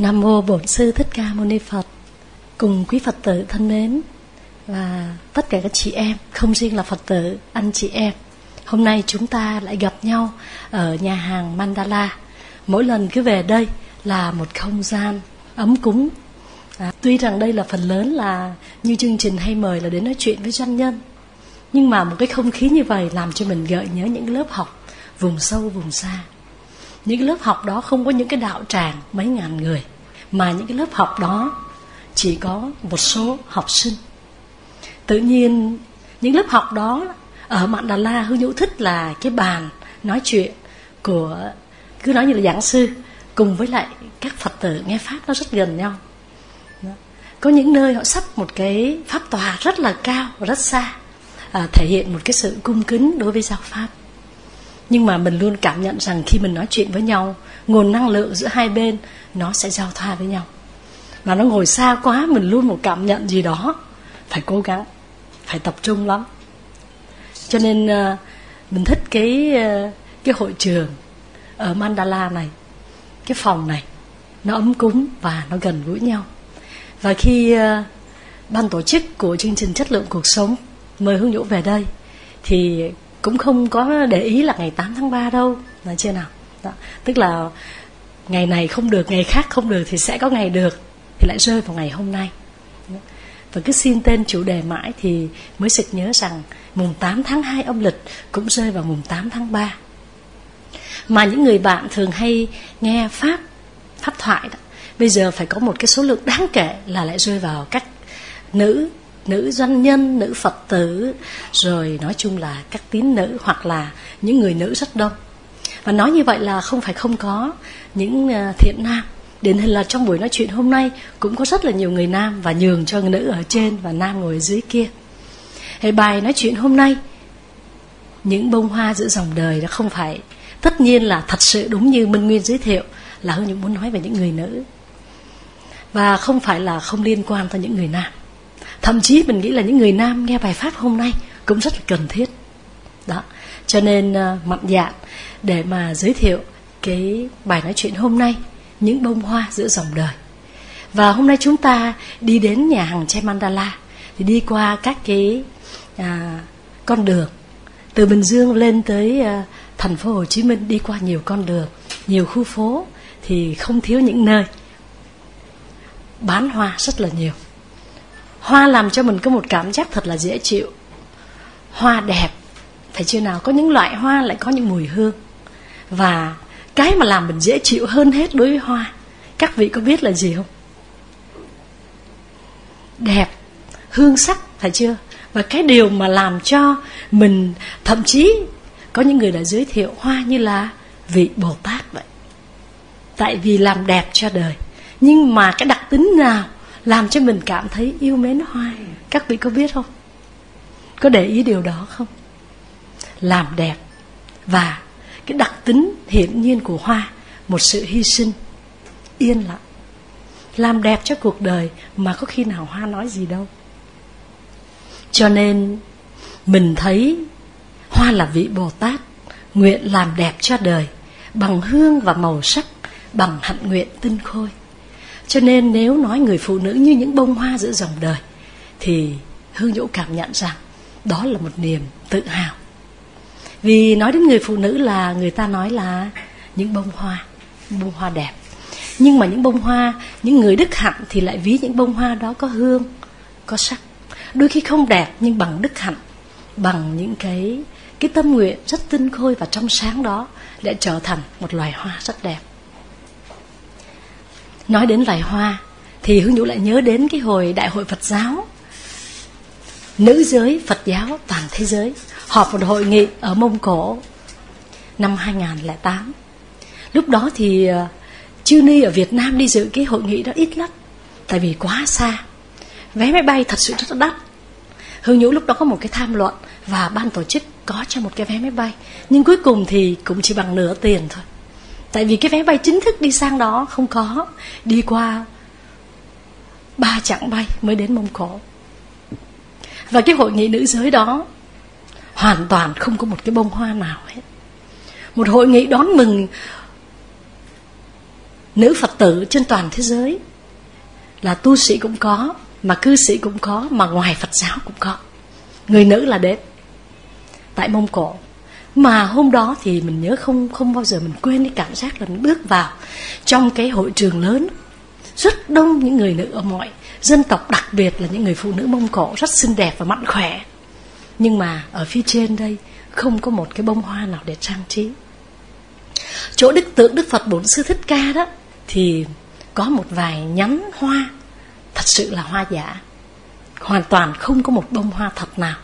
Nam mô Bổn Sư Thích Ca Mâu Ni Phật. Cùng quý Phật tử thân mến và tất cả các chị em, không riêng là Phật tử, anh chị em, hôm nay chúng ta lại gặp nhau ở nhà hàng Mandala. Mỗi lần cứ về đây là một không gian ấm cúng. Tuy rằng đây là phần lớn là như chương trình hay mời là đến nói chuyện với doanh nhân, nhưng mà một cái không khí như vậy làm cho mình gợi nhớ những lớp học vùng sâu vùng xa. Những cái lớp học đó không có những cái đạo tràng mấy ngàn người, mà những cái lớp học đó chỉ có một số học sinh. Tự nhiên những lớp học đó ở Mandala, Hương Nhũ thích là cái bàn nói chuyện của, cứ nói như là giảng sư cùng với lại các Phật tử nghe Pháp nó rất gần nhau. Có những nơi họ sắp một cái Pháp tòa rất là cao và rất xa, thể hiện một cái sự cung kính đối với giáo Pháp. Nhưng mà mình luôn cảm nhận rằng khi mình nói chuyện với nhau, nguồn năng lượng giữa hai bên nó sẽ giao thoa với nhau. Mà nó ngồi xa quá, mình luôn một cảm nhận gì đó phải cố gắng, phải tập trung lắm. Cho nên mình thích cái hội trường ở Mandala này, cái phòng này, nó ấm cúng và nó gần gũi nhau. Và khi ban tổ chức của chương trình Chất Lượng Cuộc Sống mời Hương Nhũ về đây thì cũng không có để ý là ngày 8 tháng 3 đâu, là chưa nào? Đó. Tức là ngày này không được, ngày khác không được thì sẽ có ngày được, thì lại rơi vào ngày hôm nay. Và cứ xin tên chủ đề mãi thì mới sực nhớ rằng mùng 8 tháng 2 âm lịch cũng rơi vào mùng 8 tháng 3. Mà những người bạn thường hay nghe Pháp thoại đó, bây giờ phải có một cái số lượng đáng kể là lại rơi vào các nữ doanh nhân, nữ Phật tử, rồi nói chung là các tín nữ hoặc là những người nữ rất đông. Và nói như vậy là không phải không có những thiện nam. Điển hình là trong buổi nói chuyện hôm nay cũng có rất là nhiều người nam và nhường cho người nữ ở trên và nam ngồi ở dưới kia. Thì bài nói chuyện hôm nay, những bông hoa giữa dòng đời, đó không phải, tất nhiên là thật sự đúng như Minh Nguyên giới thiệu là Hương Nhũ muốn nói về những người nữ. Và không phải là không liên quan tới những người nam. Thậm chí mình nghĩ là những người nam nghe bài Pháp hôm nay cũng rất là cần thiết. Đó. Cho nên mạnh dạn để mà giới thiệu cái bài nói chuyện hôm nay, những bông hoa giữa dòng đời. Và hôm nay chúng ta đi đến nhà hàng chay Mandala thì đi qua các cái con đường từ Bình Dương lên tới thành phố Hồ Chí Minh, đi qua nhiều con đường, nhiều khu phố thì không thiếu những nơi bán hoa rất là nhiều. Hoa làm cho mình có một cảm giác thật là dễ chịu. Hoa đẹp, phải chưa nào? Có những loại hoa lại có những mùi hương. Và cái mà làm mình dễ chịu hơn hết đối với hoa, các vị có biết là gì không? Đẹp, hương sắc, phải chưa? Và cái điều mà làm cho mình, thậm chí có những người đã giới thiệu hoa như là vị Bồ Tát vậy. Tại vì làm đẹp cho đời. Nhưng mà cái đặc tính nào làm cho mình cảm thấy yêu mến hoa? Các vị có biết không? Có để ý điều đó không? Làm đẹp và cái đặc tính hiển nhiên của hoa, một sự hy sinh, yên lặng, làm đẹp cho cuộc đời mà có khi nào hoa nói gì đâu. Cho nên mình thấy hoa là vị Bồ Tát, nguyện làm đẹp cho đời bằng hương và màu sắc, bằng hạnh nguyện tinh khôi. Cho nên nếu nói người phụ nữ như những bông hoa giữa dòng đời thì Hương Nhũ cảm nhận rằng đó là một niềm tự hào. Vì nói đến người phụ nữ là người ta nói là những bông hoa đẹp. Nhưng mà những bông hoa, những người đức hạnh thì lại ví những bông hoa đó có hương, có sắc. Đôi khi không đẹp nhưng bằng đức hạnh, bằng những cái tâm nguyện rất tinh khôi và trong sáng đó để trở thành một loài hoa rất đẹp. Nói đến loài hoa thì Hương Nhũ lại nhớ đến cái hồi Đại hội Phật giáo, nữ giới Phật giáo toàn thế giới họp một hội nghị ở Mông Cổ năm 2008. Lúc đó thì chư ni ở Việt Nam đi dự cái hội nghị đó ít lắm, tại vì quá xa, vé máy bay thật sự rất đắt. Hương Nhũ lúc đó có một cái tham luận và ban tổ chức có cho một cái vé máy bay, nhưng cuối cùng thì cũng chỉ bằng nửa tiền thôi. Tại vì cái vé bay chính thức đi sang đó không có, đi qua 3 chặng bay mới đến Mông Cổ. Và cái hội nghị nữ giới đó hoàn toàn không có một cái bông hoa nào hết. Một hội nghị đón mừng nữ Phật tử trên toàn thế giới, là tu sĩ cũng có, mà cư sĩ cũng có, mà ngoài Phật giáo cũng có. Người nữ là đến tại Mông Cổ. Mà hôm đó thì mình nhớ không bao giờ mình quên cái cảm giác là mình bước vào trong cái hội trường lớn, rất đông những người nữ ở mọi dân tộc, đặc biệt là những người phụ nữ Mông Cổ rất xinh đẹp và mạnh khỏe. Nhưng mà ở phía trên đây không có một cái bông hoa nào để trang trí. Chỗ tượng Đức Phật Bổn Sư Thích Ca đó thì có một vài nhánh hoa, thật sự là hoa giả, hoàn toàn không có một bông hoa thật nào.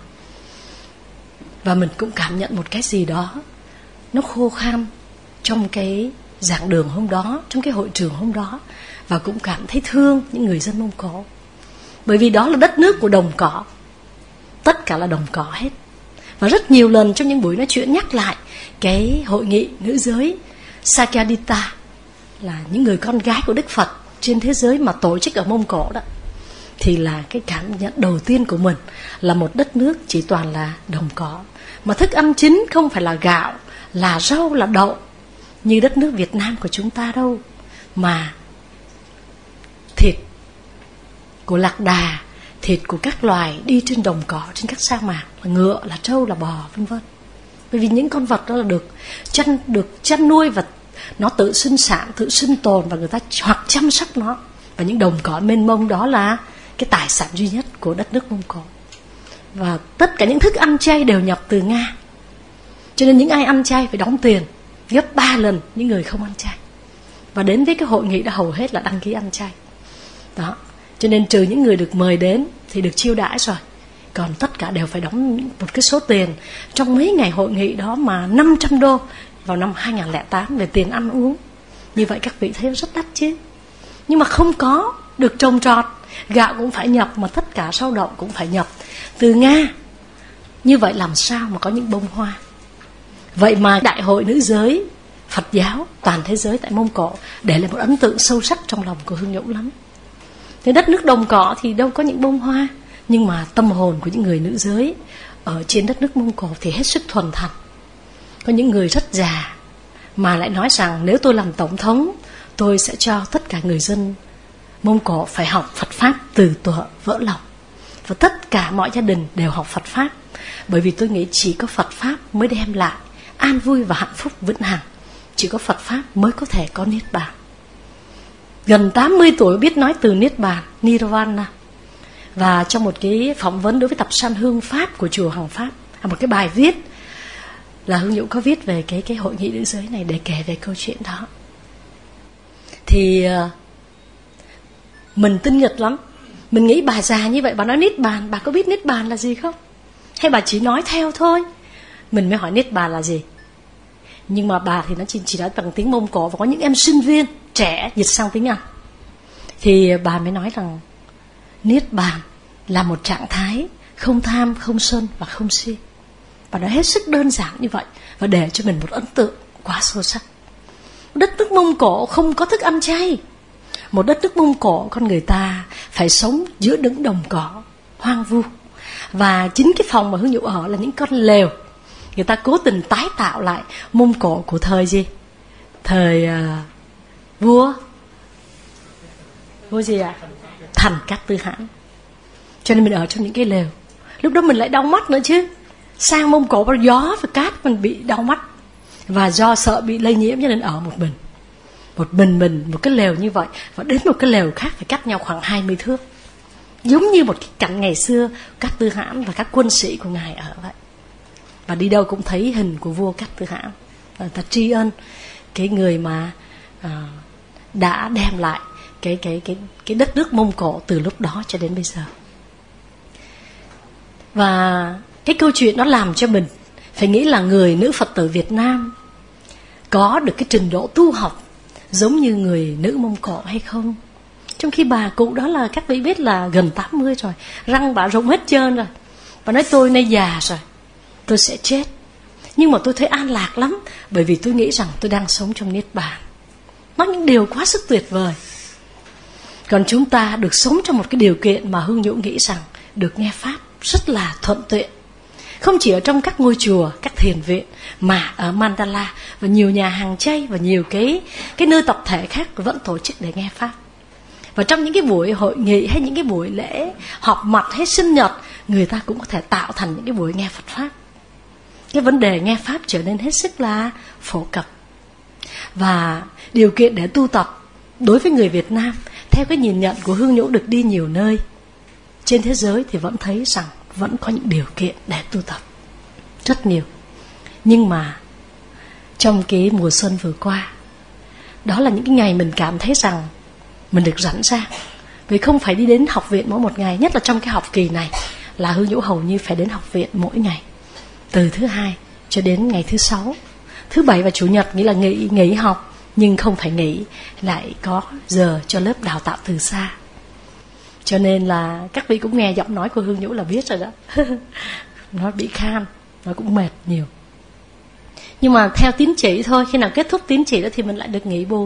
Và mình cũng cảm nhận một cái gì đó nó khô khan trong cái giảng đường hôm đó, trong cái hội trường hôm đó. Và cũng cảm thấy thương những người dân Mông Cổ, bởi vì đó là đất nước của đồng cỏ, tất cả là đồng cỏ hết. Và rất nhiều lần trong những buổi nói chuyện nhắc lại cái hội nghị nữ giới Sakyadita, là những người con gái của Đức Phật trên thế giới mà tổ chức ở Mông Cổ đó, thì là cái cảm nhận đầu tiên của mình là một đất nước chỉ toàn là đồng cỏ, mà thức ăn chính không phải là gạo, là rau, là đậu như đất nước Việt Nam của chúng ta đâu, mà thịt của lạc đà, thịt của các loài đi trên đồng cỏ, trên các sa mạc, là ngựa, là trâu, là bò, vân vân. Bởi vì những con vật đó là được chăn nuôi và nó tự sinh sản, tự sinh tồn, và người ta hoặc chăm sóc nó. Và những đồng cỏ mênh mông đó là cái tài sản duy nhất của đất nước Mông Cổ. Và tất cả những thức ăn chay đều nhập từ Nga, cho nên những ai ăn chay phải đóng tiền gấp 3 lần những người không ăn chay. Và đến với cái hội nghị đó hầu hết là đăng ký ăn chay đó. Cho nên trừ những người được mời đến thì được chiêu đãi rồi, còn tất cả đều phải đóng một cái số tiền trong mấy ngày hội nghị đó mà 500 đô vào năm 2008 về tiền ăn uống. Như vậy các vị thấy rất đắt chứ. Nhưng mà không có được trồng trọt, gạo cũng phải nhập, mà tất cả rau đậu cũng phải nhập từ Nga. Như vậy làm sao mà có những bông hoa? Vậy mà Đại hội nữ giới Phật giáo toàn thế giới tại Mông Cổ để lại một ấn tượng sâu sắc trong lòng của Hương Nhũng lắm. Thế đất nước đồng cỏ thì đâu có những bông hoa, nhưng mà tâm hồn của những người nữ giới ở trên đất nước Mông Cổ thì hết sức thuần thành. Có những người rất già mà lại nói rằng nếu tôi làm tổng thống, tôi sẽ cho tất cả người dân Mông Cổ phải học Phật Pháp từ thuở vỡ lòng. Và tất cả mọi gia đình đều học Phật Pháp, bởi vì tôi nghĩ chỉ có Phật Pháp mới đem lại an vui và hạnh phúc vĩnh hằng. Chỉ có Phật Pháp mới có thể có Niết Bàn. Gần 80 tuổi biết nói từ Niết Bàn, Nirvana. Và trong một cái phỏng vấn đối với tập San Hương Pháp của chùa Hằng Pháp, một cái bài viết là Hương Nhũng có viết về cái hội nghị nữ giới này để kể về câu chuyện đó. Thì mình tinh nghịch lắm. Mình nghĩ bà già như vậy, bà nói Niết Bàn, bà có biết Niết Bàn là gì không? Hay bà chỉ nói theo thôi? Mình mới hỏi Niết Bàn là gì. Nhưng mà bà thì nó chỉ nói bằng tiếng Mông Cổ, và có những em sinh viên trẻ dịch sang tiếng Anh. Thì bà mới nói rằng Niết Bàn là một trạng thái không tham, không sân và không si. Bà nói hết sức đơn giản như vậy, và để cho mình một ấn tượng quá sâu sắc. Đất nước Mông Cổ không có thức ăn chay. Một đất nước Mông Cổ con người ta phải sống giữa những đồng cỏ hoang vu. Và chính cái phòng mà Hương Nhũng ở là những con lều. Người ta cố tình tái tạo lại Mông Cổ của thời gì? Thời vua gì ạ? Thành Cát Tư Hãn. Cho nên mình ở trong những cái lều. Lúc đó mình lại đau mắt nữa chứ. Sang Mông Cổ gió và cát mình bị đau mắt. Và do sợ bị lây nhiễm cho nên ở một mình. Một cái lều như vậy. Và đến một cái lều khác phải cách nhau khoảng 20 thước. Giống như một cái cảnh ngày xưa Cát Tư Hãn và các quân sĩ của ngài ở vậy. Và đi đâu cũng thấy hình của vua Cát Tư Hãn. Ta tri ân cái người mà đã đem lại cái đất nước Mông Cổ từ lúc đó cho đến bây giờ. Và cái câu chuyện đó làm cho mình phải nghĩ là người nữ Phật tử Việt Nam có được cái trình độ tu học giống như người nữ Mông Cổ hay không. Trong khi bà cụ đó là các vị biết là gần 80 rồi, răng bà rụng hết trơn rồi. Bà nói tôi nay già rồi, tôi sẽ chết. Nhưng mà tôi thấy an lạc lắm, bởi vì tôi nghĩ rằng tôi đang sống trong Niết Bàn. Nói những điều quá sức tuyệt vời. Còn chúng ta được sống trong một cái điều kiện mà Hương Nhũng nghĩ rằng được nghe Pháp rất là thuận tiện. Không chỉ ở trong các ngôi chùa, các thiền viện, mà ở Mandala và nhiều nhà hàng chay và nhiều cái nơi tập thể khác vẫn tổ chức để nghe Pháp. Và trong những cái buổi hội nghị hay những cái buổi lễ họp mặt hay sinh nhật, người ta cũng có thể tạo thành những cái buổi nghe Phật Pháp. Cái vấn đề nghe Pháp trở nên hết sức là phổ cập. Và điều kiện để tu tập đối với người Việt Nam, theo cái nhìn nhận của Hương Nhũ được đi nhiều nơi trên thế giới, thì vẫn thấy rằng vẫn có những điều kiện để tu tập rất nhiều. Nhưng mà trong cái mùa xuân vừa qua, đó là những cái ngày mình cảm thấy rằng mình được rảnh ra, vì không phải đi đến học viện mỗi một ngày. Nhất là trong cái học kỳ này là Hương Nhũ hầu như phải đến học viện mỗi ngày, từ thứ Hai cho đến ngày thứ Sáu. Thứ Bảy và Chủ nhật nghĩa là nghỉ học, nhưng không phải nghỉ, lại có giờ cho lớp đào tạo từ xa. Cho nên là các vị cũng nghe giọng nói của Hương Nhũ là biết rồi đó. Nó bị khan, nó cũng mệt nhiều. Nhưng mà theo tín chỉ thôi, khi nào kết thúc tín chỉ đó thì mình lại được nghỉ bù.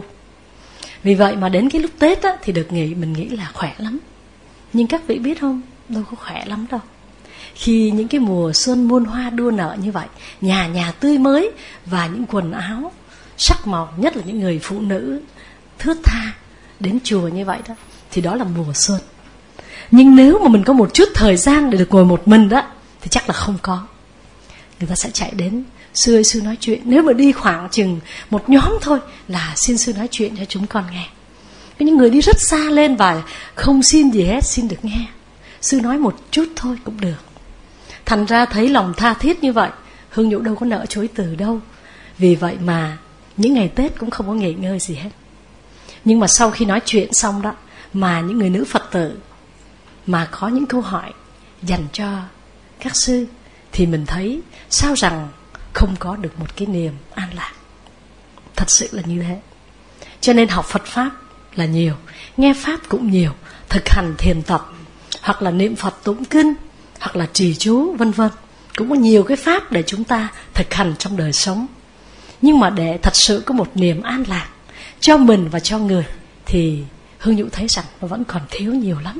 Vì vậy mà đến cái lúc Tết á, thì được nghỉ, mình nghĩ là khỏe lắm. Nhưng các vị biết không, đâu có khỏe lắm đâu. Khi những cái mùa xuân muôn hoa đua nở như vậy, nhà nhà tươi mới và những quần áo sắc màu, nhất là những người phụ nữ thướt tha đến chùa như vậy đó, thì đó là mùa xuân. Nhưng nếu mà mình có một chút thời gian để được ngồi một mình đó, thì chắc là không có. Người ta sẽ chạy đến: sư ơi, sư nói chuyện. Nếu mà đi khoảng chừng một nhóm thôi là xin sư nói chuyện cho chúng con nghe. Có những người đi rất xa lên và không xin gì hết, xin được nghe. Sư nói một chút thôi cũng được. Thành ra thấy lòng tha thiết như vậy, Hương Nhũ đâu có nỡ chối từ đâu. Vì vậy mà những ngày Tết cũng không có nghỉ ngơi gì hết. Nhưng mà sau khi nói chuyện xong đó, mà những người nữ Phật tử mà có những câu hỏi dành cho các sư, thì mình thấy sao rằng không có được một cái niềm an lạc. Thật sự là như thế. Cho nên học Phật Pháp là nhiều, nghe Pháp cũng nhiều, thực hành thiền tập, hoặc là niệm Phật tụng kinh, hoặc là trì chú, vân vân. Cũng có nhiều cái pháp để chúng ta thực hành trong đời sống. Nhưng mà để thật sự có một niềm an lạc cho mình và cho người, thì Hương Nhũ thấy rằng nó vẫn còn thiếu nhiều lắm.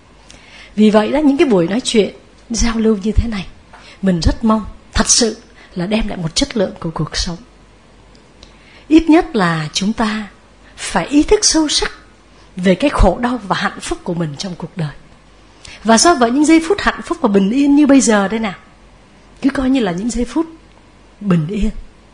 Vì vậy đó, những cái buổi nói chuyện, giao lưu như thế này, mình rất mong thật sự là đem lại một chất lượng của cuộc sống. Ít nhất là chúng ta phải ý thức sâu sắc về cái khổ đau và hạnh phúc của mình trong cuộc đời. Và do vậy những giây phút hạnh phúc và bình yên như bây giờ đây nào, cứ coi như là những giây phút bình yên,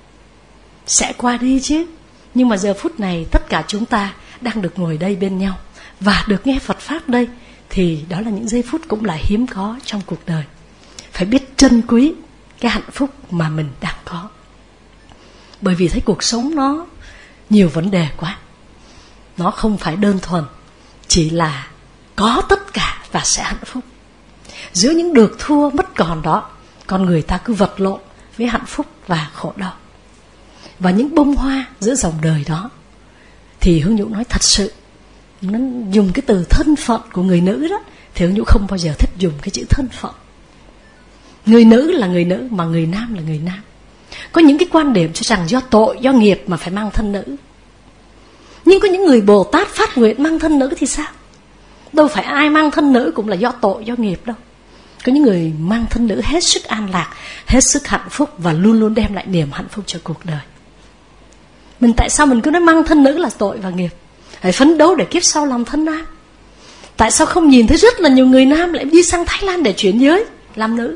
sẽ qua đi chứ. Nhưng mà giờ phút này tất cả chúng ta đang được ngồi đây bên nhau và được nghe Phật Pháp đây, thì đó là những giây phút cũng là hiếm có trong cuộc đời. Phải biết trân quý cái hạnh phúc mà mình đang có. Bởi vì thấy cuộc sống nó nhiều vấn đề quá. Nó không phải đơn thuần chỉ là có tất cả và sẽ hạnh phúc. Giữa những được thua mất còn đó, con người ta cứ vật lộn với hạnh phúc và khổ đau. Và những bông hoa giữa dòng đời đó, thì Hương Nhũ nói thật sự, nó dùng cái từ thân phận của người nữ đó, thì Hương Nhũ không bao giờ thích dùng cái chữ thân phận. Người nữ là người nữ, mà người nam là người nam. Có những cái quan điểm cho rằng do tội, do nghiệp mà phải mang thân nữ. Nhưng có những người Bồ Tát phát nguyện mang thân nữ thì sao? Đâu phải ai mang thân nữ cũng là do tội, do nghiệp đâu. Có những người mang thân nữ hết sức an lạc, hết sức hạnh phúc và luôn luôn đem lại niềm hạnh phúc cho cuộc đời. Tại sao mình cứ nói mang thân nữ là tội và nghiệp? Phải phấn đấu để kiếp sau làm thân nam. Tại sao không nhìn thấy rất là nhiều người nam lại đi sang Thái Lan để chuyển giới làm nữ?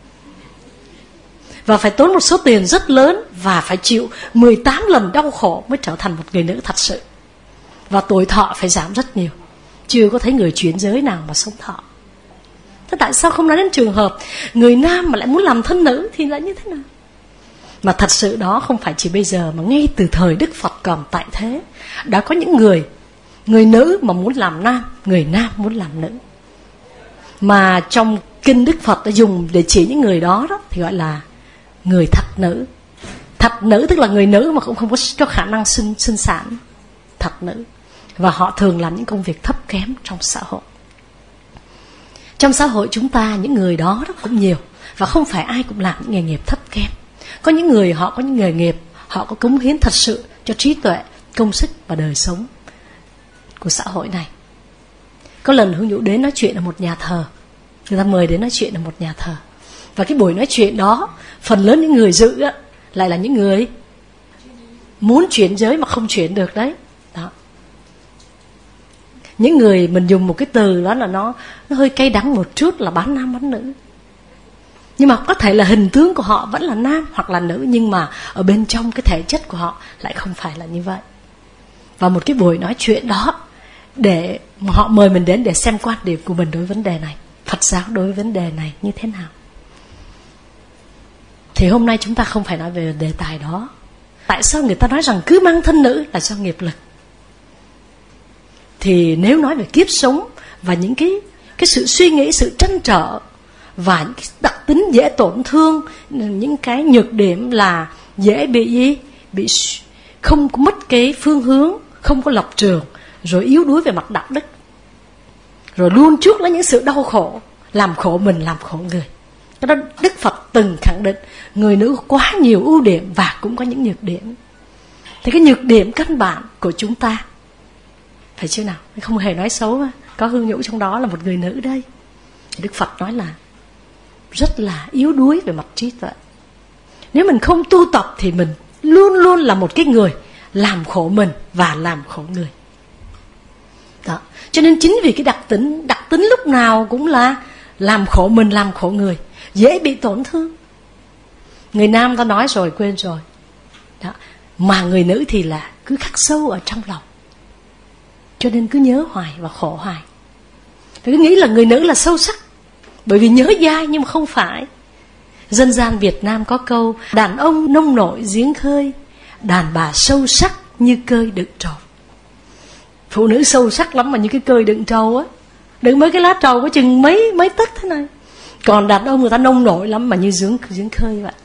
Và phải tốn một số tiền rất lớn và phải chịu 18 lần đau khổ mới trở thành một người nữ thật sự. Và tuổi thọ phải giảm rất nhiều. Chưa có thấy người chuyển giới nào mà sống thọ. Thế tại sao không nói đến trường hợp người nam mà lại muốn làm thân nữ thì lại như thế nào? Mà thật sự đó không phải chỉ bây giờ, mà ngay từ thời Đức Phật còn tại thế, đã có những người nữ mà muốn làm nam, người nam muốn làm nữ. Mà trong kinh Đức Phật đã dùng để chỉ những người đó thì gọi là người thật nữ. Thật nữ tức là người nữ mà cũng không có khả năng sinh sản. Thật nữ. Và họ thường làm những công việc thấp kém trong xã hội. Trong xã hội chúng ta, những người đó cũng nhiều. Và không phải ai cũng làm những nghề nghiệp thấp kém. Có những người họ có những nghề nghiệp, họ có cống hiến thật sự cho trí tuệ, công sức và đời sống của xã hội này. Có lần Hương Nhũ đến nói chuyện ở một nhà thờ. Người ta mời đến nói chuyện ở một nhà thờ. Và cái buổi nói chuyện đó, phần lớn những người dự á, lại là những người muốn chuyển giới mà không chuyển được đấy. Đó. Những người mình dùng một cái từ đó là nó hơi cay đắng một chút là bán nam bán nữ. Nhưng mà có thể là hình tướng của họ vẫn là nam hoặc là nữ, nhưng mà ở bên trong cái thể chất của họ lại không phải là như vậy. Và một cái buổi nói chuyện đó, để họ mời mình đến để xem quan điểm của mình đối với vấn đề này, Phật giáo đối với vấn đề này như thế nào. Thì hôm nay chúng ta không phải nói về đề tài đó. Tại sao người ta nói rằng cứ mang thân nữ là do nghiệp lực? Thì nếu nói về kiếp sống và những cái sự suy nghĩ, sự trăn trở và những cái đặc tính dễ tổn thương, những cái nhược điểm là dễ bị gì? Bị không có mất cái phương hướng, không có lập trường, rồi yếu đuối về mặt đạo đức, rồi luôn chuốc lấy những sự đau khổ, làm khổ mình, làm khổ người. Cái đó Đức Phật từng khẳng định người nữ quá nhiều ưu điểm và cũng có những nhược điểm. Thì cái nhược điểm căn bản của chúng ta, phải chưa nào? Không hề nói xấu mà. Có Hương Nhũ trong đó là một người nữ đây. Đức Phật nói là rất là yếu đuối về mặt trí tuệ. Nếu mình không tu tập thì mình luôn luôn là một cái người làm khổ mình và làm khổ người. Đó. Cho nên chính vì cái đặc tính lúc nào cũng là làm khổ mình, làm khổ người, dễ bị tổn thương. Người nam ta nói rồi quên rồi. Đó. Mà người nữ thì là cứ khắc sâu ở trong lòng, cho nên cứ nhớ hoài và khổ hoài. Tôi cứ nghĩ là người nữ là sâu sắc, bởi vì nhớ dai, nhưng mà không phải. Dân gian Việt Nam có câu: đàn ông nông nổi giếng khơi, đàn bà sâu sắc như cơi đựng trầu. Phụ nữ sâu sắc lắm mà như cái cơi đựng trầu á, đựng mấy cái lá trầu có chừng mấy tấc thế này. Còn đàn ông người ta nông nổi lắm mà như giếng khơi vậy,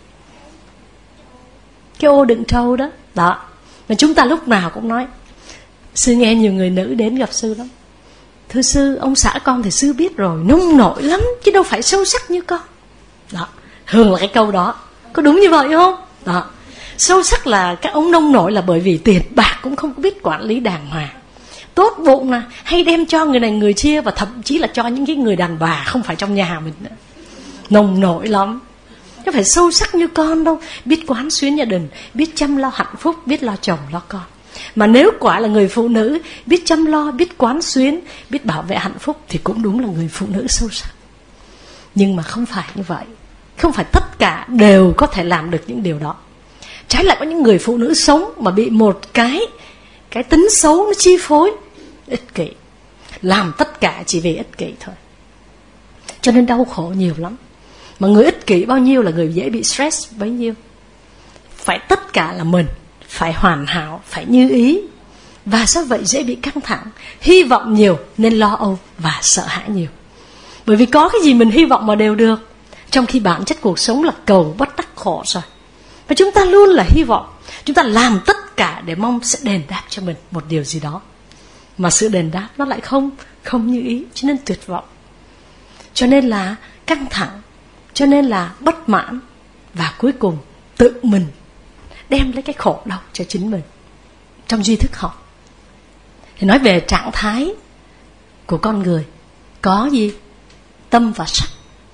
cái ô đựng trầu đó. Đó. Mà chúng ta lúc nào cũng nói, sư nghe nhiều người nữ đến gặp sư lắm: thưa sư, ông xã con thì sư biết rồi, nông nổi lắm chứ đâu phải sâu sắc như con. Đó, thường là cái câu đó. Có đúng như vậy không? Đó. Sâu sắc là các ông nông nổi là bởi vì tiền bạc cũng không biết quản lý đàng hoàng, tốt bụng là hay đem cho người này người kia, và thậm chí là cho những cái người đàn bà không phải trong nhà mình nữa. Nông nổi lắm, chứ phải sâu sắc như con đâu. Biết quán xuyến gia đình, biết chăm lo hạnh phúc, biết lo chồng lo con. Mà nếu quả là người phụ nữ biết chăm lo, biết quán xuyến, biết bảo vệ hạnh phúc thì cũng đúng là người phụ nữ sâu sắc. Nhưng mà không phải như vậy. Không phải tất cả đều có thể làm được những điều đó. Trái lại có những người phụ nữ sống mà bị một cái tính xấu nó chi phối, ích kỷ, làm tất cả chỉ vì ích kỷ thôi, cho nên đau khổ nhiều lắm. Mà người ích kỷ bao nhiêu là người dễ bị stress bấy nhiêu. Phải tất cả là mình, phải hoàn hảo, phải như ý. Và sao vậy? Dễ bị căng thẳng, hy vọng nhiều nên lo âu và sợ hãi nhiều. Bởi vì có cái gì mình hy vọng mà đều được, trong khi bản chất cuộc sống là cầu bất đắc khổ rồi. Và chúng ta luôn là hy vọng, chúng ta làm tất cả để mong sẽ đền đáp cho mình một điều gì đó, mà sự đền đáp nó lại không như ý, cho nên tuyệt vọng, cho nên là căng thẳng, cho nên là bất mãn, và cuối cùng tự mình đem lấy cái khổ đau cho chính mình. Trong duy thức học thì nói về trạng thái của con người, có gì? Tâm và sắc,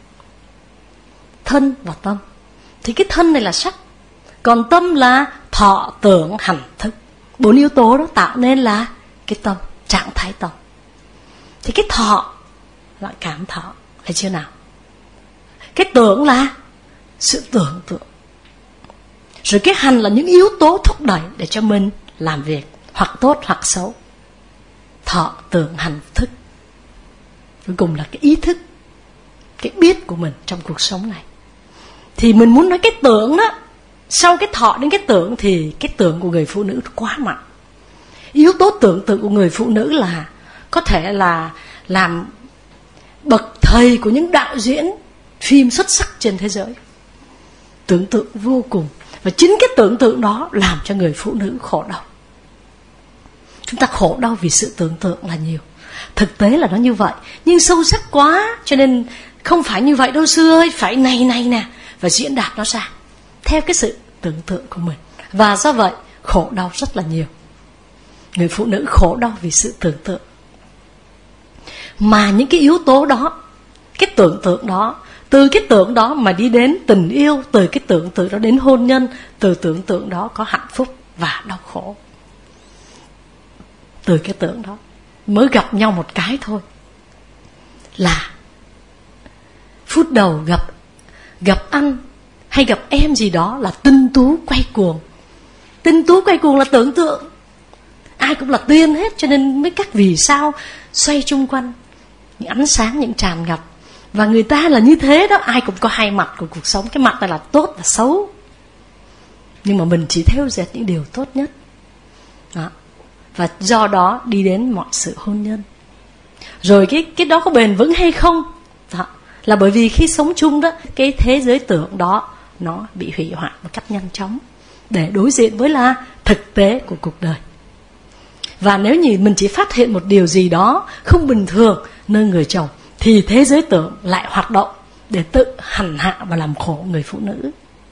thân và tâm. Thì cái thân này là sắc, còn tâm là thọ tưởng hành thức. 4 yếu tố đó tạo nên là cái tâm, trạng thái tâm. Thì cái thọ là cảm thọ, là chưa nào? Cái tưởng là sự tưởng tượng. Rồi cái hành là những yếu tố thúc đẩy để cho mình làm việc, hoặc tốt hoặc xấu. Thọ tưởng hành thức. Cuối cùng là cái ý thức, cái biết của mình trong cuộc sống này. Thì mình muốn nói cái tưởng đó, sau cái thọ đến cái tưởng thì cái tưởng của người phụ nữ quá mạnh. Yếu tố tưởng tượng của người phụ nữ là có thể là làm bậc thầy của những đạo diễn phim xuất sắc trên thế giới. Tưởng tượng vô cùng. Và chính cái tưởng tượng đó làm cho người phụ nữ khổ đau. Chúng ta khổ đau vì sự tưởng tượng là nhiều. Thực tế là nó như vậy, nhưng sâu sắc quá, cho nên không phải như vậy đâu sư ơi, phải này nè, và diễn đạt nó ra theo cái sự tưởng tượng của mình. Và do vậy khổ đau rất là nhiều. Người phụ nữ khổ đau vì sự tưởng tượng. Mà những cái yếu tố đó, cái tưởng tượng đó, Từ cái tưởng đó mà đi đến tình yêu, từ cái tưởng tượng đó đến hôn nhân, từ tưởng tượng đó có hạnh phúc và đau khổ. Từ cái tưởng đó mới gặp nhau một cái thôi là phút đầu gặp anh hay gặp em gì đó là tinh tú quay cuồng. Tinh tú quay cuồng là tưởng tượng, ai cũng là tiên hết, cho nên mấy các vì sao xoay chung quanh những ánh sáng, những tràn ngập. Và người ta là như thế đó, ai cũng có hai mặt của cuộc sống. Cái mặt này là tốt và xấu, nhưng mà mình chỉ theo dệt những điều tốt nhất đó. Và do đó đi đến mọi sự hôn nhân. Rồi cái đó có bền vững hay không đó, là bởi vì khi sống chung đó, cái thế giới tưởng đó nó bị hủy hoại một cách nhanh chóng để đối diện với là thực tế của cuộc đời. Và nếu như mình chỉ phát hiện một điều gì đó không bình thường nơi người chồng, thì thế giới tưởng lại hoạt động để tự hành hạ và làm khổ người phụ nữ.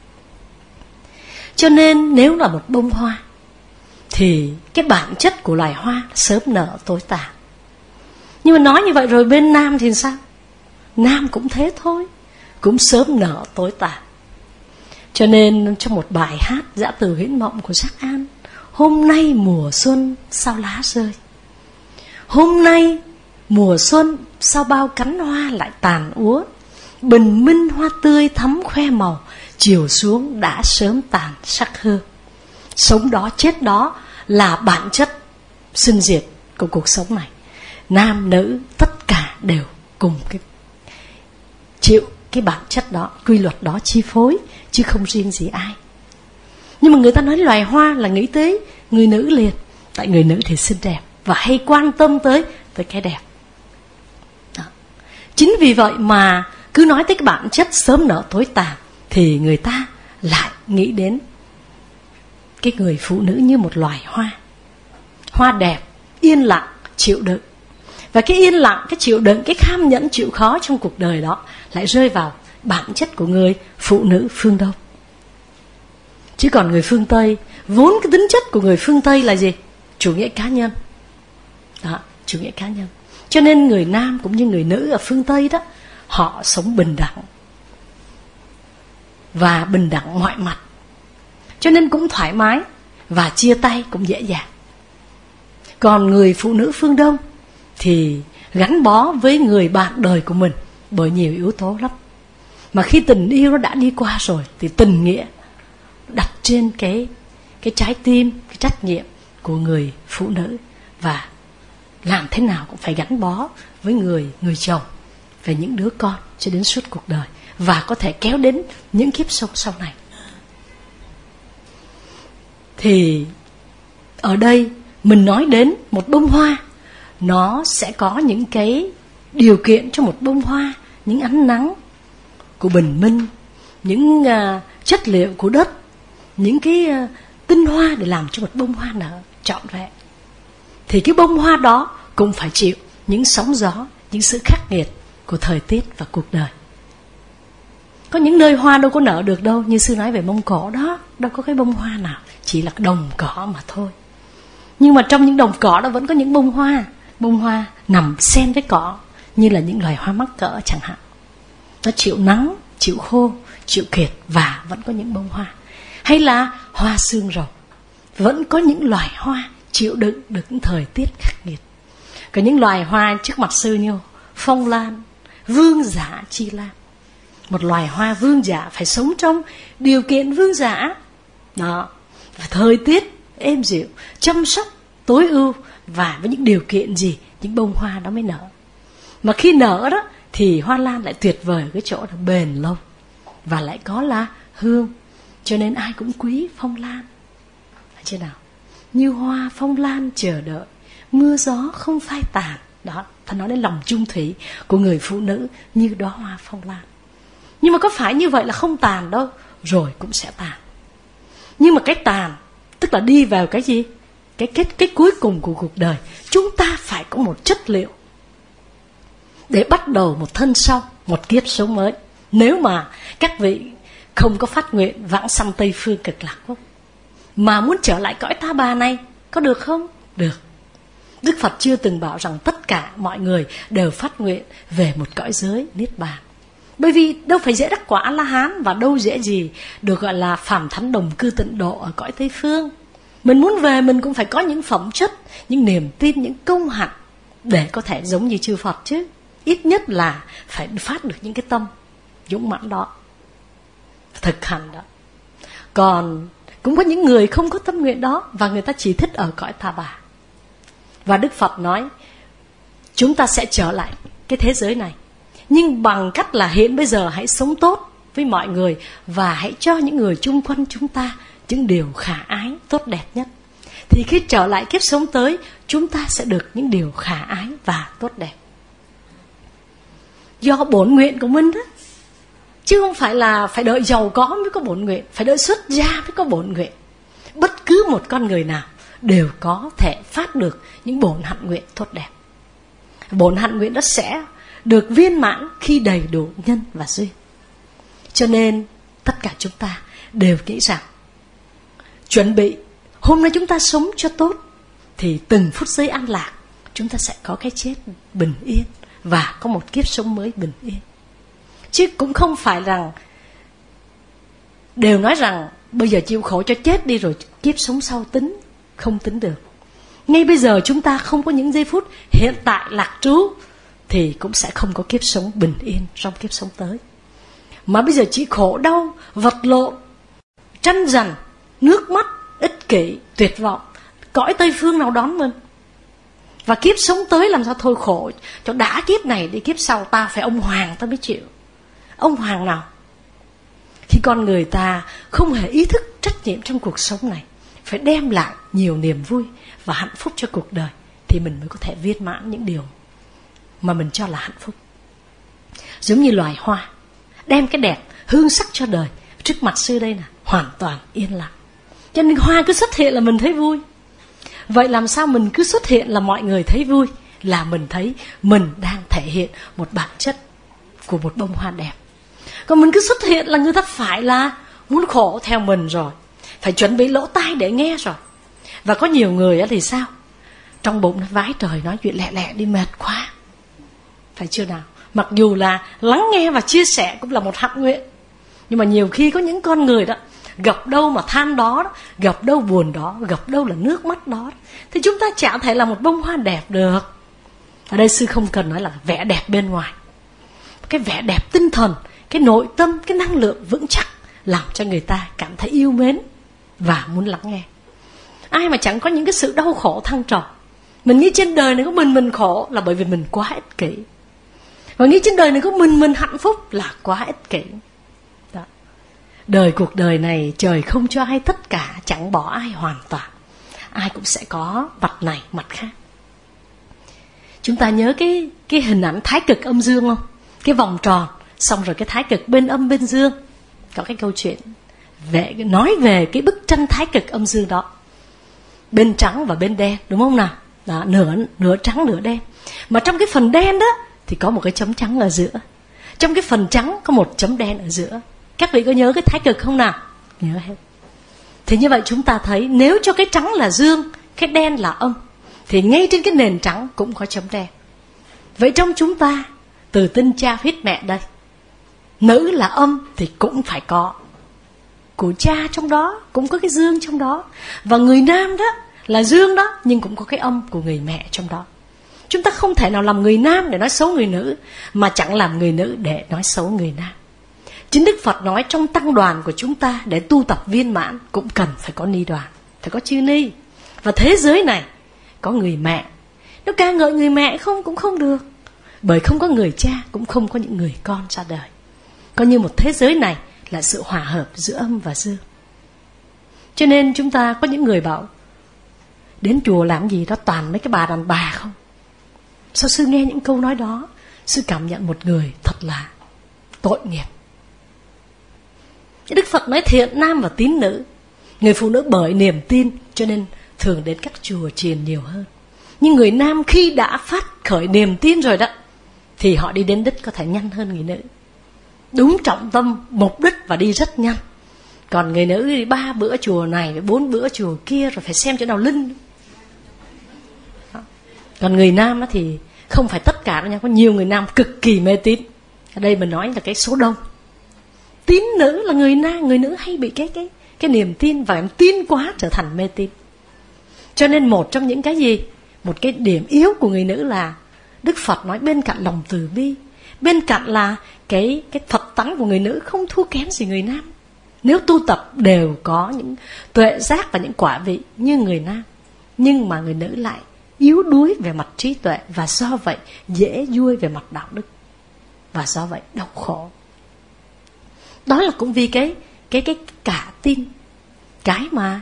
Cho nên nếu là một bông hoa thì cái bản chất của loài hoa sớm nở tối tàn. Nhưng mà nói như vậy rồi bên nam thì sao? Nam cũng thế thôi, cũng sớm nở tối tàn. Cho nên trong một bài hát Dã Từ Huyễn Mộng của Giác An: hôm nay mùa xuân sao lá rơi, hôm nay mùa xuân sao bao cánh hoa lại tàn úa, bình minh hoa tươi thắm khoe màu, chiều xuống đã sớm tàn sắc hương. Sống đó chết đó là bản chất sinh diệt của cuộc sống này. Nam nữ tất cả đều cùng chịu cái bản chất đó, quy luật đó chi phối, chứ không riêng gì ai. Nhưng mà người ta nói loài hoa là nghĩ tới người nữ liền, tại người nữ thì xinh đẹp và hay quan tâm tới cái đẹp đó. Chính vì vậy mà cứ nói tới cái bản chất sớm nở tối tàn, thì người ta lại nghĩ đến cái người phụ nữ như một loài hoa. Hoa đẹp, yên lặng, chịu đựng. Và cái yên lặng, cái chịu đựng, cái kham nhẫn chịu khó trong cuộc đời đó lại rơi vào bản chất của người phụ nữ phương Đông. Chứ còn người phương Tây, vốn cái tính chất của người phương Tây là gì? Chủ nghĩa cá nhân đó, chủ nghĩa cá nhân. Cho nên người nam cũng như người nữ ở phương Tây đó, họ sống bình đẳng và bình đẳng mọi mặt, cho nên cũng thoải mái và chia tay cũng dễ dàng. Còn người phụ nữ phương Đông thì gắn bó với người bạn đời của mình bởi nhiều yếu tố lắm. Mà khi tình yêu nó đã đi qua rồi thì tình nghĩa đặt trên cái trái tim, cái trách nhiệm của người phụ nữ, và làm thế nào cũng phải gắn bó với người chồng về những đứa con cho đến suốt cuộc đời, và có thể kéo đến những kiếp sống sau này. Thì ở đây mình nói đến một bông hoa, nó sẽ có những cái điều kiện cho một bông hoa, những ánh nắng của bình minh, những chất liệu của đất, những cái tinh hoa để làm cho một bông hoa nở trọn vẹn. Thì cái bông hoa đó cũng phải chịu những sóng gió, những sự khắc nghiệt của thời tiết và cuộc đời. Có những nơi hoa đâu có nở được đâu, như sư nói về Mông Cổ đó, đâu có cái bông hoa nào, chỉ là đồng cỏ mà thôi. Nhưng mà trong những đồng cỏ đó vẫn có những bông hoa nằm xen với cỏ, như là những loài hoa mắc cỡ chẳng hạn. Nó chịu nắng, chịu khô, chịu kiệt, và vẫn có những bông hoa. Hay là hoa xương rồng, vẫn có những loài hoa chịu đựng được những thời tiết khắc nghiệt. Có những loài hoa trước mặt sư như phong lan, vương giả chi lan. Một loài hoa vương giả phải sống trong điều kiện vương giả đó, và thời tiết êm dịu, chăm sóc tối ưu, và với những điều kiện gì những bông hoa đó mới nở. Mà khi nở đó thì hoa lan lại tuyệt vời ở cái chỗ là bền lâu và lại có là hương, cho nên ai cũng quý phong lan. Thấy chưa nào? Như hoa phong lan chờ đợi, mưa gió không phai tàn. Đó, ta nói đến lòng chung thủy của người phụ nữ như đóa hoa phong lan. Nhưng mà có phải như vậy là không tàn đâu, rồi cũng sẽ tàn. Nhưng mà cái tàn tức là đi vào cái gì? Cái cuối cùng của cuộc đời. Chúng ta phải có một chất liệu để bắt đầu một thân sau, một kiếp sống mới. Nếu mà các vị không có phát nguyện vãng sanh Tây Phương Cực Lạc Quốc, mà muốn trở lại cõi Ta Bà này, có được không? Được. Đức Phật chưa từng bảo rằng tất cả mọi người đều phát nguyện về một cõi giới Niết Bàn. Bởi vì đâu phải dễ đắc quả A-la-hán, và đâu dễ gì được gọi là phàm thánh đồng cư tịnh độ ở cõi Tây Phương. Mình muốn về mình cũng phải có những phẩm chất, những niềm tin, những công hạnh để có thể giống như chư Phật chứ. Ít nhất là phải phát được những cái tâm dũng mãnh đó, thực hành đó. Còn cũng có những người không có tâm nguyện đó, và người ta chỉ thích ở cõi Ta Bà. Và Đức Phật nói chúng ta sẽ trở lại cái thế giới này, nhưng bằng cách là hiện bây giờ hãy sống tốt với mọi người, và hãy cho những người chung quanh chúng ta những điều khả ái tốt đẹp nhất. Thì khi trở lại kiếp sống tới, chúng ta sẽ được những điều khả ái và tốt đẹp, do bổn nguyện của mình đó. Chứ không phải là phải đợi giàu có mới có bổn nguyện, phải đợi xuất gia mới có bổn nguyện. Bất cứ một con người nào đều có thể phát được những bổn hạnh nguyện tốt đẹp. Bổn hạnh nguyện đó sẽ được viên mãn khi đầy đủ nhân và duyên. Cho nên tất cả chúng ta đều nghĩ rằng chuẩn bị hôm nay chúng ta sống cho tốt, thì từng phút giây an lạc chúng ta sẽ có cái chết bình yên và có một kiếp sống mới bình yên. Chứ cũng không phải rằng đều nói rằng bây giờ chịu khổ cho chết đi rồi kiếp sống sau tính. Không tính được. Ngay bây giờ chúng ta không có những giây phút hiện tại lạc trú, thì cũng sẽ không có kiếp sống bình yên trong kiếp sống tới. Mà bây giờ chỉ khổ đau, vật lộn, tranh giành, nước mắt, ích kỷ, tuyệt vọng, cõi Tây Phương nào đón mình. Và kiếp sống tới làm sao thôi khổ cho đã kiếp này, đi kiếp sau ta phải ông hoàng ta mới chịu. Ông hoàng nào? Khi con người ta không hề ý thức trách nhiệm trong cuộc sống này, phải đem lại nhiều niềm vui và hạnh phúc cho cuộc đời, thì mình mới có thể viên mãn những điều mà mình cho là hạnh phúc. Giống như loài hoa, đem cái đẹp, hương sắc cho đời. Trước mặt sư đây nè, hoàn toàn yên lặng. Cho nên hoa cứ xuất hiện là mình thấy vui. Vậy làm sao mình cứ xuất hiện là mọi người thấy vui? Là mình thấy mình đang thể hiện một bản chất của một bông hoa đẹp. Còn mình cứ xuất hiện là người ta phải là muốn khổ theo mình rồi, phải chuẩn bị lỗ tai để nghe rồi. Và có nhiều người thì sao? Trong bụng nó vái trời, nói chuyện lẹ lẹ đi, mệt quá. Phải chưa nào? Mặc dù là lắng nghe và chia sẻ cũng là một hạnh nguyện, nhưng mà nhiều khi có những con người đó, gặp đâu mà than đó, gặp đâu buồn đó, gặp đâu là nước mắt đó, thì chúng ta chả thể là một bông hoa đẹp được. Ở đây sư không cần nói là vẻ đẹp bên ngoài, cái vẻ đẹp tinh thần, cái nội tâm, cái năng lượng vững chắc, làm cho người ta cảm thấy yêu mến và muốn lắng nghe. Ai mà chẳng có những cái sự đau khổ thăng trầm. Mình nghĩ trên đời này có mình khổ là bởi vì mình quá ích kỷ. Và nghĩ trên đời này có mình hạnh phúc là quá ích kỷ. Đó. Cuộc đời này trời không cho ai tất cả, chẳng bỏ ai hoàn toàn. Ai cũng sẽ có mặt này mặt khác. Chúng ta nhớ cái hình ảnh thái cực âm dương không? Cái vòng tròn, xong rồi cái thái cực bên âm bên dương. Có cái câu chuyện nói về cái bức tranh thái cực âm dương đó. Bên trắng và bên đen, đúng không nào? Đó, nửa trắng nửa đen. Mà trong cái phần đen đó thì có một cái chấm trắng ở giữa. Trong cái phần trắng có một chấm đen ở giữa. Các vị có nhớ cái thái cực không nào? Nhớ hết. Thì như vậy chúng ta thấy nếu cho cái trắng là dương, cái đen là âm, thì ngay trên cái nền trắng cũng có chấm đen. Vậy trong chúng ta, từ tinh cha huyết mẹ đây, nữ là âm thì cũng phải có của cha trong đó, cũng có cái dương trong đó. Và người nam đó là dương đó, nhưng cũng có cái âm của người mẹ trong đó. Chúng ta không thể nào làm người nam để nói xấu người nữ, mà chẳng làm người nữ để nói xấu người nam. Chính Đức Phật nói trong tăng đoàn của chúng ta, để tu tập viên mãn cũng cần phải có ni đoàn, phải có chư ni. Và thế giới này có người mẹ, nó ca ngợi người mẹ không cũng không được, bởi không có người cha cũng không có những người con ra đời. Coi như một thế giới này là sự hòa hợp giữa âm và dương. Cho nên chúng ta có những người bảo đến chùa làm gì đó toàn mấy cái bà đàn bà không. Sao sư nghe những câu nói đó, sư cảm nhận một người thật là tội nghiệp. Đức Phật nói thiện nam và tín nữ. Người phụ nữ bởi niềm tin cho nên thường đến các chùa chiền nhiều hơn. Nhưng người nam khi đã phát khởi niềm tin rồi đó, thì họ đi đến đích có thể nhanh hơn người nữ. Đúng trọng tâm, mục đích và đi rất nhanh. Còn người nữ đi 3 bữa chùa này, 4 bữa chùa kia, rồi phải xem chỗ nào linh. Còn người nam thì không phải tất cả đâu nha, có nhiều người nam cực kỳ mê tín, Ở đây mình nói là cái số đông. Tín nữ là người nữ hay bị cái niềm tin, và tin quá trở thành mê tín. Cho nên một trong những cái gì, một cái điểm yếu của người nữ là Đức Phật nói bên cạnh lòng từ bi, bên cạnh là cái Phật tánh của người nữ không thua kém gì người nam. Nếu tu tập đều có những tuệ giác và những quả vị như người nam, nhưng mà người nữ lại yếu đuối về mặt trí tuệ, và do vậy dễ vui về mặt đạo đức, và do vậy đau khổ. Đó là cũng vì cái cả tin, cái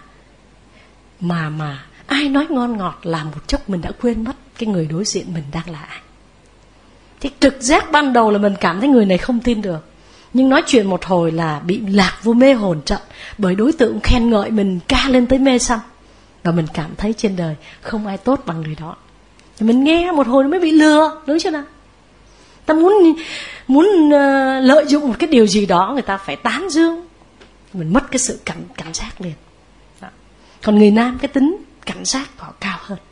mà ai nói ngon ngọt là một chốc mình đã quên mất cái người đối diện mình đang là ai. Thì trực giác ban đầu là mình cảm thấy người này không tin được, nhưng nói chuyện một hồi là bị lạc vô mê hồn trận, bởi đối tượng khen ngợi mình ca lên tới mê sanh, và mình cảm thấy trên đời không ai tốt bằng người đó. Thì mình nghe một hồi mới bị lừa, đúng chưa nào? Ta muốn lợi dụng một cái điều gì đó, người ta phải tán dương, mình mất cái sự cảnh giác liền. Đó. Còn người nam cái tính cảnh giác của họ cao hơn.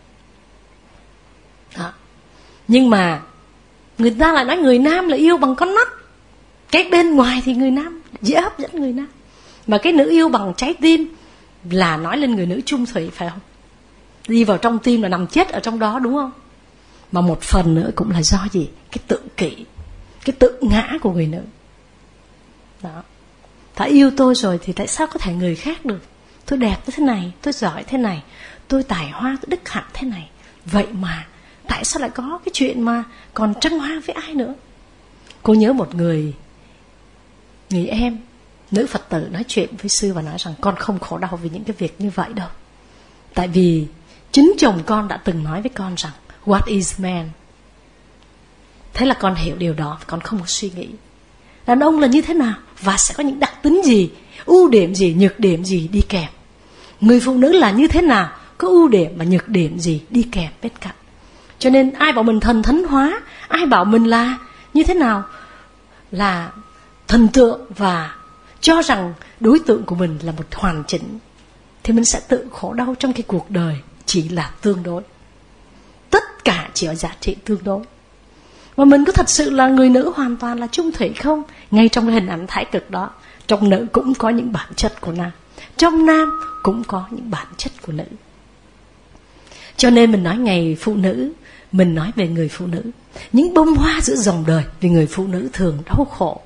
Đó. Nhưng mà người ta lại nói người nam là yêu bằng con mắt. Cái bên ngoài thì người nam dễ hấp dẫn người nam, mà cái nữ yêu bằng trái tim là nói lên người nữ chung thủy, phải không? Đi vào trong tim là nằm chết ở trong đó, đúng không? Mà một phần nữa cũng là do gì? Cái tự kỷ, cái tự ngã của người nữ. Đó. Ta yêu tôi rồi thì tại sao có thể người khác được? Tôi đẹp thế này, tôi giỏi thế này, tôi tài hoa, tôi đức hạnh thế này, vậy mà tại sao lại có cái chuyện mà còn trăng hoa với ai nữa? Cô nhớ một người em, nữ Phật tử nói chuyện với sư và nói rằng con không khổ đau vì những cái việc như vậy đâu. Tại vì chính chồng con đã từng nói với con rằng what is man? Thế là con hiểu điều đó, con không có suy nghĩ đàn ông là như thế nào và sẽ có những đặc tính gì, ưu điểm gì, nhược điểm gì đi kèm. Người phụ nữ là như thế nào, có ưu điểm và nhược điểm gì đi kèm bên cạnh. Cho nên ai bảo mình thần thánh hóa, ai bảo mình là như thế nào, là thần tượng và cho rằng đối tượng của mình là một hoàn chỉnh, thì mình sẽ tự khổ đau trong cái cuộc đời chỉ là tương đối. Tất cả chỉ ở giá trị tương đối. Và mình có thật sự là người nữ hoàn toàn là chung thủy không? Ngay trong cái hình ảnh thái cực đó, trong nữ cũng có những bản chất của nam, trong nam cũng có những bản chất của nữ. Cho nên mình nói ngày phụ nữ, mình nói về người phụ nữ, những bông hoa giữa dòng đời, vì người phụ nữ thường đau khổ.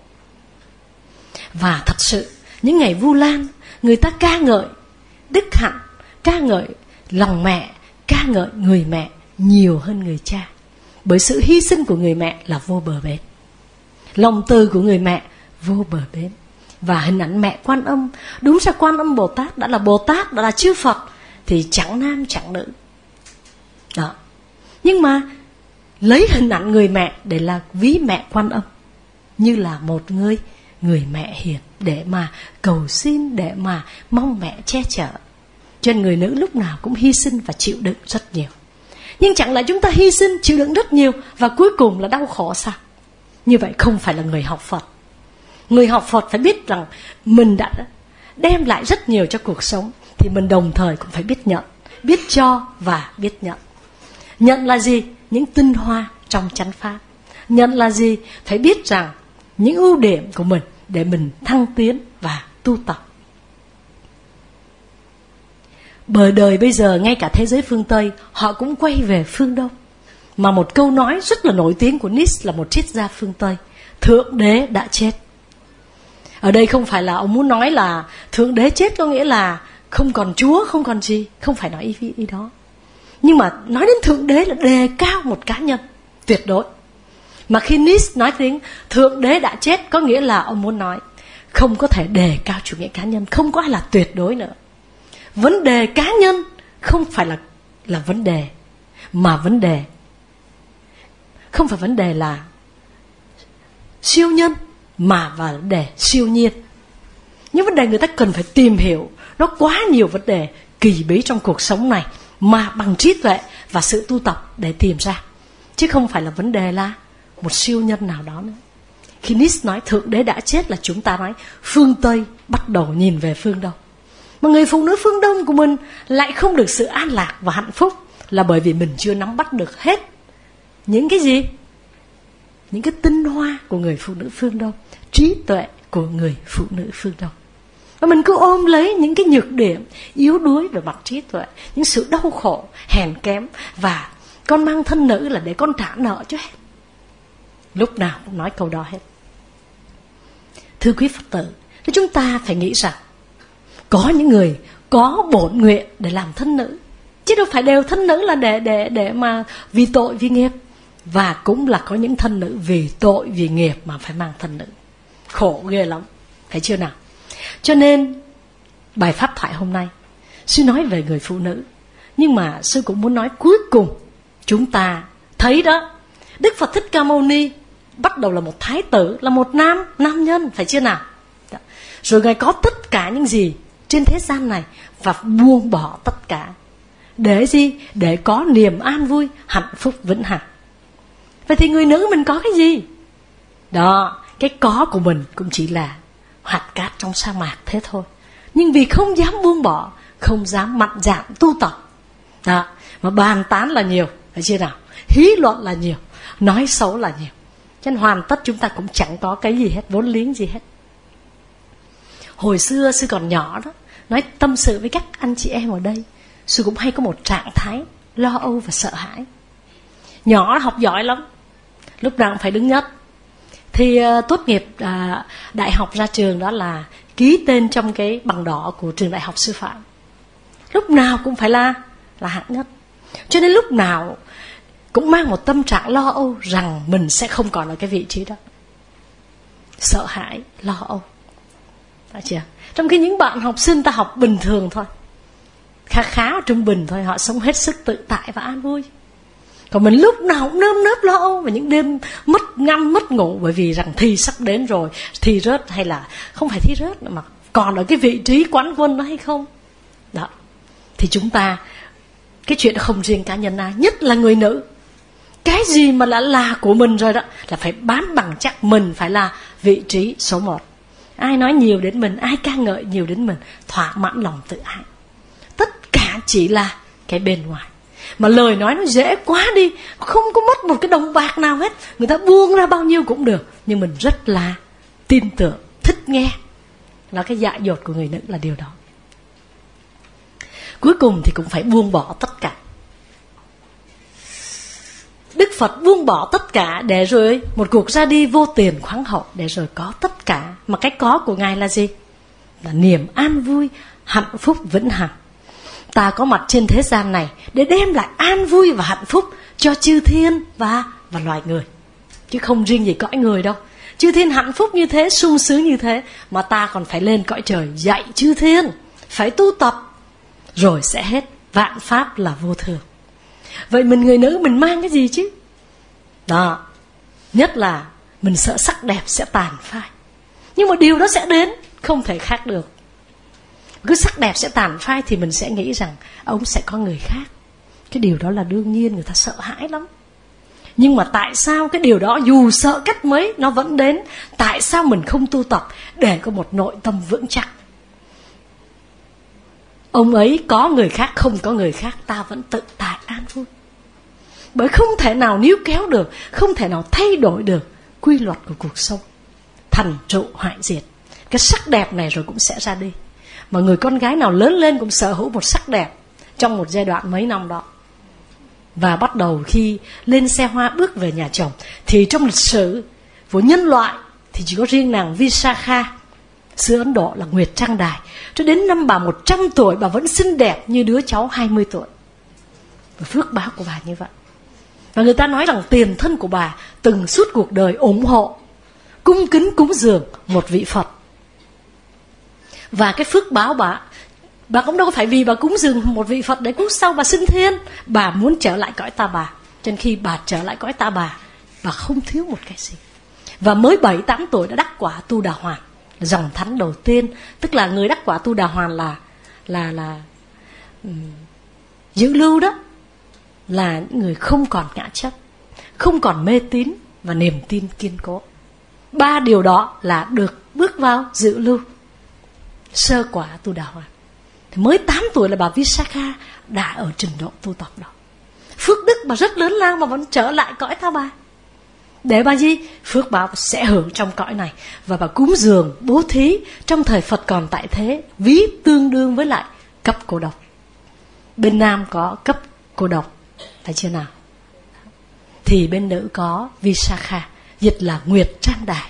Và thật sự những ngày Vu Lan, người ta ca ngợi đức hạnh, ca ngợi lòng mẹ, ca ngợi người mẹ nhiều hơn người cha. Bởi sự hy sinh của người mẹ là vô bờ bến, lòng từ của người mẹ vô bờ bến. Và hình ảnh mẹ Quan Âm, đúng ra Quan Âm Bồ Tát đã là Bồ Tát, đã là chư Phật, thì chẳng nam chẳng nữ. Đó. Nhưng mà lấy hình ảnh người mẹ để là ví mẹ Quan Âm như là một người mẹ hiền, để mà cầu xin, để mà mong mẹ che chở. Cho nên người nữ lúc nào cũng hy sinh và chịu đựng rất nhiều. Nhưng chẳng lẽ chúng ta hy sinh, chịu đựng rất nhiều và cuối cùng là đau khổ sao? Như vậy không phải là người học Phật. Người học Phật phải biết rằng mình đã đem lại rất nhiều cho cuộc sống, thì mình đồng thời cũng phải biết nhận, biết cho và biết nhận. Nhận là gì? Những tinh hoa trong chánh pháp. Nhận là gì? Phải biết rằng những ưu điểm của mình để mình thăng tiến và tu tập. Bởi đời bây giờ ngay cả thế giới phương Tây họ cũng quay về phương Đông. Mà một câu nói rất là nổi tiếng của Nietzsche là một triết gia phương Tây: Thượng Đế đã chết. Ở đây không phải là ông muốn nói là Thượng Đế chết có nghĩa là không còn Chúa, không còn gì. Không phải nói ý đó. Nhưng mà nói đến Thượng Đế là đề cao một cá nhân tuyệt đối. Mà khi Nietzsche nói tiếng Thượng Đế đã chết, có nghĩa là ông muốn nói không có thể đề cao chủ nghĩa cá nhân, không có ai là tuyệt đối nữa. Vấn đề cá nhân không phải là vấn đề, mà vấn đề không phải vấn đề là siêu nhân, mà vấn đề siêu nhiên. Những vấn đề người ta cần phải tìm hiểu, nó quá nhiều vấn đề kỳ bí trong cuộc sống này mà bằng trí tuệ và sự tu tập để tìm ra, chứ không phải là vấn đề là một siêu nhân nào đó nữa. Khi Nietzsche nói Thượng Đế đã chết là chúng ta nói phương Tây bắt đầu nhìn về phương Đông. Mà người phụ nữ phương Đông của mình lại không được sự an lạc và hạnh phúc, là bởi vì mình chưa nắm bắt được hết những cái gì? những cái tinh hoa của người phụ nữ phương Đông, trí tuệ của người phụ nữ phương Đông. Và mình cứ ôm lấy những cái nhược điểm, yếu đuối về mặt trí tuệ, những sự đau khổ, hèn kém, và con mang thân nữ là để con trả nợ cho hết. Lúc nào cũng nói câu đó hết. Thưa quý Phật tử, thì chúng ta phải nghĩ rằng có những người có bổn nguyện để làm thân nữ, chứ đâu phải đều thân nữ là để mà vì tội vì nghiệp. Và cũng là có những thân nữ vì tội vì nghiệp mà phải mang thân nữ. Khổ ghê lắm, thấy chưa nào? Cho nên bài pháp thoại hôm nay sư nói về người phụ nữ, nhưng mà sư cũng muốn nói cuối cùng chúng ta thấy đó, Đức Phật Thích Ca Mâu Ni bắt đầu là một thái tử, là một nam nhân, phải chưa nào? Rồi Ngài có tất cả những gì trên thế gian này và buông bỏ tất cả. Để gì? Để có niềm an vui, hạnh phúc vĩnh hằng. Vậy thì người nữ mình có cái gì? Đó, cái có của mình cũng chỉ là hạt cát trong sa mạc thế thôi. Nhưng vì không dám buông bỏ, không dám mạnh dạn tu tập, đó, mà bàn tán là nhiều, phải chưa nào? Hí luận là nhiều, nói xấu là nhiều. Cho nên hoàn tất chúng ta cũng chẳng có cái gì hết, vốn liếng gì hết. Hồi xưa sư còn nhỏ đó, nói tâm sự với các anh chị em ở đây, sư cũng hay có một trạng thái lo âu và sợ hãi. Nhỏ học giỏi lắm, lúc nào cũng phải đứng nhất. Thì tốt nghiệp đại học ra trường đó là ký tên trong cái bằng đỏ của trường đại học sư phạm. Lúc nào cũng phải là hạng nhất. Cho nên lúc nào cũng mang một tâm trạng lo âu rằng mình sẽ không còn ở cái vị trí đó. Sợ hãi, lo âu. Đã chưa? Trong khi những bạn học sinh ta học bình thường thôi, khá trung bình thôi, họ sống hết sức tự tại và an vui. Còn mình lúc nào cũng nơm nớp lo âu, và những đêm mất ngủ, bởi vì rằng thi sắp đến rồi, thi rớt hay là không phải thi rớt nữa, mà còn ở cái vị trí quán quân đó hay không. Đó. Thì chúng ta, cái chuyện không riêng cá nhân ai, nhất là người nữ, cái gì mà là của mình rồi đó, là phải bám bằng chắc mình phải là vị trí số 1. Ai nói nhiều đến mình, ai ca ngợi nhiều đến mình, thỏa mãn lòng tự ái. Tất cả chỉ là cái bên ngoài. Mà lời nói nó dễ quá đi, không có mất một cái đồng bạc nào hết, người ta buông ra bao nhiêu cũng được, nhưng mình rất là tin tưởng, thích nghe. Là cái dại dột của người nữ là điều đó. Cuối cùng thì cũng phải buông bỏ tất cả. Đức Phật buông bỏ tất cả để rồi một cuộc ra đi vô tiền khoáng hậu, để rồi có tất cả. Mà cái có của Ngài là gì? Là niềm an vui, hạnh phúc vĩnh hằng. Ta có mặt trên thế gian này để đem lại an vui và hạnh phúc cho chư thiên và loài người, chứ không riêng gì cõi người đâu. Chư thiên hạnh phúc như thế, sung sướng như thế, mà ta còn phải lên cõi trời dạy chư thiên, phải tu tập, rồi sẽ hết. Vạn pháp là vô thường. Vậy mình người nữ mình mang cái gì chứ? Đó, nhất là mình sợ sắc đẹp sẽ tàn phai. Nhưng mà điều đó sẽ đến, không thể khác được. Cứ sắc đẹp sẽ tàn phai thì mình sẽ nghĩ rằng ông sẽ có người khác. Cái điều đó là đương nhiên, người ta sợ hãi lắm. Nhưng mà tại sao cái điều đó dù sợ cách mấy nó vẫn đến? Tại sao mình không tu tập để có một nội tâm vững chắc? Ông ấy có người khác, không có người khác, ta vẫn tự tại an vui. Bởi không thể nào níu kéo được, không thể nào thay đổi được quy luật của cuộc sống. Thành trụ hoại diệt. Cái sắc đẹp này rồi cũng sẽ ra đi. Mà người con gái nào lớn lên cũng sở hữu một sắc đẹp trong một giai đoạn mấy năm đó. Và bắt đầu khi lên xe hoa bước về nhà chồng, thì trong lịch sử của nhân loại thì chỉ có riêng nàng Visakha, xứ Ấn Độ là Nguyệt Trang Đài, cho đến năm bà 100 tuổi bà vẫn xinh đẹp như đứa cháu 20 tuổi. Và phước báo của bà như vậy. Và người ta nói rằng tiền thân của bà từng suốt cuộc đời ủng hộ, cung kính cúng dường một vị Phật. Và cái phước báo bà cũng đâu phải vì bà cúng dường một vị Phật để cúng sau bà sinh thiên. Bà muốn trở lại cõi ta bà. Cho nên khi bà trở lại cõi ta bà không thiếu một cái gì. Và mới 7-8 tuổi đã đắc quả Tu Đà Hoàn, dòng thánh đầu tiên. Tức là người đắc quả Tu Đà Hoàn là Dự Lưu đó, là những người không còn ngã chấp, không còn mê tín và niềm tin kiên cố. 3 điều đó là được bước vào Dự Lưu, sơ quả Tu Đà Hoàn. Thì mới 8 tuổi là bà Visakha đã ở trình độ tu tập đó. Phước đức bà rất lớn lao mà vẫn trở lại cõi ta bà. để bà gì? Phước báo sẽ hưởng trong cõi này. Và bà cúng dường, bố thí trong thời Phật còn tại thế, ví tương đương với lại cấp cô độc. Bên nam có cấp cô độc, phải chưa nào? Thì bên nữ có Visakha, dịch là Nguyệt Trang Đài.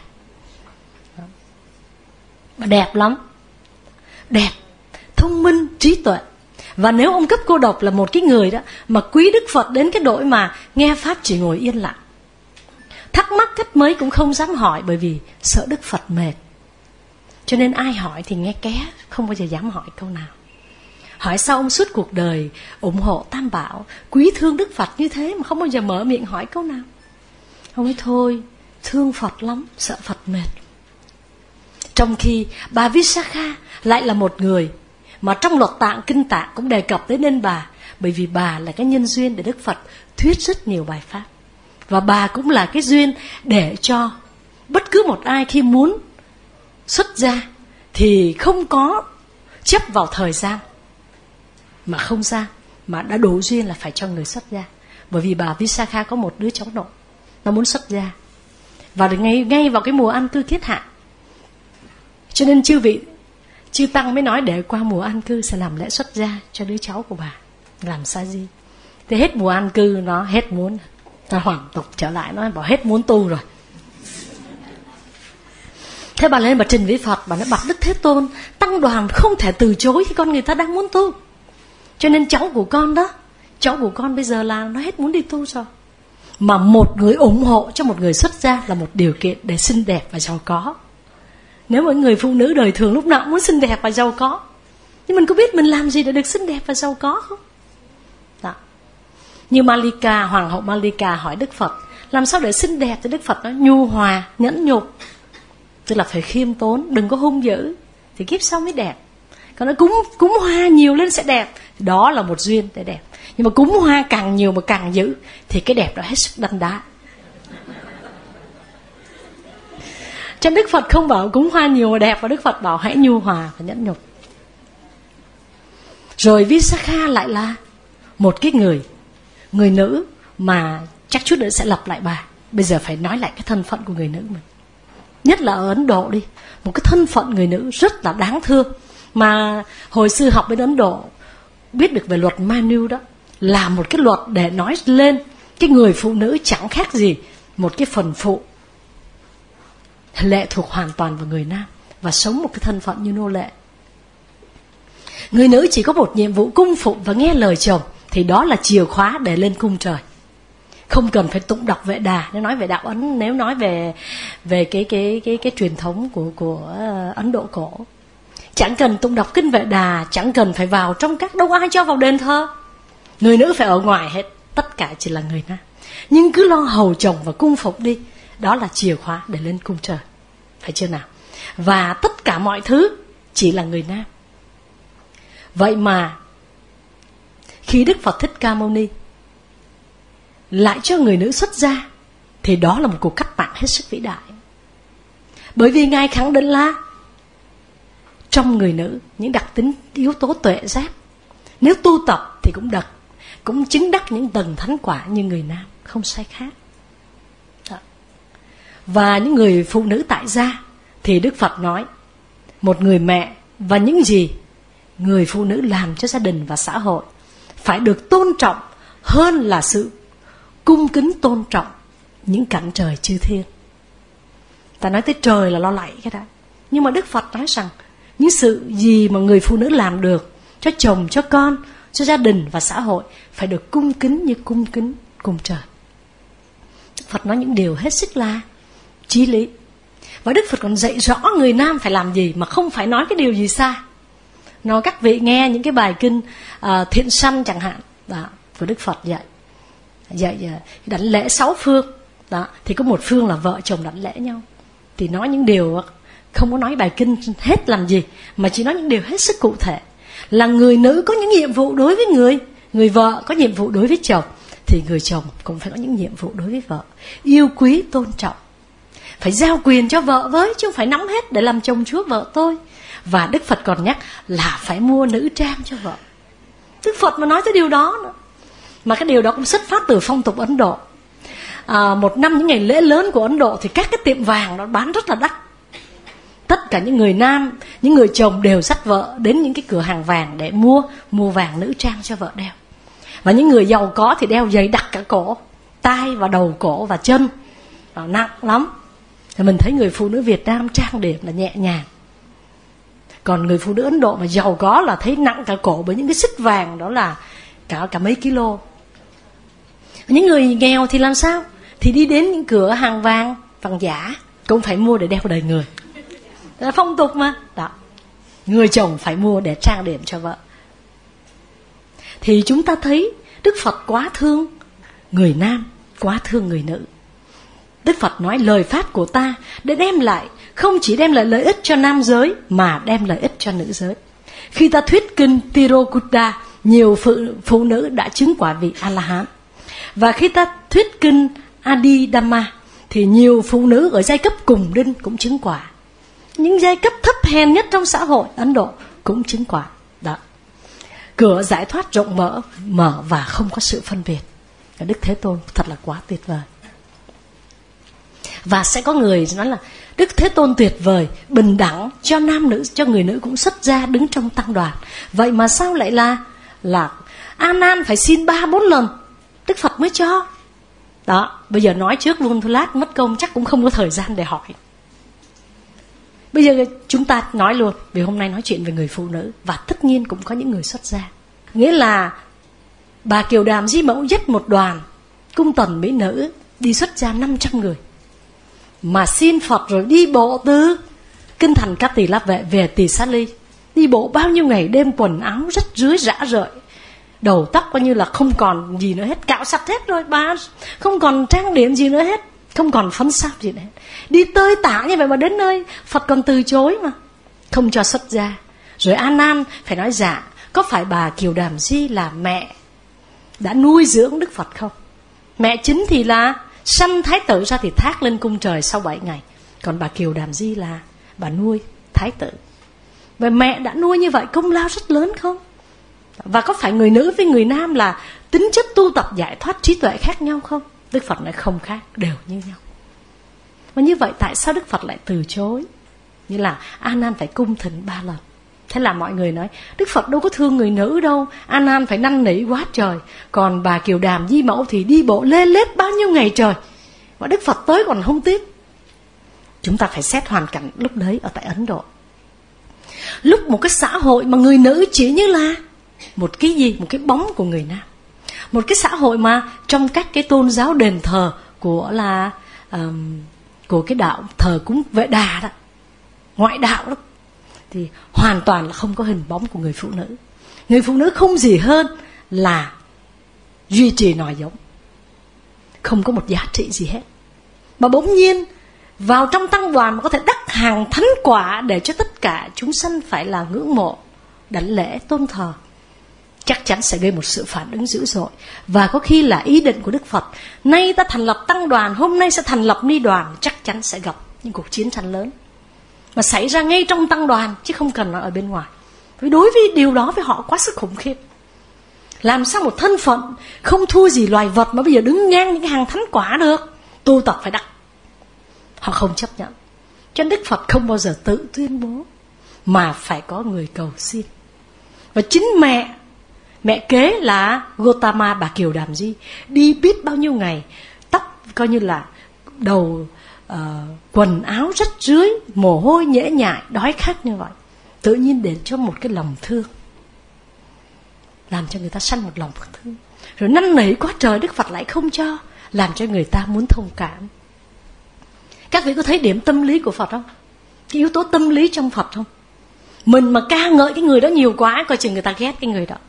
Bà đẹp lắm, đẹp, thông minh, trí tuệ. Và nếu ông cấp cô độc là một cái người đó mà quý Đức Phật đến cái độ mà nghe Pháp chỉ ngồi yên lặng, thắc mắc cách mấy cũng không dám hỏi, bởi vì sợ Đức Phật mệt. Cho nên ai hỏi thì nghe ké, không bao giờ dám hỏi câu nào. Hỏi sao ông suốt cuộc đời ủng hộ Tam Bảo, quý thương Đức Phật như thế mà không bao giờ mở miệng hỏi câu nào. Ông ấy thôi, thương Phật lắm, sợ Phật mệt. Trong khi bà Visakha lại là một người mà trong luật tạng, kinh tạng cũng đề cập tới nên bà, bởi vì bà là cái nhân duyên để Đức Phật thuyết rất nhiều bài pháp. Và bà cũng là cái duyên để cho bất cứ một ai khi muốn xuất gia thì không có chấp vào thời gian mà không ra, mà đã đủ duyên là phải cho người xuất gia. Bởi vì bà Visakha có một đứa cháu nội, nó muốn xuất gia, và ngay vào cái mùa an cư kiết hạ. Cho nên chư tăng mới nói để qua mùa an cư sẽ làm lễ xuất gia cho đứa cháu của bà, làm sa di. Thế hết mùa an cư nó hết muốn, nó hoàn tục trở lại, nó bảo hết muốn tu rồi. Thế bà lên bà trình với Phật, bà nói bạch Đức Thế Tôn, tăng đoàn không thể từ chối khi con người ta đang muốn tu. Cho nên cháu của con bây giờ là nó hết muốn đi tu rồi. Mà một người ủng hộ cho một người xuất gia là một điều kiện để xinh đẹp và giàu có. Nếu một người phụ nữ đời thường lúc nào muốn xinh đẹp và giàu có, nhưng mình có biết mình làm gì để được xinh đẹp và giàu có không? Đó. Như Malika, Hoàng hậu Malika hỏi Đức Phật, làm sao để xinh đẹp? Thì Đức Phật nói nhu hòa, nhẫn nhục. Tức là phải khiêm tốn, đừng có hung dữ, thì kiếp sau mới đẹp. Còn nó cúng hoa nhiều lên sẽ đẹp, đó là một duyên để đẹp. Nhưng mà cúng hoa càng nhiều mà càng dữ thì cái đẹp đó hết sức đanh đá. Cho Đức Phật không bảo cúng hoa nhiều mà đẹp, và Đức Phật bảo hãy nhu hòa và nhẫn nhục. Rồi Visakha lại là một cái người nữ mà chắc chút nữa sẽ lặp lại bà. Bây giờ phải nói lại cái thân phận của người nữ mình. Nhất là ở Ấn Độ đi, một cái thân phận người nữ rất là đáng thương. Mà hồi xưa học bên Ấn Độ biết được về luật Manu đó, là một cái luật để nói lên cái người phụ nữ chẳng khác gì một cái phần phụ, lệ thuộc hoàn toàn vào người nam và sống một cái thân phận như nô lệ. Người nữ chỉ có một nhiệm vụ cung phụng và nghe lời chồng, thì đó là chìa khóa để lên cung trời. Không cần phải tụng đọc Vệ Đà. Nếu nói về đạo Ấn, nếu nói về cái truyền thống của Ấn Độ cổ, chẳng cần tụng đọc kinh Vệ Đà, chẳng cần phải vào trong các, đâu ai cho vào đền thờ. Người nữ phải ở ngoài hết, tất cả chỉ là người nam. Nhưng cứ lo hầu chồng và cung phục đi, đó là chìa khóa để lên cung trời, phải chưa nào? Và tất cả mọi thứ chỉ là người nam. Vậy mà khi Đức Phật Thích Ca Mâu Ni lại cho người nữ xuất gia, thì đó là một cuộc cách mạng hết sức vĩ đại. Bởi vì Ngài khẳng định là trong người nữ những đặc tính yếu tố tuệ giác, nếu tu tập thì cũng chứng đắc những tầng thánh quả như người nam, không sai khác. Đó. Và những người phụ nữ tại gia thì Đức Phật nói một người mẹ và những gì người phụ nữ làm cho gia đình và xã hội phải được tôn trọng hơn là sự cung kính tôn trọng những cảnh trời chư thiên. Ta nói tới trời là lo lạy cái đó, nhưng mà Đức Phật nói rằng những sự gì mà người phụ nữ làm được cho chồng, cho con, cho gia đình và xã hội phải được cung kính như cung kính cùng trời. Đức Phật nói những điều hết sức là chí lý. Và Đức Phật còn dạy rõ người nam phải làm gì, mà không phải nói cái điều gì xa. Nói các vị nghe những cái bài kinh thiện sanh chẳng hạn đó, của Đức Phật dạy đảnh lễ 6 phương đó, thì có một phương là vợ chồng đảnh lễ nhau. Thì nói những điều không có nói bài kinh hết làm gì, mà chỉ nói những điều hết sức cụ thể. Là người nữ có những nhiệm vụ đối với người vợ, có nhiệm vụ đối với chồng, thì người chồng cũng phải có những nhiệm vụ đối với vợ. Yêu quý tôn trọng, phải giao quyền cho vợ với, chứ không phải nắm hết để làm chồng chúa vợ tôi. Và Đức Phật còn nhắc là phải mua nữ trang cho vợ. Đức Phật mà nói tới điều đó nữa. Mà cái điều đó cũng xuất phát từ phong tục Ấn Độ. một năm những ngày lễ lớn của Ấn Độ thì các cái tiệm vàng nó bán rất là đắt. Tất cả những người nam, những người chồng đều dắt vợ đến những cái cửa hàng vàng để mua vàng nữ trang cho vợ đeo. Và những người giàu có thì đeo giày đặc cả cổ, tai và đầu cổ và chân, nặng lắm. Thì mình thấy người phụ nữ Việt Nam trang điểm là nhẹ nhàng. Còn người phụ nữ Ấn Độ mà giàu có là thấy nặng cả cổ bởi những cái xích vàng, đó là cả mấy kilo. Những người nghèo thì làm sao? Thì đi đến những cửa hàng vàng giả cũng phải mua để đeo đời người. Đó là phong tục mà. Đó. Người chồng phải mua để trang điểm cho vợ. Thì chúng ta thấy Đức Phật quá thương người nam, quá thương người nữ. Đức Phật nói lời pháp của ta để đem lại, không chỉ đem lại lợi ích cho nam giới mà đem lợi ích cho nữ giới. Khi ta thuyết kinh Tirokutta, nhiều phụ nữ đã chứng quả vị A-la-hán. Và khi ta thuyết kinh Adi Dhamma thì nhiều phụ nữ ở giai cấp cùng đinh cũng chứng quả. Những giai cấp thấp hèn nhất trong xã hội Ấn Độ cũng chứng quả. Đó. Cửa giải thoát rộng mở và không có sự phân biệt. Đức Thế Tôn thật là quá tuyệt vời. Và sẽ có người nói là Đức Thế Tôn tuyệt vời, bình đẳng cho nam nữ, cho người nữ cũng xuất gia đứng trong tăng đoàn. Vậy mà sao lại là A Nan phải xin 3-4 lần Đức Phật mới cho. Đó, bây giờ nói trước luôn thôi, lát mất công chắc cũng không có thời gian để hỏi. Bây giờ chúng ta nói luôn, vì hôm nay nói chuyện về người phụ nữ, và tất nhiên cũng có những người xuất gia. Nghĩa là bà Kiều Đàm Di Mẫu dắt một đoàn cung tần mỹ nữ đi xuất gia 500 người, mà xin Phật rồi đi bộ từ kinh thành Cát Tỳ Láp Vệ về Tỳ Xá Ly. Đi bộ bao nhiêu ngày đêm, quần áo rách rưới rã rời, đầu tóc coi như là không còn gì nữa hết, cạo sạch hết rồi bà, không còn trang điểm gì nữa hết, không còn phấn sáp gì nữa hết. Đi tơi tả như vậy mà đến nơi Phật còn từ chối mà không cho xuất gia. Rồi A Nan phải nói dạ, có phải bà Kiều Đàm Di là mẹ đã nuôi dưỡng Đức Phật không? Mẹ chính thì là sanh thái tử ra thì thác lên cung trời sau 7 ngày. Còn bà Kiều Đàm Di là bà nuôi thái tử. Và mẹ đã nuôi như vậy công lao rất lớn không? Và có phải người nữ với người nam là tính chất tu tập giải thoát trí tuệ khác nhau không? Đức Phật nói không khác, đều như nhau. Và như vậy tại sao Đức Phật lại từ chối? Như là A Nan phải cung thỉnh 3 lần. Thế là mọi người nói Đức Phật đâu có thương người nữ đâu, A Nan phải năn nỉ quá trời. Còn bà Kiều Đàm Di Mẫu thì đi bộ lê lết bao nhiêu ngày trời, và Đức Phật tới còn không tiếp. Chúng ta phải xét hoàn cảnh lúc đấy ở tại Ấn Độ. Lúc một cái xã hội mà người nữ chỉ như là một cái gì, một cái bóng của người nam. Một cái xã hội mà trong các cái tôn giáo đền thờ của cái đạo thờ cúng Vệ Đà đó, ngoại đạo đó, thì hoàn toàn là không có hình bóng của người phụ nữ. Người phụ nữ không gì hơn là duy trì nòi giống, không có một giá trị gì hết. Mà bỗng nhiên vào trong tăng đoàn mà có thể đắc hàng thánh quả để cho tất cả chúng sanh phải là ngưỡng mộ, đảnh lễ, tôn thờ, chắc chắn sẽ gây một sự phản ứng dữ dội. Và có khi là ý định của Đức Phật, nay ta thành lập tăng đoàn, hôm nay sẽ thành lập ni đoàn, chắc chắn sẽ gặp những cuộc chiến tranh lớn mà xảy ra ngay trong tăng đoàn, chứ không cần nó ở bên ngoài. Vì đối với điều đó với họ quá sức khủng khiếp. Làm sao một thân phận không thua gì loài vật mà bây giờ đứng ngang những hàng thánh quả được? Tu tập phải đắc. Họ không chấp nhận. Cho nên Đức Phật không bao giờ tự tuyên bố, mà phải có người cầu xin. Và chính mẹ kế là Gotama, bà Kiều Đàm Di, đi biết bao nhiêu ngày, tóc coi như là đầu, quần áo rách rưới, mồ hôi nhễ nhại, đói khát như vậy, tự nhiên đến cho một cái lòng thương, làm cho người ta sanh một lòng thương. Rồi năn nỉ quá trời, Đức Phật lại không cho, làm cho người ta muốn thông cảm. Các vị có thấy điểm tâm lý của Phật không? Cái yếu tố tâm lý trong Phật không? Mình mà ca ngợi cái người đó nhiều quá, coi chừng người ta ghét cái người đó.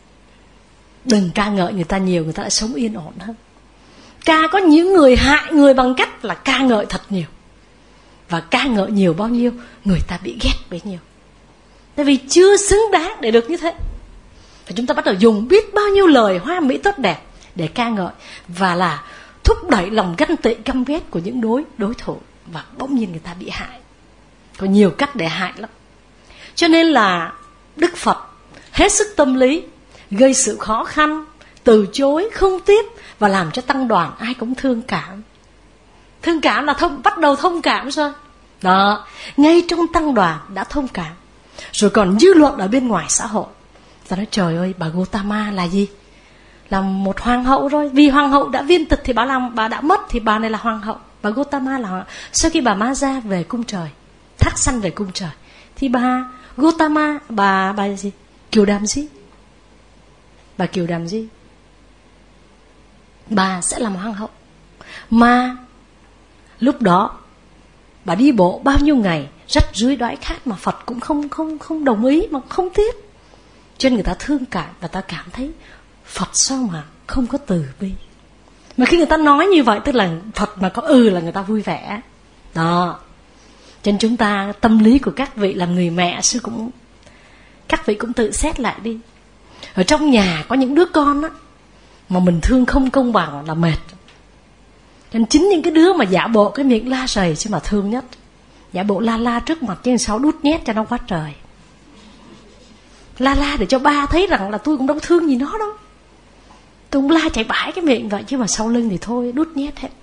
Đừng ca ngợi người ta nhiều, người ta lại sống yên ổn hơn. Có những người hại người bằng cách là ca ngợi thật nhiều. Và ca ngợi nhiều bao nhiêu, người ta bị ghét bấy nhiêu. Tại vì chưa xứng đáng để được như thế. Và chúng ta bắt đầu dùng biết bao nhiêu lời hoa mỹ tốt đẹp để ca ngợi, và là thúc đẩy lòng ganh tị căm ghét của những đối thủ. Và bỗng nhiên người ta bị hại. Có nhiều cách để hại lắm. Cho nên là Đức Phật hết sức tâm lý, gây sự khó khăn, từ chối, không tiếp, và làm cho tăng đoàn ai cũng thương cảm. Thương cảm là bắt đầu thông cảm rồi. Đó, ngay trong tăng đoàn đã thông cảm. Rồi còn dư luận ở bên ngoài xã hội. Ta nói trời ơi, bà Gotama là gì? Là một hoàng hậu rồi. Vì hoàng hậu đã viên tịch thì bà đã mất, thì bà này là hoàng hậu. Bà Gotama là hoàng hậu. Sau khi bà Ma Gia về cung trời, thác sanh về cung trời, thì bà Gotama, bà gì? Kiều Đàm Di. Bà Kiều Đàm Di, bà sẽ làm hoàng hậu. Mà lúc đó bà đi bộ bao nhiêu ngày, rách rưới đói khát, mà Phật cũng không đồng ý, mà không tiếp. Cho nên người ta thương cảm, và ta cảm thấy Phật sao mà không có từ bi. Mà khi người ta nói như vậy, tức là Phật mà có là người ta vui vẻ. Đó. Cho nên chúng ta, tâm lý của các vị làm người mẹ, các vị cũng tự xét lại đi. Ở trong nhà có những đứa con á, mà mình thương không công bằng là mệt. Cho nên chính những cái đứa mà giả bộ cái miệng la rầy chứ mà thương nhất. Giả bộ la trước mặt chứ sau đút nhét cho nó quá trời. La để cho ba thấy rằng là tôi cũng đâu thương gì nó đâu. Tôi cũng la chạy bãi cái miệng vậy, chứ mà sau lưng thì thôi đút nhét hết.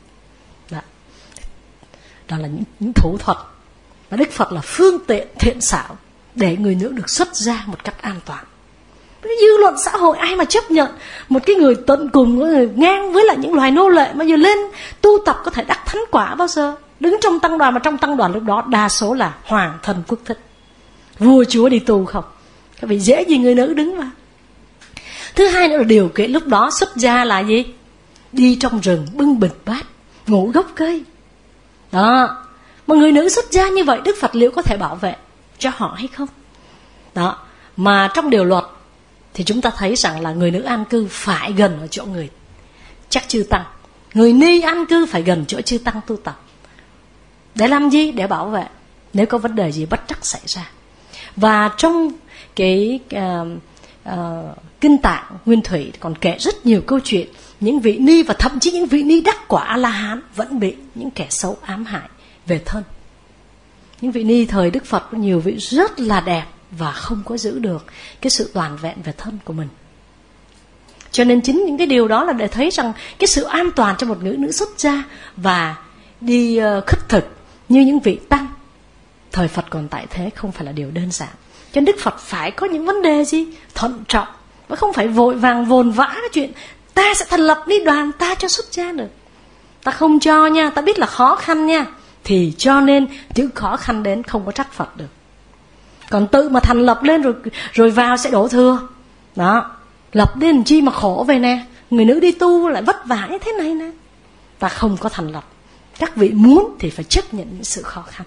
Đó là những thủ thuật. Và Đức Phật là phương tiện thiện xảo để người nữ được xuất gia một cách an toàn. Dư luận xã hội ai mà chấp nhận một cái người tận cùng, người ngang với lại những loài nô lệ mà giờ lên tu tập có thể đắc thánh quả bao giờ? Đứng trong tăng đoàn, mà trong tăng đoàn lúc đó đa số là hoàng thân quốc thích, vua chúa đi tù không. Các vị dễ gì người nữ đứng vào. Thứ hai nữa là điều kiện lúc đó xuất gia là gì? Đi trong rừng bưng bịch bát, ngủ gốc cây. Đó. Mà người nữ xuất gia như vậy, Đức Phật liệu có thể bảo vệ cho họ hay không? Đó. Mà trong điều luật thì chúng ta thấy rằng là người nữ an cư phải gần ở chỗ người chắc chư tăng. Người ni an cư phải gần chỗ chư tăng tu tập. Để làm gì? Để bảo vệ nếu có vấn đề gì bất trắc xảy ra. Và trong cái Kinh Tạng Nguyên Thủy còn kể rất nhiều câu chuyện những vị ni, và thậm chí những vị ni đắc quả A-la-hán vẫn bị những kẻ xấu ám hại về thân. Những vị ni thời Đức Phật có nhiều vị rất là đẹp và không có giữ được cái sự toàn vẹn về thân của mình. Cho nên chính những cái điều đó là để thấy rằng cái sự an toàn cho một người nữ xuất gia và đi khất thực như những vị tăng thời Phật còn tại thế không phải là điều đơn giản. Cho nên Đức Phật phải có những vấn đề gì? Thận trọng, và không phải vội vàng vồn vã cái chuyện ta sẽ thành lập ni đoàn, ta cho xuất gia được. Ta không cho nha, ta biết là khó khăn nha. Thì cho nên chữ khó khăn đến không có trách Phật được. Còn tự mà thành lập lên rồi vào sẽ đổ thừa. Đó, lập lên chi mà khổ về nè. Người nữ đi tu lại vất vả như thế này nè. Ta không có thành lập. Các vị muốn thì phải chấp nhận những sự khó khăn.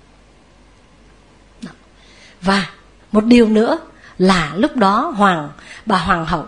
Đó. Và một điều nữa là lúc đó bà hoàng hậu,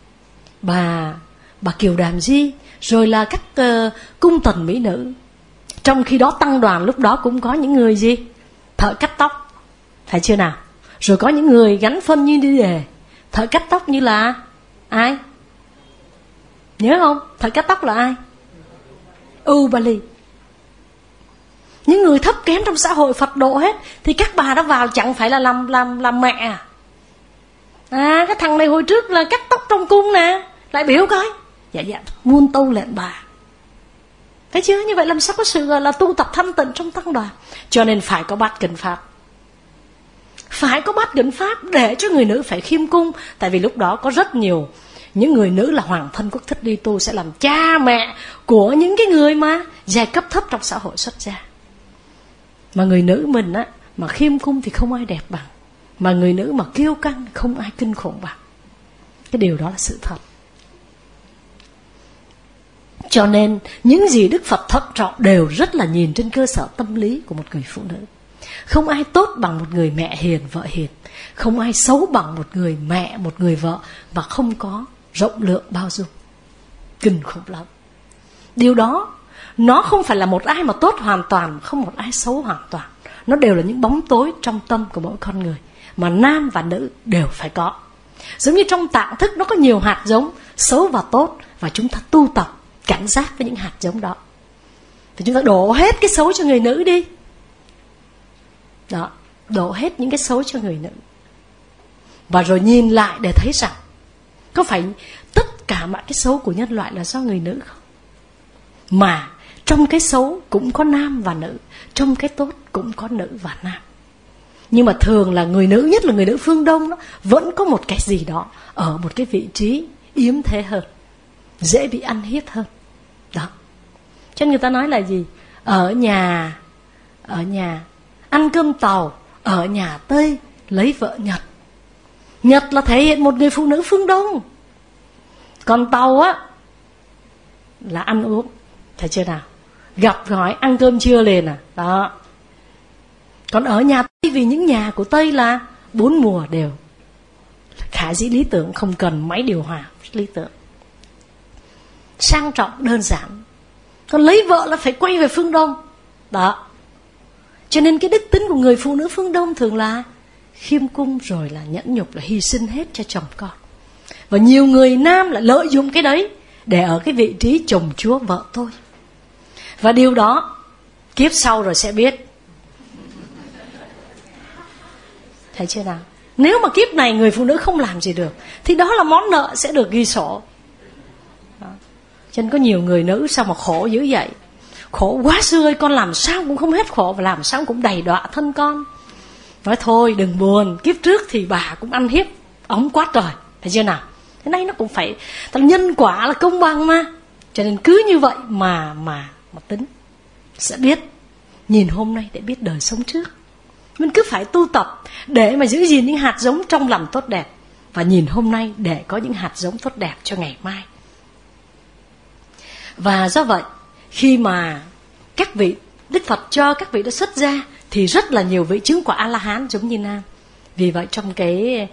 bà Kiều Đàm Di, rồi là các cung tần mỹ nữ. Trong khi đó tăng đoàn lúc đó cũng có những người gì? Thợ cắt tóc, phải chưa nào? Rồi có những người gánh phân như đi đề. Thợ cắt tóc như là ai? Nhớ không? Thợ cắt tóc là ai? Ubali. Những người thấp kém trong xã hội Phật độ hết, thì các bà đó vào chẳng phải là làm mẹ à? Cái thằng này hồi trước là cắt tóc trong cung nè, lại biểu coi. Dạ muôn tâu lệnh bà. Thấy chưa? Như vậy làm sao có sự là tu tập thanh tịnh trong tăng đoàn. Cho nên phải có bát kinh pháp. Phải có bát kinh pháp để cho người nữ phải khiêm cung. Tại vì lúc đó có rất nhiều những người nữ là hoàng thân quốc thích đi tu sẽ làm cha mẹ của những cái người mà giai cấp thấp trong xã hội xuất gia. Mà người nữ mình á, mà khiêm cung thì không ai đẹp bằng. Mà người nữ mà kiêu căng không ai kinh khủng bằng. Cái điều đó là sự thật. Cho nên những gì Đức Phật thận trọng đều rất là nhìn trên cơ sở tâm lý của một người phụ nữ. Không ai tốt bằng một người mẹ hiền, vợ hiền. Không ai xấu bằng một người mẹ, một người vợ mà không có rộng lượng bao dung. Kinh khủng lắm. Điều đó nó không phải là một ai mà tốt hoàn toàn, không một ai xấu hoàn toàn. Nó đều là những bóng tối trong tâm của mỗi con người, mà nam và nữ đều phải có. Giống như trong tạng thức nó có nhiều hạt giống xấu và tốt, và chúng ta tu tập cảnh giác với những hạt giống đó. Thì chúng ta đổ hết cái xấu cho người nữ đi. Đó, đổ hết những cái xấu cho người nữ. Và rồi nhìn lại để thấy rằng có phải tất tất cả mọi cái xấu của nhân loại là do người nữ không? Mà trong cái xấu cũng có nam và nữ, trong cái tốt cũng có nữ và nam. Nhưng mà thường là người nữ, nhất là người nữ phương Đông đó, vẫn có một cái gì đó ở một cái vị trí yếm thế hơn, dễ bị ăn hiếp hơn. Đó. Cho nên người ta nói là gì? Ở nhà ăn cơm Tàu, ở nhà Tây lấy vợ Nhật. Nhật là thể hiện một người phụ nữ phương Đông, còn Tàu á là ăn uống. Thấy chưa nào? Gặp hỏi ăn cơm chưa liền à? Đó. Còn ở nhà Tây, vì những nhà của Tây là 4 mùa đều khả dĩ lý tưởng, không cần máy điều hòa, lý tưởng, sang trọng đơn giản. Còn lấy vợ là phải quay về phương Đông. Đó. Cho nên cái đức tính của người phụ nữ phương Đông thường là khiêm cung, rồi là nhẫn nhục, là hy sinh hết cho chồng con. Và nhiều người nam lại lợi dụng cái đấy để ở cái vị trí chồng chúa vợ tôi. Và điều đó kiếp sau rồi sẽ biết. Thấy chưa nào? Nếu mà kiếp này người phụ nữ không làm gì được thì đó là món nợ sẽ được ghi sổ. Đó. Cho nên có nhiều người nữ sao mà khổ dữ vậy? Khổ quá sư ơi, con làm sao cũng không hết khổ, và làm sao cũng đầy đọa thân con. Nói thôi đừng buồn, kiếp trước thì bà cũng ăn hiếp ống quá trời. Thấy chưa nào? Thế này nó cũng phải, nhân quả là công bằng mà. Cho nên cứ như vậy mà tính, sẽ biết. Nhìn hôm nay để biết đời sống trước. Mình cứ phải tu tập để mà giữ gìn những hạt giống trong lòng tốt đẹp, và nhìn hôm nay để có những hạt giống tốt đẹp cho ngày mai. Và do vậy, khi mà các vị Đức Phật cho các vị đã xuất gia thì rất là nhiều vị chứng quả A-la-hán giống như nam. Vì vậy trong cái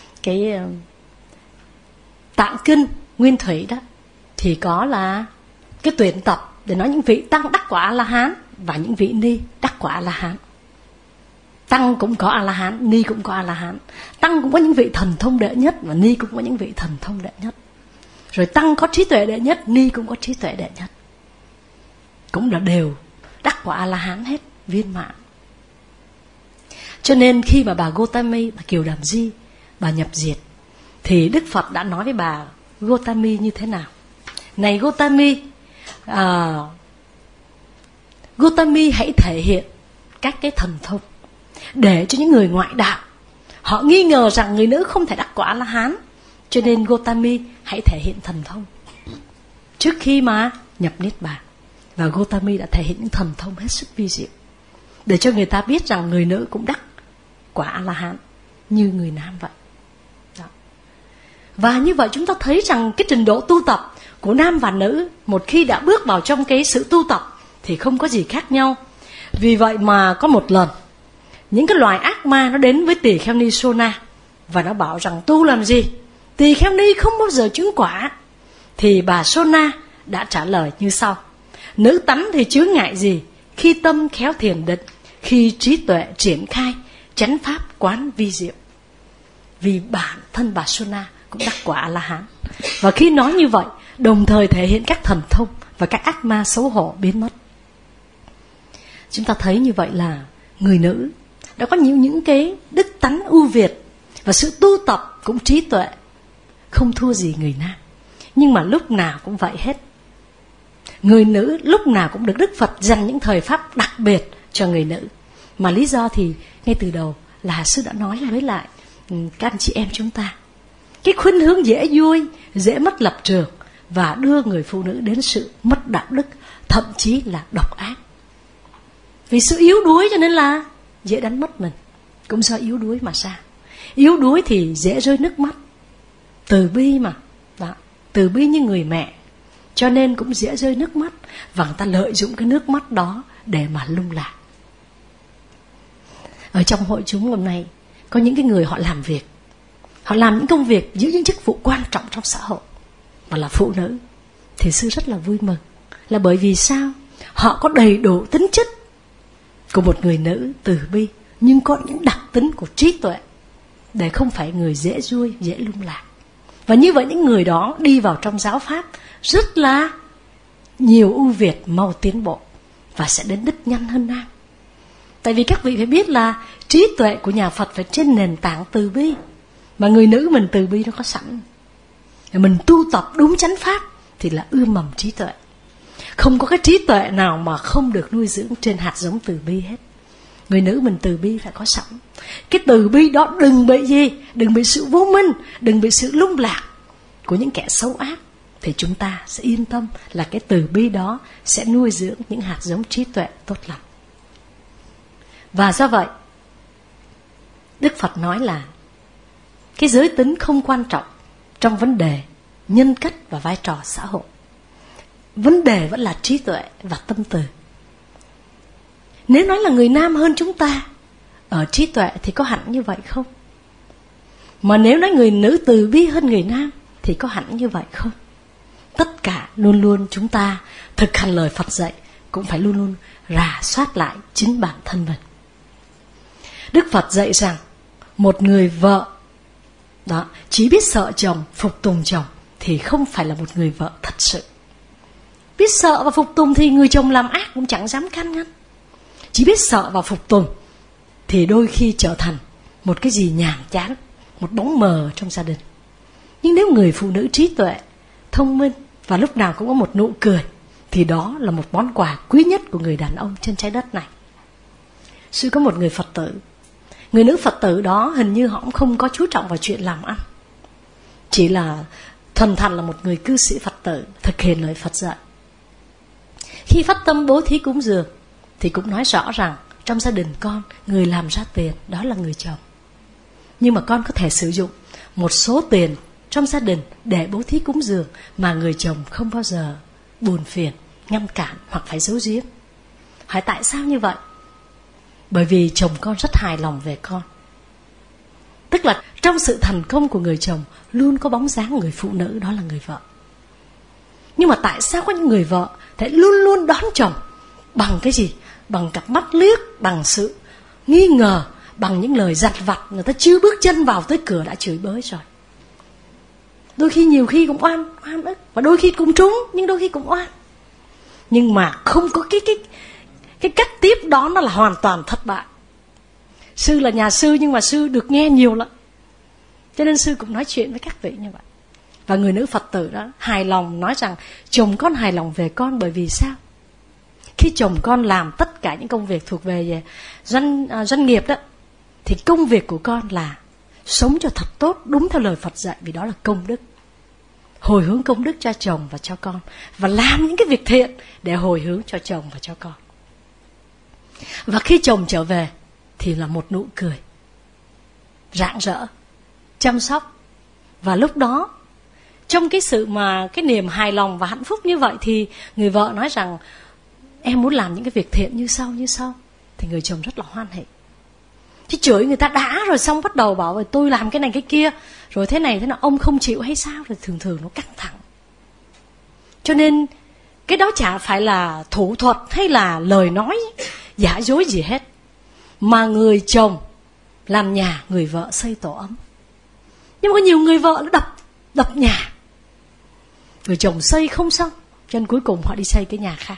Tạng Kinh Nguyên Thủy đó thì có là cái tuyển tập để nói những vị tăng đắc quả A-la-hán và những vị ni đắc quả A-la-hán. Tăng cũng có A-la-hán, ni cũng có A-la-hán. Tăng cũng có những vị thần thông đệ nhất, và ni cũng có những vị thần thông đệ nhất. Rồi tăng có trí tuệ đệ nhất, ni cũng có trí tuệ đệ nhất. Cũng là đều đắc quả A-la-hán hết, viên mãn. Cho nên khi mà bà Gotami, bà Kiều Đàm Di, bà nhập diệt, thì Đức Phật đã nói với bà Gotami như thế nào? Này Gotami, Gotami hãy thể hiện các cái thần thông để cho những người ngoại đạo họ nghi ngờ rằng người nữ không thể đắc quả A-la-hán. Cho nên Gotami hãy thể hiện thần thông trước khi mà nhập Niết Bàn. Và Gotami đã thể hiện những thần thông hết sức vi diệu để cho người ta biết rằng người nữ cũng đắc quả A-la-hán như người nam vậy. Đó. Và như vậy chúng ta thấy rằng cái trình độ tu tập của nam và nữ một khi đã bước vào trong cái sự tu tập thì không có gì khác nhau. Vì vậy mà có một lần những cái loài ác ma nó đến với Tỳ Kheo Ni Sona và nó bảo rằng tu làm gì? Tỳ Kheo Ni không bao giờ chứng quả. Thì bà Sona đã trả lời như sau: nữ tánh thì chướng ngại gì khi tâm khéo thiền định, khi trí tuệ triển khai, chánh pháp quán vi diệu. Vì bản thân bà Sona cũng đắc quả A-la-hán. Và khi nói như vậy, đồng thời thể hiện các thần thông và các ác ma xấu hổ biến mất. Chúng ta thấy như vậy là người nữ đã có những cái đức tánh ưu việt, và sự tu tập cũng trí tuệ không thua gì người nam. Nhưng mà lúc nào cũng vậy hết. Người nữ lúc nào cũng được Đức Phật dành những thời pháp đặc biệt cho người nữ. Mà lý do thì ngay từ đầu là sư đã nói với lại các anh chị em chúng ta, cái khuynh hướng dễ vui, dễ mất lập trường và đưa người phụ nữ đến sự mất đạo đức, thậm chí là độc ác. Vì sự yếu đuối cho nên là dễ đánh mất mình. Cũng do yếu đuối mà ra. Yếu đuối thì dễ rơi nước mắt. Từ bi mà. Đó. Từ bi như người mẹ, cho nên cũng dễ rơi nước mắt. Và người ta lợi dụng cái nước mắt đó để mà lung lạc. Ở trong hội chúng hôm nay có những cái người họ làm việc, họ làm những công việc, giữ những chức vụ quan trọng trong xã hội, và là phụ nữ. Thì sư rất là vui mừng. Là bởi vì sao? Họ có đầy đủ tính chất của một người nữ từ bi, nhưng có những đặc tính của trí tuệ, để không phải người dễ vui, dễ lung lạc. Và như vậy những người đó đi vào trong giáo pháp rất là nhiều ưu việt, mau tiến bộ, và sẽ đến đích nhanh hơn nam. Tại vì các vị phải biết là trí tuệ của nhà Phật phải trên nền tảng từ bi. Mà người nữ mình từ bi nó có sẵn. mình tu tập đúng chánh pháp thì là ươm mầm trí tuệ. Không có cái trí tuệ nào mà không được nuôi dưỡng trên hạt giống từ bi hết. Người nữ mình từ bi phải có sẵn. Cái từ bi đó đừng bị gì? Đừng bị sự vô minh, đừng bị sự lung lạc của những kẻ xấu ác, thì chúng ta sẽ yên tâm là cái từ bi đó sẽ nuôi dưỡng những hạt giống trí tuệ tốt lành. Và do vậy, Đức Phật nói là cái giới tính không quan trọng trong vấn đề nhân cách và vai trò xã hội. Vấn đề vẫn là trí tuệ và tâm từ. Nếu nói là người nam hơn chúng ta ở trí tuệ thì có hẳn như vậy không? Mà nếu nói người nữ từ bi hơn người nam thì có hẳn như vậy không? Tất cả luôn luôn chúng ta thực hành lời Phật dạy cũng phải luôn luôn rà soát lại chính bản thân mình. Đức Phật dạy rằng một người vợ đó chỉ biết sợ chồng, phục tùng chồng thì không phải là một người vợ thật sự. Biết sợ và phục tùng thì người chồng làm ác cũng chẳng dám can ngăn. Chỉ biết sợ và phục tùng thì đôi khi trở thành một cái gì nhàm chán, một bóng mờ trong gia đình. Nhưng nếu người phụ nữ trí tuệ, thông minh và lúc nào cũng có một nụ cười thì đó là một món quà quý nhất của người đàn ông trên trái đất này. Sư có một người Phật tử. Người nữ Phật tử đó hình như họ cũng không có chú trọng vào chuyện làm ăn, chỉ là thuần thành là một người cư sĩ Phật tử thực hiện lời Phật dạy. Khi phát tâm bố thí cúng dường thì cũng nói rõ rằng trong gia đình con, người làm ra tiền đó là người chồng. Nhưng mà con có thể sử dụng một số tiền trong gia đình để bố thí cúng dường mà người chồng không bao giờ buồn phiền, ngăn cản hoặc phải giấu giếm. Hỏi tại sao như vậy? Bởi vì chồng con rất hài lòng về con. Tức là trong sự thành công của người chồng luôn có bóng dáng người phụ nữ, đó là người vợ. Nhưng mà tại sao có những người vợ thì luôn luôn đón chồng bằng cái gì? Bằng cặp mắt liếc, bằng sự nghi ngờ, bằng những lời giặt vặt. Người ta chưa bước chân vào tới cửa đã chửi bới rồi. Đôi khi nhiều khi cũng oan ức, và đôi khi cũng trúng, nhưng đôi khi cũng oan. Nhưng mà không có cái cách tiếp đó, nó là hoàn toàn thất bại. Sư là nhà sư nhưng mà sư được nghe nhiều lắm, cho nên sư cũng nói chuyện với các vị như vậy. Và người nữ Phật tử đó hài lòng nói rằng chồng con hài lòng về con bởi vì sao? Khi chồng con làm tất cả những công việc thuộc về doanh nghiệp đó, thì công việc của con là sống cho thật tốt đúng theo lời Phật dạy, vì đó là công đức. Hồi hướng công đức cho chồng và cho con, và làm những cái việc thiện để hồi hướng cho chồng và cho con. Và khi chồng trở về thì là một nụ cười rạng rỡ, chăm sóc. Và lúc đó trong cái sự mà cái niềm hài lòng và hạnh phúc như vậy thì người vợ nói rằng em muốn làm những cái việc thiện như sau. Thì người chồng rất là hoan hỉ. Chứ chửi người ta đã rồi xong bắt đầu bảo rồi tôi làm cái này cái kia, rồi thế này thế nào, ông không chịu hay sao, rồi thường nó căng thẳng. Cho nên cái đó chả phải là thủ thuật hay là lời nói giả dối gì hết, mà người chồng làm nhà, người vợ xây tổ ấm. Nhưng mà có nhiều người vợ nó đập nhà, người chồng xây không xong, cho nên cuối cùng họ đi xây cái nhà khác.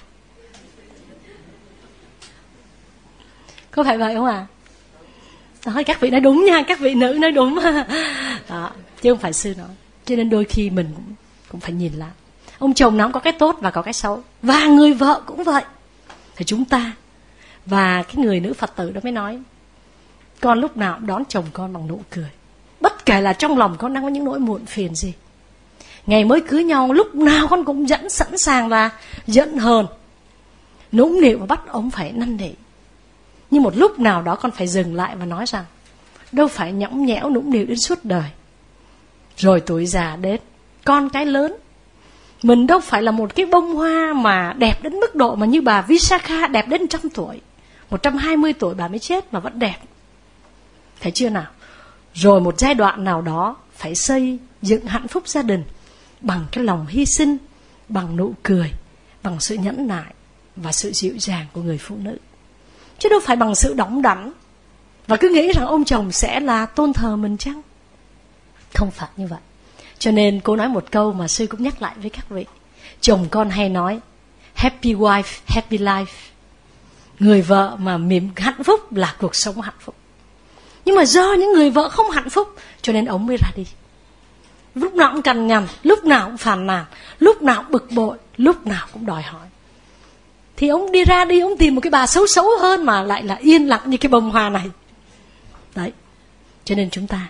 Có phải vậy không ạ? Đó, các vị nói đúng nha, các vị nữ nói đúng. Đó, chứ không phải sư nói. Cho nên đôi khi mình cũng phải nhìn lại. Ông chồng nào có cái tốt và có cái xấu, và người vợ cũng vậy. Thì chúng ta, và cái người nữ Phật tử đó mới nói, con lúc nào đón chồng con bằng nụ cười, bất kể là trong lòng con đang có những nỗi muộn phiền gì. Ngày mới cưới nhau, lúc nào con cũng sẵn sàng là giận hờn, nũng nịu và bắt ông phải năn nỉ. Nhưng một lúc nào đó con phải dừng lại và nói rằng đâu phải nhõng nhẽo nũng nịu đến suốt đời. Rồi tuổi già đến, con cái lớn, mình đâu phải là một cái bông hoa mà đẹp đến mức độ mà như bà Visakha đẹp đến 100 tuổi, 120 tuổi bà mới chết mà vẫn đẹp. Thấy chưa nào? Rồi một giai đoạn nào đó phải xây dựng hạnh phúc gia đình bằng cái lòng hy sinh, bằng nụ cười, bằng sự nhẫn nại và sự dịu dàng của người phụ nữ. Chứ đâu phải bằng sự đóng đắn và cứ nghĩ rằng ông chồng sẽ là tôn thờ mình chăng? Không phải như vậy. Cho nên cô nói một câu mà sư cũng nhắc lại với các vị. Chồng con hay nói happy wife, happy life. Người vợ mà mỉm hạnh phúc là cuộc sống hạnh phúc. Nhưng mà do những người vợ không hạnh phúc cho nên ông mới ra đi. lúc nào cũng cằn nhằn, lúc nào cũng phàn nàn, lúc nào cũng bực bội, lúc nào cũng đòi hỏi. Thì ông đi ra đi, ông tìm một cái bà xấu xấu hơn mà lại là yên lặng như cái bông hoa này. Đấy. Cho nên chúng ta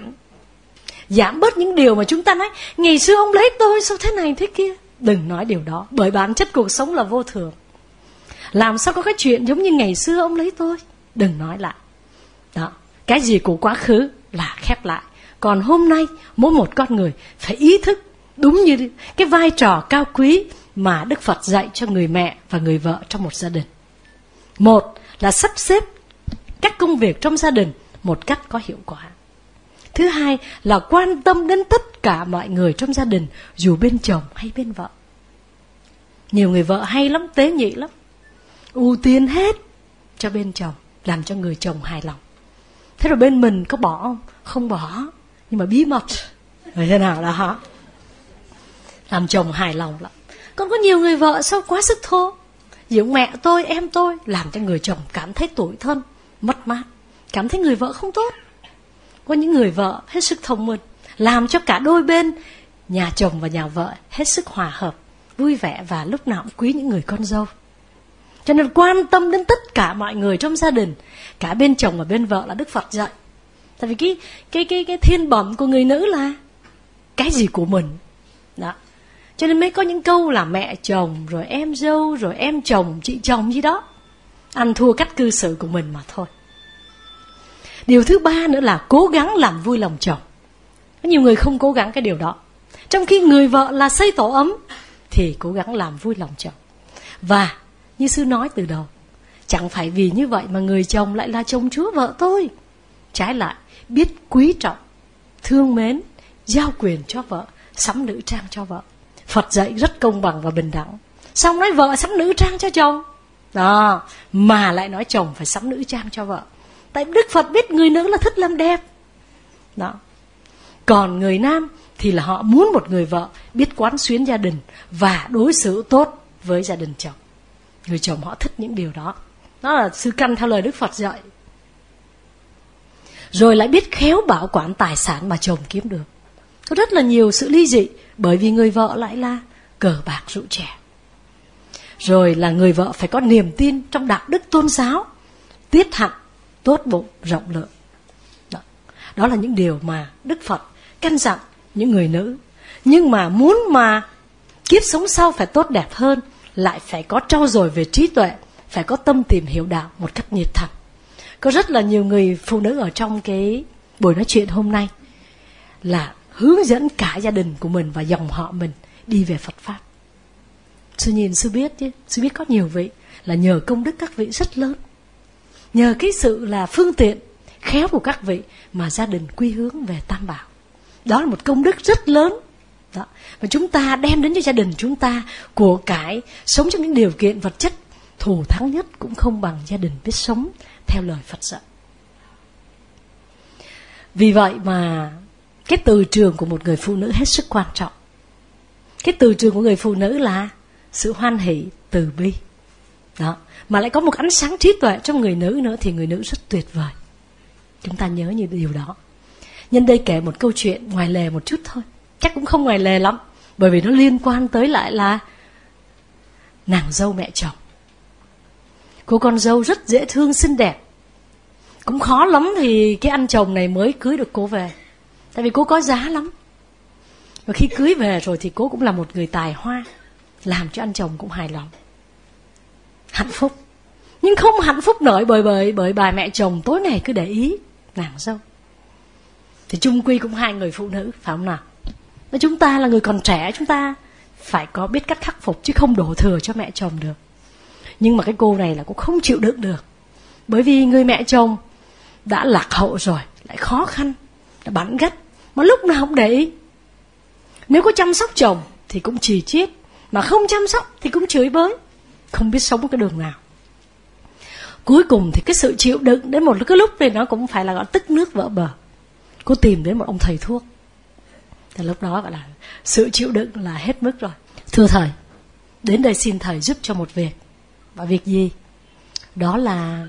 giảm bớt những điều mà chúng ta nói ngày xưa ông lấy tôi sao thế này thế kia. Đừng nói điều đó, bởi bản chất cuộc sống là vô thường. Làm sao có cái chuyện giống như ngày xưa ông lấy tôi. Đừng nói lại. Đó. Cái gì của quá khứ là khép lại. Còn hôm nay mỗi một con người phải ý thức đúng như cái vai trò cao quý mà Đức Phật dạy cho người mẹ và người vợ trong một gia đình. Một là sắp xếp các công việc trong gia đình một cách có hiệu quả. Thứ hai là quan tâm đến tất cả mọi người trong gia đình, dù bên chồng hay bên vợ. Nhiều người vợ hay lắm, tế nhị lắm, ưu tiên hết cho bên chồng, làm cho người chồng hài lòng. Thế rồi bên mình có bỏ không? Không bỏ, nhưng mà bí mật. Rồi thế nào là họ làm chồng hài lòng lắm. Còn có nhiều người vợ sao quá sức thô, ví dụ mẹ tôi, em tôi, làm cho người chồng cảm thấy tủi thân, mất mát, cảm thấy người vợ không tốt. Có những người vợ hết sức thông minh, làm cho cả đôi bên, nhà chồng và nhà vợ hết sức hòa hợp, vui vẻ và lúc nào cũng quý những người con dâu. Cho nên quan tâm đến tất cả mọi người trong gia đình, cả bên chồng và bên vợ là Đức Phật dạy. Tại vì cái thiên bẩm của người nữ là cái gì của mình. Đó. Cho nên mới có những câu là mẹ chồng, rồi em dâu, rồi em chồng, chị chồng gì đó. Ăn thua cách cư xử của mình mà thôi. Điều thứ ba nữa là cố gắng làm vui lòng chồng. Có nhiều người không cố gắng cái điều đó. Trong khi người vợ là xây tổ ấm thì cố gắng làm vui lòng chồng. Và như sư nói từ đầu, chẳng phải vì như vậy mà người chồng lại là chồng chúa vợ tôi. Trái lại, biết quý trọng, thương mến, giao quyền cho vợ, sắm nữ trang cho vợ. Phật dạy rất công bằng và bình đẳng. Xong nói vợ sắm nữ trang cho chồng đó, mà lại nói chồng phải sắm nữ trang cho vợ. Tại Đức Phật biết người nữ là thích làm đẹp đó. Còn người nam thì là họ muốn một người vợ biết quán xuyến gia đình và đối xử tốt với gia đình chồng. Người chồng họ thích những điều đó. Đó là sư căn theo lời Đức Phật dạy. Rồi lại biết khéo bảo quản tài sản mà chồng kiếm được. Có rất là nhiều sự ly dị bởi vì người vợ lại là cờ bạc rượu chè. Rồi là người vợ phải có niềm tin trong đạo đức tôn giáo, tiết hạnh, tốt bụng, rộng lượng. Đó là những điều mà Đức Phật căn dặn những người nữ. Nhưng mà muốn mà kiếp sống sau phải tốt đẹp hơn, lại phải có trau dồi về trí tuệ, phải có tâm tìm hiểu đạo một cách nhiệt thành. Có rất là nhiều người phụ nữ ở trong cái buổi nói chuyện hôm nay là hướng dẫn cả gia đình của mình và dòng họ mình đi về Phật Pháp. Sư nhìn, sư biết chứ, sư biết có nhiều vị là nhờ công đức các vị rất lớn. Nhờ cái sự là phương tiện khéo của các vị mà gia đình quy hướng về Tam Bảo. Đó là một công đức rất lớn đó. Và chúng ta đem đến cho gia đình chúng ta của cải, sống trong những điều kiện vật chất thù thắng nhất cũng không bằng gia đình biết sống theo lời Phật dạy. Vì vậy mà cái từ trường của một người phụ nữ hết sức quan trọng. Cái từ trường của người phụ nữ là sự hoan hỷ, từ bi đó. Mà lại có một ánh sáng trí tuệ trong người nữ nữa thì người nữ rất tuyệt vời. Chúng ta nhớ như điều đó. Nhân đây kể một câu chuyện ngoài lề một chút thôi. Chắc cũng không ngoài lề lắm, bởi vì nó liên quan tới lại là nàng dâu mẹ chồng. Cô con dâu rất dễ thương, xinh đẹp. Cũng khó lắm thì cái anh chồng này mới cưới được cô về. Tại vì cô có giá lắm. Và khi cưới về rồi thì cô cũng là một người tài hoa, làm cho anh chồng cũng hài lòng, hạnh phúc. Nhưng không hạnh phúc nổi bởi bà mẹ chồng tối ngày cứ để ý nàng dâu. Thì chung quy cũng hai người phụ nữ, phải không nào? Nếu chúng ta là người còn trẻ, chúng ta phải có biết cách khắc phục chứ không đổ thừa cho mẹ chồng được. Nhưng mà cái cô này là cũng không chịu đựng được. Bởi vì người mẹ chồng đã lạc hậu rồi, lại khó khăn, đã bắn gắt, mà lúc nào cũng để ý. Nếu có chăm sóc chồng thì cũng chì chiết, mà không chăm sóc thì cũng chửi bới, không biết sống cái đường nào. Cuối cùng thì cái sự chịu đựng đến một cái lúc thì nó cũng phải là gọi tức nước vỡ bờ. Cô tìm đến một ông thầy thuốc. Thì lúc đó gọi là sự chịu đựng là hết mức rồi. Thưa thầy, đến đây xin thầy giúp cho một việc. Và việc gì? Đó là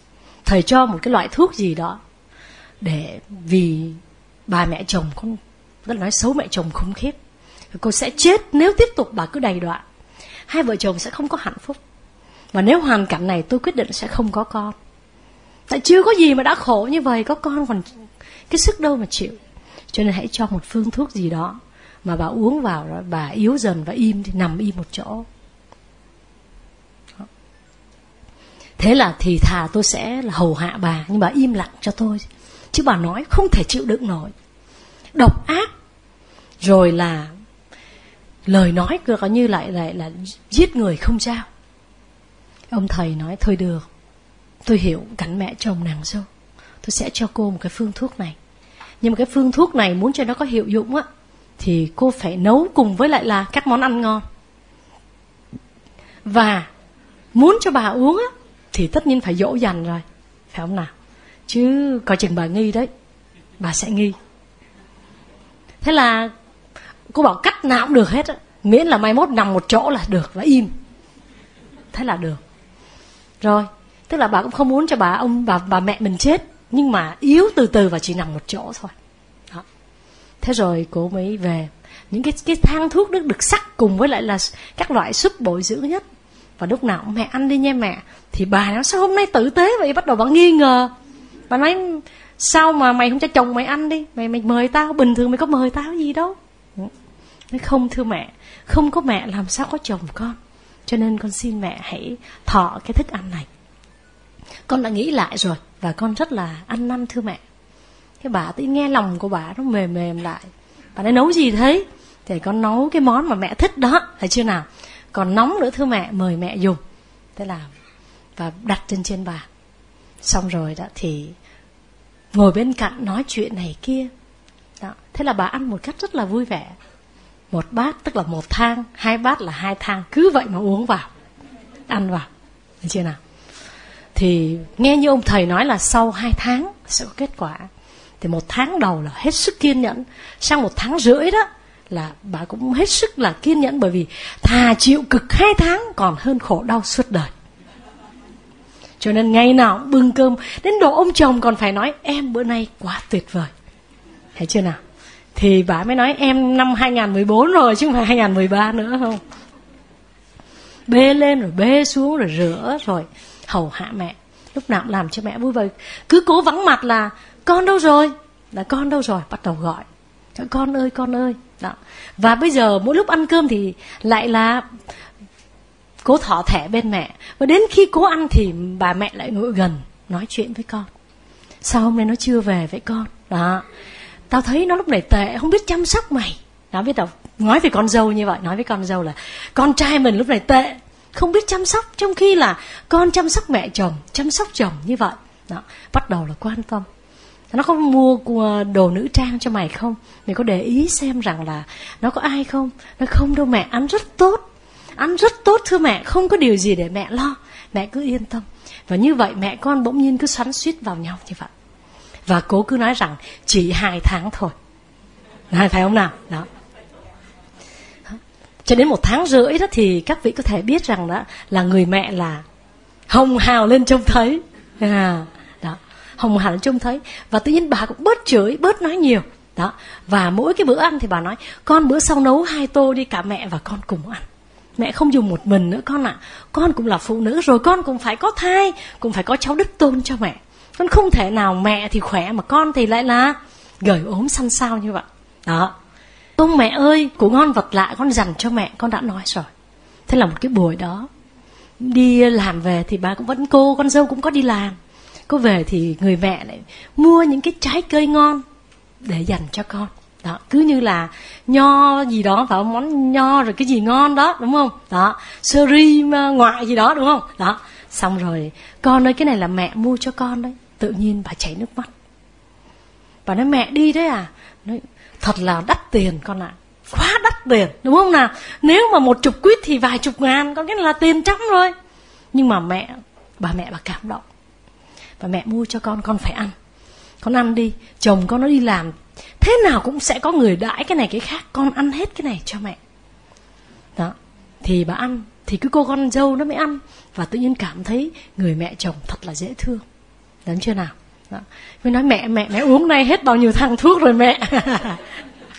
thầy cho một cái loại thuốc gì đó để vì bà mẹ chồng con Tức là nói xấu mẹ chồng khủng khiếp. Cô sẽ chết nếu tiếp tục bà cứ đầy đọa. Hai vợ chồng sẽ không có hạnh phúc. Và nếu hoàn cảnh này tôi quyết định sẽ không có con. Tại chưa có gì mà đã khổ như vậy, có con còn cái sức đâu mà chịu. Cho nên hãy cho một phương thuốc gì đó mà bà uống vào rồi bà yếu dần và im, thì nằm im một chỗ. Thế là thì thà tôi sẽ là hầu hạ bà, nhưng bà im lặng cho tôi. Chứ bà nói không thể chịu đựng nổi. Độc ác. Rồi là lời nói cứ như lại là giết người không giao. Ông thầy nói thôi được, tôi hiểu cảnh mẹ chồng nàng dâu, tôi sẽ cho cô một cái phương thuốc này. Nhưng mà cái phương thuốc này muốn cho nó có hiệu dụng á, thì cô phải nấu cùng với lại là các món ăn ngon. Và muốn cho bà uống á, thì tất nhiên phải dỗ dành rồi, phải không nào? Chứ coi chừng bà nghi đấy, bà sẽ nghi. Thế là cô bảo cách nào cũng được hết á, miễn là mai mốt nằm một chỗ là được và im. Thế là được. Rồi, tức là bà cũng không muốn cho bà mẹ mình chết, nhưng mà yếu từ từ và chỉ nằm một chỗ thôi. Đó. Thế rồi cô mới về. Những cái thang thuốc được sắc cùng với lại là các loại súp bổ dưỡng nhất. Và lúc nào mẹ ăn đi nha mẹ. Thì bà nói sao hôm nay tử tế vậy? Bắt đầu bà nghi ngờ. Bà nói sao mà mày không cho chồng mày ăn đi, mày mời tao, bình thường mày có mời tao gì đâu. Nói không thưa mẹ, không có mẹ làm sao có chồng con. Cho nên con xin mẹ hãy thọ cái thức ăn này. Con đã nghĩ lại rồi và con rất là ăn năn thưa mẹ. Cái bà tự nghe lòng của bà nó mềm mềm lại. Bà nói nấu gì thế? Thì con nấu cái món mà mẹ thích đó, thấy chưa nào? Còn nóng nữa thưa mẹ, mời mẹ dùng. Thế là và đặt trên bàn. Xong rồi đó thì ngồi bên cạnh nói chuyện này kia đó. Thế là bà ăn một cách rất là vui vẻ. Một bát tức là một thang, hai bát là hai thang, cứ vậy mà uống vào, ăn vào, thấy chưa nào? Thì nghe như ông thầy nói là sau 2 tháng sẽ có kết quả. Thì 1 tháng đầu là hết sức kiên nhẫn. Sang 1 tháng rưỡi đó là bà cũng hết sức là kiên nhẫn. Bởi vì thà chịu cực 2 tháng còn hơn khổ đau suốt đời. Cho nên ngày nào cũng bưng cơm. Đến độ ông chồng còn phải nói em bữa nay quá tuyệt vời, thấy chưa nào? Thì bà mới nói em năm 2014 rồi chứ không phải 2013 nữa không. Bê lên rồi bê xuống rồi rửa rồi hầu hạ mẹ. Lúc nào cũng làm cho mẹ vui vẻ. Cứ cố vắng mặt là con đâu rồi? Là con đâu rồi? Bắt đầu gọi. Con ơi. Đó. Và bây giờ mỗi lúc ăn cơm thì lại là cố thỏ thẻ bên mẹ. Và đến khi cố ăn thì bà mẹ lại ngồi gần nói chuyện với con. Sao hôm nay nó chưa về với con? Đó. Tao thấy nó lúc này tệ, không biết chăm sóc mày. Nó biết đâu, nói với con dâu như vậy, nói với con dâu là con trai mình lúc này tệ, không biết chăm sóc, trong khi là con chăm sóc mẹ chồng, chăm sóc chồng như vậy. Đó, bắt đầu là quan tâm. Nó có mua đồ nữ trang cho mày không? Mày có để ý xem rằng là nó có ai không? Nó không đâu mẹ, ăn rất tốt. Ăn rất tốt thưa mẹ, không có điều gì để mẹ lo. Mẹ cứ yên tâm. Và như vậy mẹ con bỗng nhiên cứ xoắn xuýt vào nhau như vậy. Và cố cứ nói rằng chỉ 2 tháng thôi. Phải không nào? Đó. Cho đến 1 tháng rưỡi đó thì các vị có thể biết rằng đó là người mẹ là hồng hào lên trông thấy. Đó. Hồng hào lên trông thấy. Và tự nhiên bà cũng bớt chửi, bớt nói nhiều. Đó. Và mỗi cái bữa ăn thì bà nói con bữa sau nấu 2 tô đi, cả mẹ và con cùng ăn. Mẹ không dùng một mình nữa con ạ. Con cũng là phụ nữ rồi, con cũng phải có thai, cũng phải có cháu đích tôn cho mẹ. Con không thể nào mẹ thì khỏe mà con thì lại là gầy ốm xanh xao như vậy. Đó. Ông mẹ ơi, của ngon vật lạ con dành cho mẹ, con đã nói rồi. Thế là một cái buổi đó đi làm về thì bà cũng vẫn, con dâu cũng có đi làm. Cô về thì người mẹ lại mua những cái trái cây ngon để dành cho con. Đó, cứ như là nho gì đó, phải không? Món nho rồi cái gì ngon đó, đúng không? Đó, sơ ri ngoại gì đó, đúng không? Đó, xong rồi con ơi cái này là mẹ mua cho con đấy. Tự nhiên bà chảy nước mắt. Bà nói mẹ đi đấy à? Nói, thật là đắt tiền con ạ. Quá đắt tiền, đúng không nào? Nếu mà 10 quýt thì vài chục ngàn, con cái là tiền trăm rồi. Nhưng mà bà cảm động. Và mẹ mua cho con phải ăn. Con ăn đi, chồng con nó đi làm, thế nào cũng sẽ có người đãi cái này cái khác, con ăn hết cái này cho mẹ. Đó, thì bà ăn, thì cứ cô con dâu nó mới ăn. Và tự nhiên cảm thấy người mẹ chồng thật là dễ thương. Đúng chưa nào? Đó. Mới nói mẹ uống nay hết bao nhiêu thang thuốc rồi mẹ.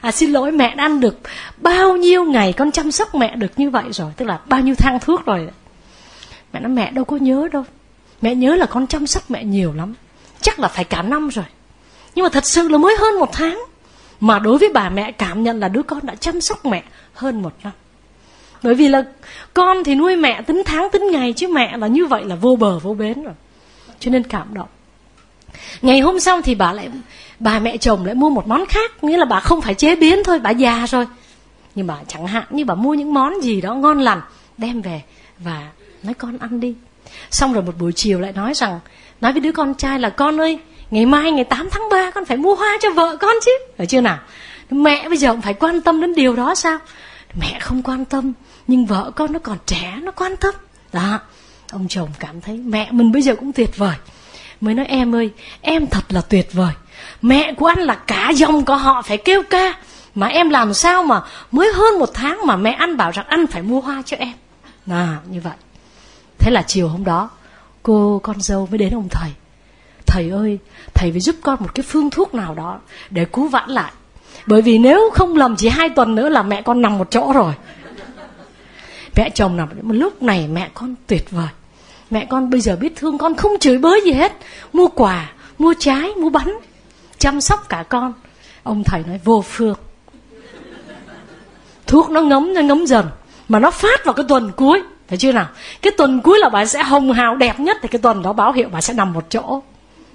Xin lỗi, mẹ đã ăn được bao nhiêu ngày con chăm sóc mẹ được như vậy rồi, tức là bao nhiêu thang thuốc rồi. Mẹ nói mẹ đâu có nhớ đâu. Mẹ nhớ là con chăm sóc mẹ nhiều lắm, chắc là phải cả năm rồi. Nhưng mà thật sự là mới hơn 1 tháng. Mà đối với bà mẹ cảm nhận là đứa con đã chăm sóc mẹ hơn 1 năm. Bởi vì là con thì nuôi mẹ tính tháng tính ngày, chứ mẹ là như vậy là vô bờ vô bến rồi. Cho nên cảm động. Ngày hôm sau thì bà mẹ chồng lại mua một món khác. Nghĩa là bà không phải chế biến thôi, bà già rồi. Nhưng bà chẳng hạn như bà mua những món gì đó ngon lành, đem về và nói con ăn đi. Xong rồi một buổi chiều lại nói với đứa con trai là con ơi, ngày mai ngày 8 tháng 3 con phải mua hoa cho vợ con chứ. Phải chưa nào? Mẹ bây giờ cũng phải quan tâm đến điều đó sao? Mẹ không quan tâm, nhưng vợ con nó còn trẻ, nó quan tâm. Đó, ông chồng cảm thấy mẹ mình bây giờ cũng tuyệt vời. Mới nói em ơi, em thật là tuyệt vời. Mẹ của anh là cả dòng có họ phải kêu ca. Mà em làm sao mà mới hơn 1 tháng mà mẹ anh bảo rằng anh phải mua hoa cho em. Như vậy. Thế là chiều hôm đó, con dâu mới đến ông thầy. Thầy ơi, thầy phải giúp con một cái phương thuốc nào đó để cứu vãn lại. Bởi vì nếu không lầm chỉ 2 tuần nữa là mẹ con nằm một chỗ rồi. Mẹ chồng nằm một lúc này mẹ con tuyệt vời. Mẹ con bây giờ biết thương con, không chửi bới gì hết. Mua quà, mua trái, mua bánh, chăm sóc cả con. Ông thầy nói vô phương. Thuốc nó ngấm dần. Mà nó phát vào cái tuần cuối. Thấy chưa nào? Cái tuần cuối là bà sẽ hồng hào đẹp nhất. Thì cái tuần đó báo hiệu bà sẽ nằm một chỗ.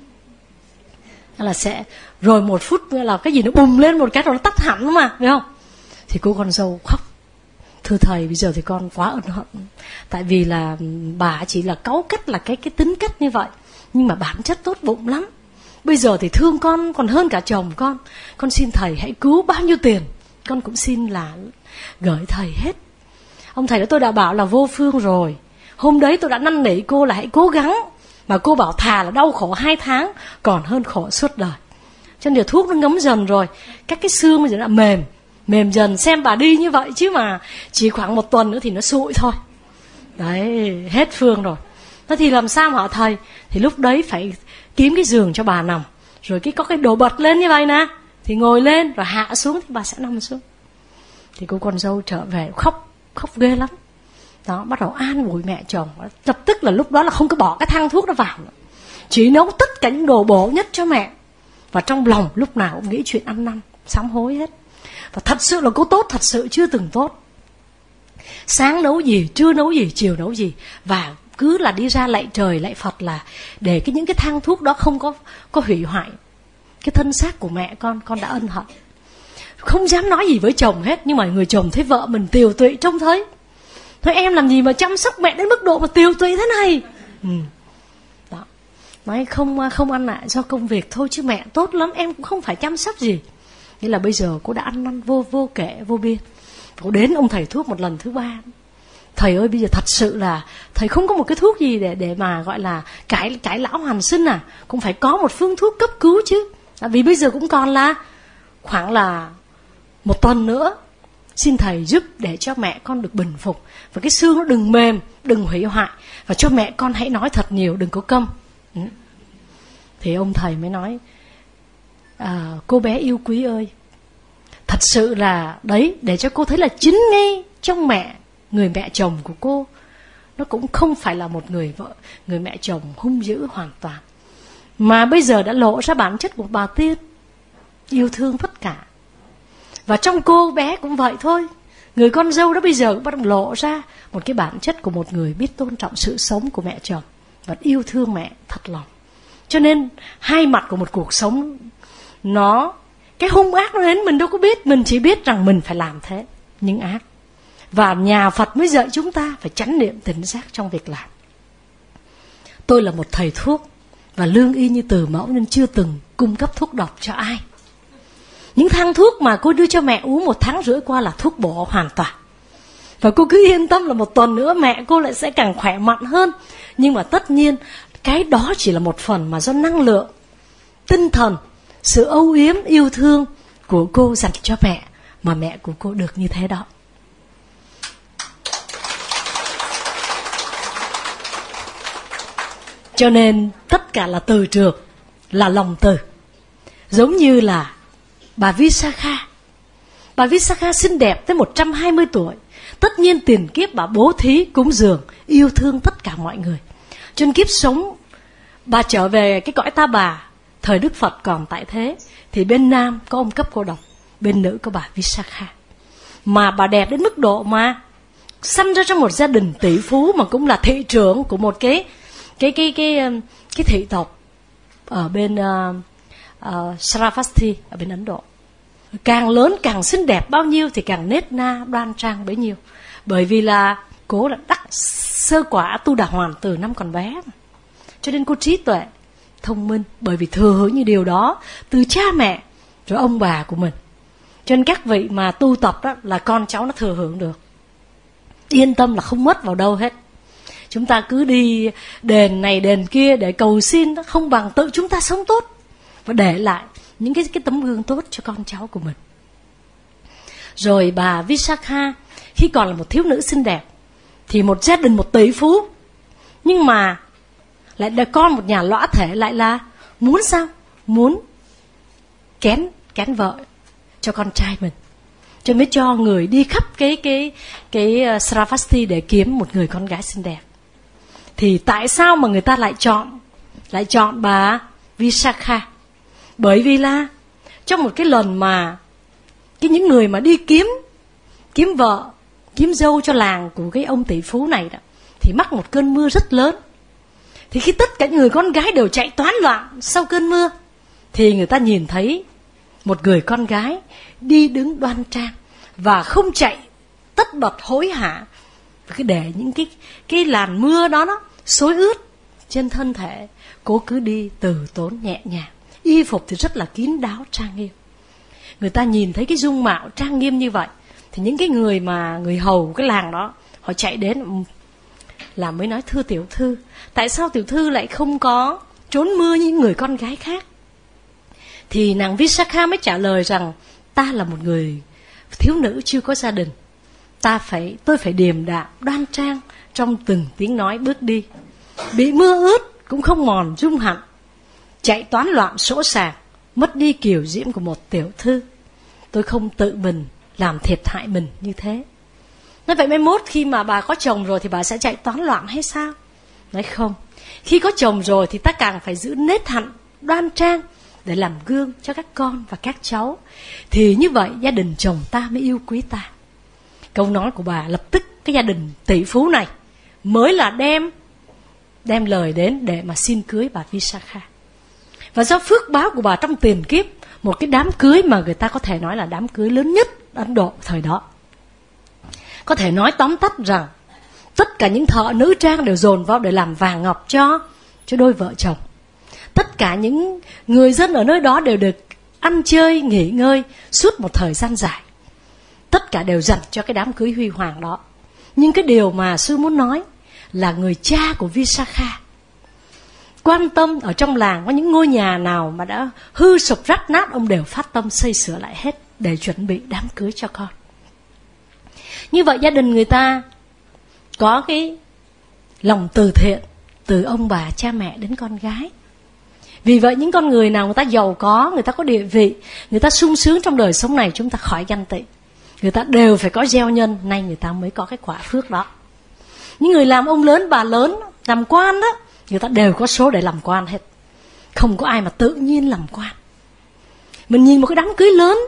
Là sẽ rồi 1 phút nữa là cái gì nó bùng lên một cái rồi nó tắt hẳn mà, phải không? Thì cô con dâu khóc. Thưa thầy, bây giờ thì con quá ân hận. Tại vì là bà chỉ là cáu cách, là cái tính cách như vậy. Nhưng mà bản chất tốt bụng lắm. Bây giờ thì thương con còn hơn cả chồng con. Con xin thầy hãy cứu, bao nhiêu tiền con cũng xin là gửi thầy hết. Ông thầy đó tôi đã bảo là vô phương rồi. Hôm đấy tôi đã năn nỉ cô là hãy cố gắng. Mà cô bảo thà là đau khổ 2 tháng còn hơn khổ suốt đời. Cho nên thuốc nó ngấm dần rồi. Các cái xương bây giờ đã mềm dần. Xem bà đi như vậy chứ mà chỉ khoảng 1 tuần nữa thì nó sụi thôi. Đấy, hết phương rồi. Thế thì làm sao hả thầy? Thì lúc đấy phải kiếm cái giường cho bà nằm. Rồi có cái đồ bật lên như vậy nè. Thì ngồi lên rồi hạ xuống thì bà sẽ nằm xuống. Thì cô con dâu trở về khóc ghê lắm. Đó, bắt đầu an ủi mẹ chồng. Lập tức là lúc đó là không có bỏ cái thang thuốc đó vào nữa. Chỉ nấu tất cả những đồ bổ nhất cho mẹ. Và trong lòng lúc nào cũng nghĩ chuyện ăn năn, sám hối hết. Và thật sự là cô tốt, thật sự chưa từng tốt. Sáng nấu gì, trưa nấu gì, chiều nấu gì. Và cứ là đi ra lạy trời, lạy Phật là để những cái thang thuốc đó không có hủy hoại cái thân xác của mẹ con đã ân hận. Không dám nói gì với chồng hết. Nhưng mà người chồng thấy vợ mình tiều tụy trông thấy. Thôi em làm gì mà chăm sóc mẹ đến mức độ mà tiều tụy thế này. Đó. Nói không ăn lại do công việc thôi, chứ mẹ tốt lắm, em cũng không phải chăm sóc gì. Nghĩa là bây giờ cô đã ăn năn vô kể vô biên. Cô đến ông thầy thuốc một lần thứ 3. Thầy ơi, bây giờ thật sự là thầy không có một cái thuốc gì để mà gọi là cải lão hoàn sinh à. Cũng phải có một phương thuốc cấp cứu chứ. Vì bây giờ cũng còn là khoảng là 1 tuần nữa. Xin thầy giúp để cho mẹ con được bình phục. Và cái xương nó đừng mềm, đừng hủy hoại. Và cho mẹ con hãy nói thật nhiều, đừng có câm. Thì ông thầy mới nói, cô bé yêu quý ơi, thật sự là đấy, để cho cô thấy là chính ngay trong người mẹ chồng của cô, nó cũng không phải là một người mẹ chồng hung dữ hoàn toàn. Mà bây giờ đã lộ ra bản chất của bà Tiên, yêu thương tất cả. Và trong cô bé cũng vậy thôi. Người con dâu đó bây giờ cũng bắt đầu lộ ra một cái bản chất của một người biết tôn trọng sự sống của mẹ chồng và yêu thương mẹ thật lòng. Cho nên 2 mặt của một cuộc sống, cái hung ác nó đến mình đâu có biết. Mình chỉ biết rằng mình phải làm thế, những ác. Và nhà Phật mới dạy chúng ta phải chánh niệm tỉnh giác trong việc làm. Tôi là một thầy thuốc và lương y như từ mẫu nên chưa từng cung cấp thuốc độc cho ai. Những thang thuốc mà cô đưa cho mẹ uống 1 tháng rưỡi qua là thuốc bổ hoàn toàn. Và cô cứ yên tâm là 1 tuần nữa mẹ cô lại sẽ càng khỏe mạnh hơn. Nhưng mà tất nhiên cái đó chỉ là một phần mà do năng lượng, tinh thần, sự âu yếm, yêu thương của cô dành cho mẹ mà mẹ của cô được như thế đó. Cho nên tất cả là từ trường, là lòng từ. Giống như là bà Visakha, Bà Visakha xinh đẹp tới 120 tuổi. Tất nhiên tiền kiếp bà bố thí, cúng dường, yêu thương tất cả mọi người. Trên kiếp sống, bà trở về cái cõi Ta Bà, thời Đức Phật còn tại thế, thì bên nam có ông Cấp Cô Độc, bên nữ có bà Visakha. Mà bà đẹp đến mức độ mà sanh ra trong một gia đình tỷ phú, mà cũng là thị trưởng của một cái thị tộc ở bên Saravati ở bên Ấn Độ. Càng lớn càng xinh đẹp bao nhiêu thì càng nết na đoan trang bấy nhiêu. Bởi vì là cô là đắc sơ quả Tu Đà Hoàn từ năm còn bé, cho nên cô trí tuệ, thông minh, bởi vì thừa hưởng như điều đó từ cha mẹ rồi ông bà của mình. Cho nên các vị mà tu tập đó là con cháu nó thừa hưởng được, yên tâm là không mất vào đâu hết. Chúng ta cứ đi đền này đền kia để cầu xin, đó không bằng tự chúng ta sống tốt và để lại những cái tấm gương tốt cho con cháu của mình. Rồi bà Visakha khi còn là một thiếu nữ xinh đẹp thì một gia đình một tỷ phú, nhưng mà lại là con một nhà lõa thể, lại là muốn sao? Muốn kén vợ cho con trai mình, cho mới cho người đi khắp cái Saravati để kiếm một người con gái xinh đẹp. Thì tại sao mà người ta lại chọn bà Visakha? Bởi vì là trong một cái lần mà những người mà đi kiếm vợ, kiếm dâu cho làng của cái ông tỷ phú này đó, thì mắc một cơn mưa rất lớn. Thì khi tất cả người con gái đều chạy toán loạn sau cơn mưa, thì người ta nhìn thấy một người con gái đi đứng đoan trang và không chạy tất bật hối hả, để những cái làn mưa đó nó xối ướt trên thân thể. Cô cứ đi từ tốn nhẹ nhàng, y phục thì rất là kín đáo trang nghiêm. Người ta nhìn thấy cái dung mạo trang nghiêm như vậy, thì những cái người hầu cái làng đó, họ chạy đến là mới nói: thưa tiểu thư, tại sao tiểu thư lại không có trốn mưa như những người con gái khác? Thì nàng Visakha mới trả lời rằng: ta là một người thiếu nữ chưa có gia đình, tôi phải điềm đạm đoan trang trong từng tiếng nói bước đi, bị mưa ướt cũng không mòn dung hạnh, chạy toán loạn sỗ sàng, mất đi kiều diễm của một tiểu thư. Tôi không tự mình làm thiệt hại mình như thế. Nói vậy mai mốt khi mà bà có chồng rồi thì bà sẽ chạy toán loạn hay sao? Nói không, khi có chồng rồi thì ta càng phải giữ nết hạnh đoan trang để làm gương cho các con và các cháu. Thì như vậy gia đình chồng ta mới yêu quý ta. Câu nói của bà lập tức cái gia đình tỷ phú này mới là đem lời đến để mà xin cưới bà Visakha. Và do phước báo của bà trong tiền kiếp, một cái đám cưới mà người ta có thể nói là đám cưới lớn nhất Ấn Độ thời đó. Có thể nói tóm tắt rằng tất cả những thợ nữ trang đều dồn vào để làm vàng ngọc cho đôi vợ chồng. Tất cả những người dân ở nơi đó đều được ăn chơi, nghỉ ngơi suốt một thời gian dài. Tất cả đều dành cho cái đám cưới huy hoàng đó. Nhưng cái điều mà sư muốn nói là người cha của Visakha quan tâm ở trong làng có những ngôi nhà nào mà đã hư sụp rách nát, ông đều phát tâm xây sửa lại hết để chuẩn bị đám cưới cho con. Như vậy gia đình người ta có cái lòng từ thiện từ ông bà cha mẹ đến con gái. Vì vậy những con người nào người ta giàu có, người ta có địa vị, người ta sung sướng trong đời sống này, chúng ta khỏi ganh tị, người ta đều phải có gieo nhân, nay người ta mới có cái quả phước đó. Những người làm ông lớn bà lớn, làm quan đó, người ta đều có số để làm quan hết. Không có ai mà tự nhiên làm quan. Mình nhìn một cái đám cưới lớn,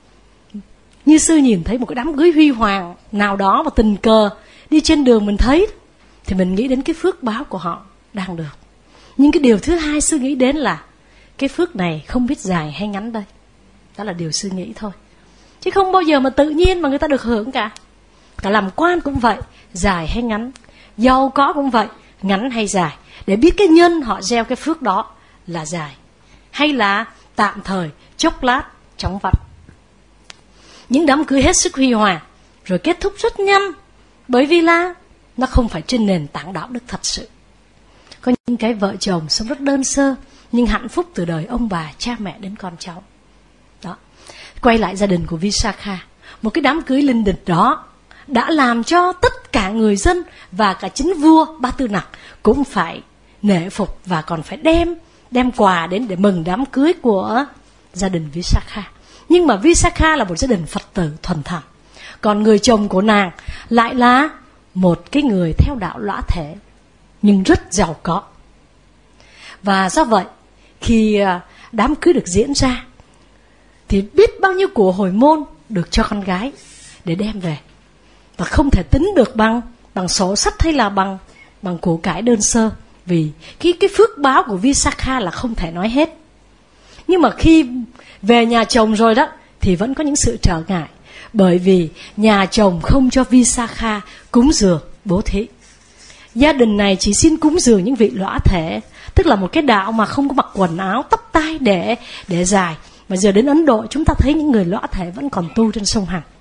như sư nhìn thấy một cái đám cưới huy hoàng nào đó mà tình cờ đi trên đường mình thấy, thì mình nghĩ đến cái phước báo của họ đang được. Nhưng cái điều thứ hai sư nghĩ đến là cái phước này không biết dài hay ngắn đây. Đó là điều sư nghĩ thôi. Chứ không bao giờ mà tự nhiên mà người ta được hưởng cả. Cả làm quan cũng vậy, dài hay ngắn. Giàu có cũng vậy, ngắn hay dài. Để biết cái nhân họ gieo cái phước đó là dài hay là tạm thời, chốc lát, chóng vặt. Những đám cưới hết sức huy hoàng rồi kết thúc rất nhanh, bởi vì là nó không phải trên nền tảng đạo đức thật sự. Có những cái vợ chồng sống rất đơn sơ nhưng hạnh phúc từ đời ông bà, cha mẹ đến con cháu. Đó. Quay lại gia đình của Visakha, một cái đám cưới linh đình đó đã làm cho tất cả người dân và cả chính vua Ba Tư Nặc cũng phải nể phục và còn phải đem quà đến để mừng đám cưới của gia đình Visakha. Nhưng mà Visakha là một gia đình Phật tử thuần thành. Còn người chồng của nàng lại là một cái người theo đạo lõa thể, nhưng rất giàu có. Và do vậy, khi đám cưới được diễn ra, thì biết bao nhiêu của hồi môn được cho con gái để đem về. Và không thể tính được bằng sổ sách hay là bằng của cải đơn sơ. Vì cái phước báo của Visakha là không thể nói hết. Nhưng mà khi về nhà chồng rồi đó, thì vẫn có những sự trở ngại. Bởi vì nhà chồng không cho Visakha cúng dường bố thí. Gia đình này chỉ xin cúng dường những vị lõa thể, tức là một cái đạo mà không có mặc quần áo, tóc tai để dài. Mà giờ đến Ấn Độ chúng ta thấy những người lõa thể vẫn còn tu trên sông Hằng.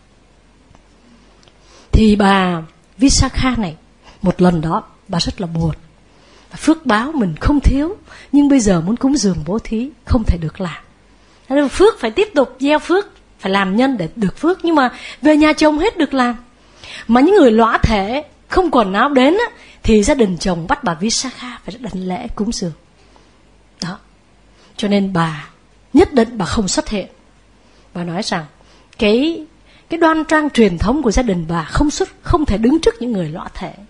Thì bà Visakha này, một lần đó bà rất là buồn. Phước báo mình không thiếu, nhưng bây giờ muốn cúng dường bố thí không thể được làm. Nên phước phải tiếp tục gieo phước, phải làm nhân để được phước. Nhưng mà về nhà chồng hết được làm. Mà những người lõa thể không quần áo đến á, thì gia đình chồng bắt bà Visakha phải đảnh lễ cúng dường. Đó. Cho nên bà nhất định bà không xuất hiện. Bà nói rằng cái đoan trang truyền thống của gia đình bà không thể đứng trước những người lõa thể.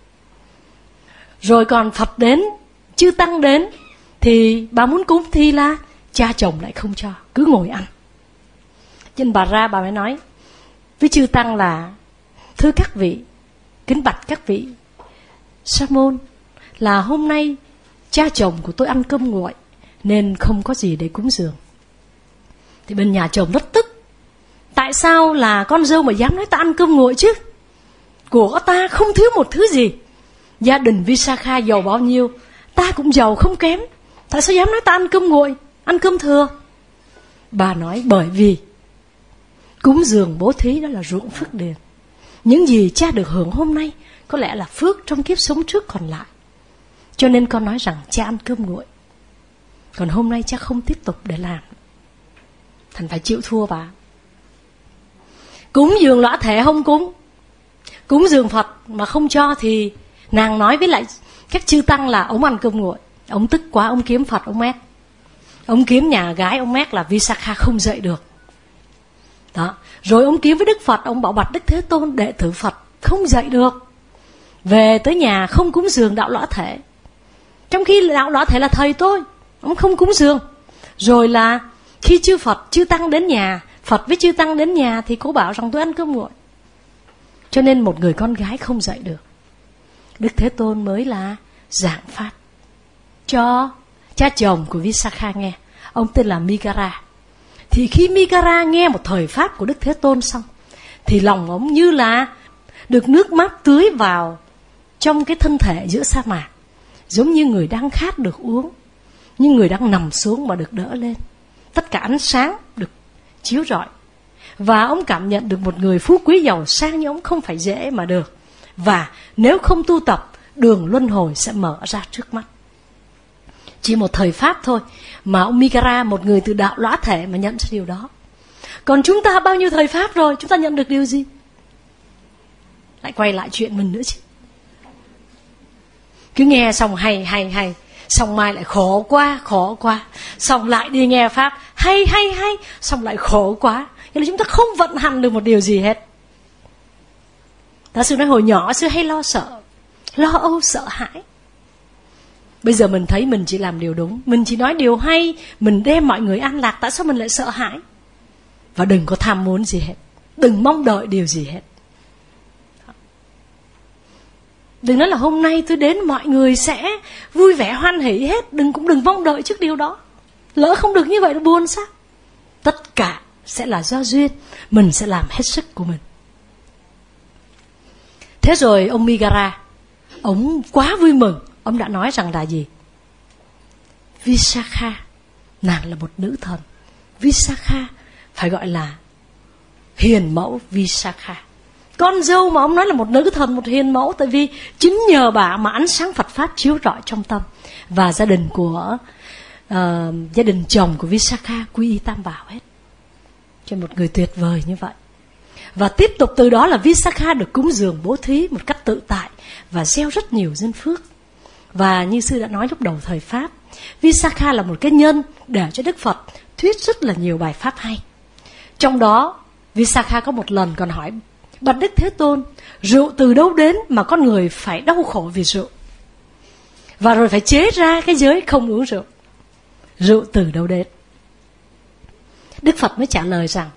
Rồi còn Phật đến, chư tăng đến, thì bà muốn cúng thì là cha chồng lại không cho, cứ ngồi ăn. Cho nên bà ra bà mới nói với chư tăng là: thưa các vị, kính bạch các vị sa môn, là hôm nay cha chồng của tôi ăn cơm nguội nên không có gì để cúng dường. Thì bên nhà chồng rất tức. Tại sao là con dâu mà dám nói ta ăn cơm nguội chứ? Của ta không thiếu một thứ gì. Gia đình Visakha giàu bao nhiêu, ta cũng giàu không kém. Tại sao dám nói ta ăn cơm nguội, ăn cơm thừa? Bà nói bởi vì cúng dường bố thí đó là ruộng phước điền. Những gì cha được hưởng hôm nay có lẽ là phước trong kiếp sống trước còn lại. Cho nên con nói rằng cha ăn cơm nguội, còn hôm nay cha không tiếp tục để làm. Thành phải chịu thua bà. Cúng dường lõa thể không cúng, cúng dường Phật mà không cho, thì nàng nói với lại các chư tăng là ông ăn cơm nguội. Ông tức quá, ông kiếm Phật, ông mét. Ông kiếm nhà gái, ông mét là Visakha không dậy được. Đó. Rồi ông kiếm với Đức Phật, ông bảo bạch Đức Thế Tôn, đệ tử Phật không dậy được. Về tới nhà không cúng dường đạo lõa thể. Trong khi đạo lõa thể là thầy tôi, ông không cúng dường. Rồi là khi chư Phật, chư tăng đến nhà, Phật với chư tăng đến nhà, thì cô bảo rằng tôi ăn cơm nguội. Cho nên một người con gái không dậy được. Đức Thế Tôn mới là giảng pháp cho cha chồng của Visakha nghe. Ông tên là Migara. Thì khi Migara nghe một thời pháp của Đức Thế Tôn xong, thì lòng ông như là được nước mát tưới vào trong cái thân thể giữa sa mạc. Giống như người đang khát được uống, như người đang nằm xuống mà được đỡ lên. Tất cả ánh sáng được chiếu rọi. Và ông cảm nhận được một người phú quý giàu sang như ông không phải dễ mà được. Và nếu không tu tập, đường luân hồi sẽ mở ra trước mắt. Chỉ một thời pháp thôi mà ông Migara, một người từ đạo lõa thể, mà nhận ra điều đó. Còn chúng ta bao nhiêu thời pháp rồi, chúng ta nhận được điều gì? Lại quay lại chuyện mình nữa chứ. Cứ nghe xong hay, xong mai lại khổ quá, xong lại đi nghe pháp hay, xong lại khổ quá. Nghĩa là chúng ta không vận hành được một điều gì hết. Ta sư nói hồi nhỏ sư hay lo sợ, lo âu, sợ hãi. Bây giờ mình thấy mình chỉ làm điều đúng, mình chỉ nói điều hay, mình đem mọi người an lạc. Tại sao mình lại sợ hãi? Và đừng có tham muốn gì hết, đừng mong đợi điều gì hết. Đừng nói là hôm nay tôi đến mọi người sẽ vui vẻ hoan hỷ hết. Cũng đừng mong đợi trước điều đó. Lỡ không được như vậy nó buồn sao? Tất cả sẽ là do duyên, mình sẽ làm hết sức của mình. Thế rồi ông Migara, ông quá vui mừng. Ông đã nói rằng là gì? Visakha, nàng là một nữ thần. Visakha phải gọi là hiền mẫu Visakha. Con dâu mà ông nói là một nữ thần, một hiền mẫu. Tại vì chính nhờ bà mà ánh sáng Phật Pháp chiếu rọi trong tâm. Và gia đình của gia đình chồng của Visakha quy y Tam Bảo hết. Cho một người tuyệt vời như vậy. Và tiếp tục từ đó là Visakha được cúng dường bố thí một cách tự tại và gieo rất nhiều dân phước. Và như sư đã nói lúc đầu thời Pháp, Visakha là một cái nhân để cho Đức Phật thuyết rất là nhiều bài Pháp hay. Trong đó Visakha có một lần còn hỏi: bạch Đức Thế Tôn, rượu từ đâu đến mà con người phải đau khổ vì rượu, và rồi phải chế ra cái giới không uống rượu? Rượu từ đâu đến? Đức Phật mới trả lời rằng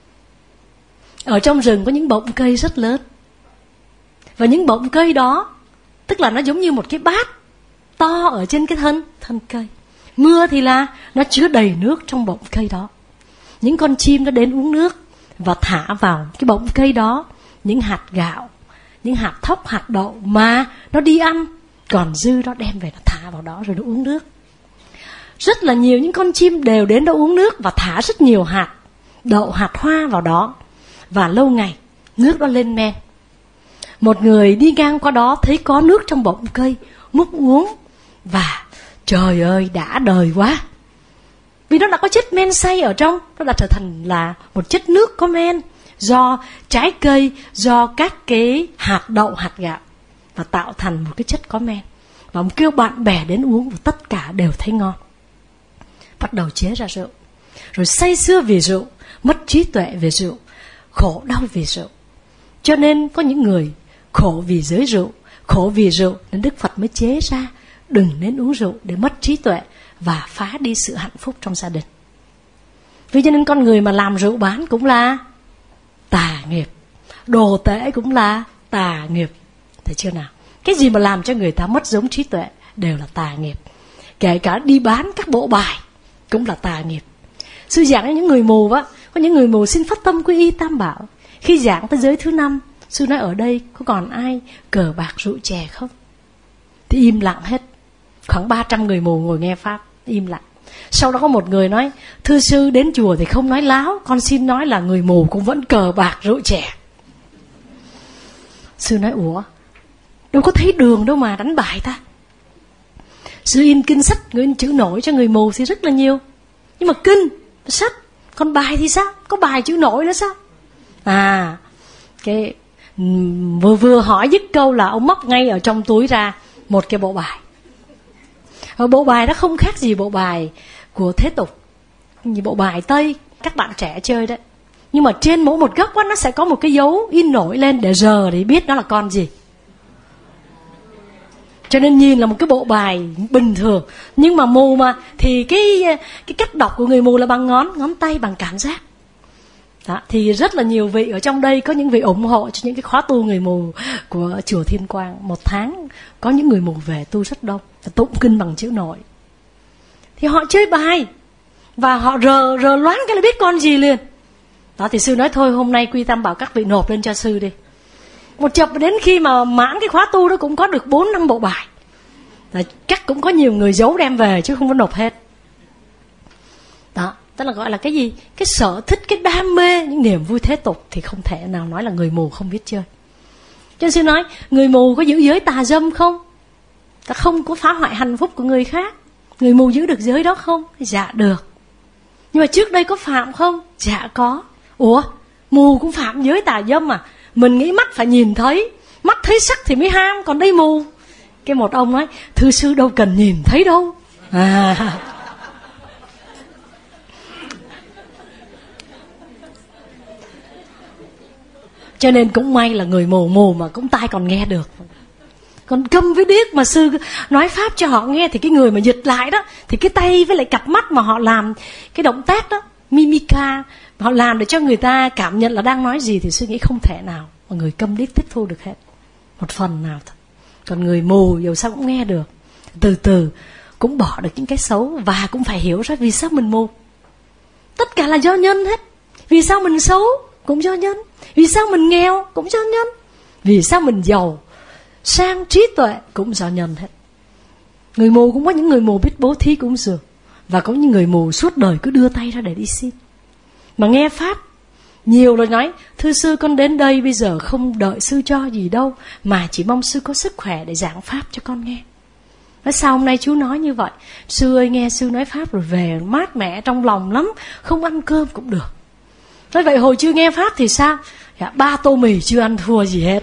ở trong rừng có những bọng cây rất lớn, và những bọng cây đó tức là nó giống như một cái bát to ở trên cái thân cây. Mưa thì là nó chứa đầy nước trong bọng cây đó. Những con chim nó đến uống nước và thả vào cái bọng cây đó những hạt gạo, những hạt thóc, hạt đậu mà nó đi ăn, còn dư đó đem về nó thả vào đó rồi nó uống nước. Rất là nhiều những con chim đều đến đó uống nước và thả rất nhiều hạt đậu, hạt hoa vào đó, và lâu ngày nước đó lên men. Một người đi ngang qua đó thấy có nước trong bọng cây, múc uống, và trời ơi đã đời quá, vì nó đã có chất men xay ở trong, nó đã trở thành là một chất nước có men do trái cây, do các cái hạt đậu, hạt gạo, và tạo thành một cái chất có men. Và ông kêu bạn bè đến uống, và tất cả đều thấy ngon. Bắt đầu chế ra rượu, rồi say sưa vì rượu, mất trí tuệ vì rượu, khổ đau vì rượu. Cho nên có những người khổ vì giới rượu, khổ vì rượu, nên Đức Phật mới chế ra đừng nên uống rượu để mất trí tuệ và phá đi sự hạnh phúc trong gia đình. Vì cho nên con người mà làm rượu bán cũng là tà nghiệp, đồ tể cũng là tà nghiệp. Thấy chưa nào? Cái gì mà làm cho người ta mất giống trí tuệ đều là tà nghiệp. Kể cả đi bán các bộ bài cũng là tà nghiệp. Sư giảng cho những người mù á, có những người mù xin phát tâm quy y Tam Bảo. Khi giảng tới giới thứ 5, sư nói ở đây có còn ai cờ bạc rượu chè không? Thì im lặng hết. Khoảng 300 người mù ngồi nghe pháp, im lặng. Sau đó có một người nói: thưa sư, đến chùa thì không nói láo, con xin nói là người mù cũng vẫn cờ bạc rượu chè. Sư nói: ủa, đâu có thấy đường đâu mà đánh bài ta. Sư in kinh sách, người in chữ nổi cho người mù thì rất là nhiều, nhưng mà kinh, sách, còn bài thì sao? Có bài chữ nổi nữa sao? Cái vừa hỏi dứt câu là ông móc ngay ở trong túi ra một cái bộ bài. Và bộ bài đó không khác gì bộ bài của thế tục, như bộ bài Tây các bạn trẻ chơi đấy. Nhưng mà trên mỗi một góc đó, nó sẽ có một cái dấu in nổi lên để giờ để biết nó là con gì. Cho nên nhìn là một cái bộ bài bình thường, nhưng mà mù mà thì cái cách đọc của người mù là bằng ngón tay, bằng cảm giác. Đó, thì rất là nhiều vị ở trong đây, có những vị ủng hộ cho những cái khóa tu người mù của chùa Thiên Quang. Một tháng có những người mù về tu rất đông, tụng kinh bằng chữ nổi. Thì họ chơi bài và họ rờ loáng cái là biết con gì liền. Đó, thì sư nói thôi hôm nay Quy Tam Bảo các vị nộp lên cho sư đi. Một chập đến khi mà mãn cái khóa tu đó cũng có được 4-5 bộ bài. Đó, chắc cũng có nhiều người giấu đem về chứ không có nộp hết. Đó, tức là gọi là cái gì? Cái sở thích, cái đam mê, những niềm vui thế tục thì không thể nào nói là người mù không biết chơi. Cho nên sư nói, người mù có giữ giới tà dâm không? Ta không có phá hoại hạnh phúc của người khác. Người mù giữ được giới đó không? Dạ được. Nhưng mà trước đây có phạm không? Dạ có. Ủa, mù cũng phạm giới tà dâm à? Mình nghĩ mắt phải nhìn thấy, mắt thấy sắc thì mới ham, còn đây mù. Cái một ông nói, thưa sư đâu cần nhìn thấy đâu. Cho nên cũng may là người mù mà cũng tai còn nghe được. Còn câm với điếc mà sư nói pháp cho họ nghe, thì cái người mà dịch lại đó, thì cái tay với lại cặp mắt mà họ làm cái động tác đó, mimica, họ làm để cho người ta cảm nhận là đang nói gì, thì sư nghĩ không thể nào mà người câm điếc tiếp thu được hết một phần nào thôi. Còn người mù dù sao cũng nghe được, từ từ cũng bỏ được những cái xấu, và cũng phải hiểu ra vì sao mình mù. Tất cả là do nhân hết. Vì sao mình xấu cũng do nhân, vì sao mình nghèo cũng do nhân, vì sao mình giàu sang trí tuệ cũng do nhân hết. Người mù cũng có những người mù biết bố thí cúng dường, và có những người mù suốt đời cứ đưa tay ra để đi xin. Mà nghe pháp nhiều rồi nói, thưa sư con đến đây bây giờ không đợi sư cho gì đâu, mà chỉ mong sư có sức khỏe để giảng pháp cho con nghe. Nói sao hôm nay chú nói như vậy? Sư ơi, nghe sư nói pháp rồi về mát mẻ trong lòng lắm, không ăn cơm cũng được. Nói vậy hồi chưa nghe pháp thì sao? Dạ, 3 tô mì chưa ăn thua gì hết.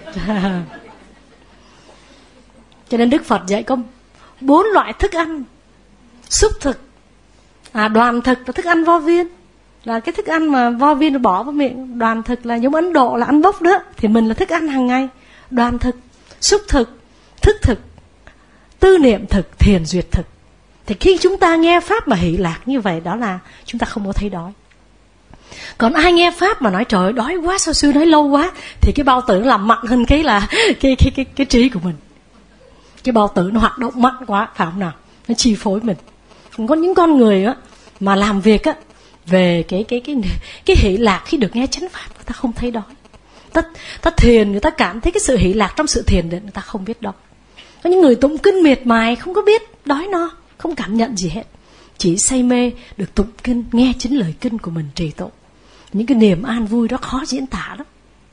Cho nên Đức Phật dạy có 4 loại thức ăn: xúc thực, đoàn thực là thức ăn vo viên, là cái thức ăn mà vo viên bỏ vào miệng. Đoàn thực là giống Ấn Độ là ăn bốc đó, thì mình là thức ăn hàng ngày. Đoàn thực, xúc thực, thức thực, tư niệm thực, thiền duyệt thực. Thì khi chúng ta nghe pháp mà hỷ lạc như vậy, đó là chúng ta không có thấy đói. Còn ai nghe pháp mà nói trời ơi đói quá, sao sư nói lâu quá, thì cái bao tử làm mặn hơn cái là cái trí của mình. Cái bao tử nó hoạt động mặn quá, phải không nào? Nó chi phối mình. Có những con người á mà làm việc á về cái hỷ lạc khi được nghe chánh pháp, người ta không thấy đói. Ta thiền, người ta cảm thấy cái sự hỷ lạc trong sự thiền định, người ta không biết đói. Có những người tụng kinh miệt mài không có biết đói no, không cảm nhận gì hết, chỉ say mê được tụng kinh, nghe chính lời kinh của mình trì tụng. Những cái niềm an vui đó khó diễn tả lắm.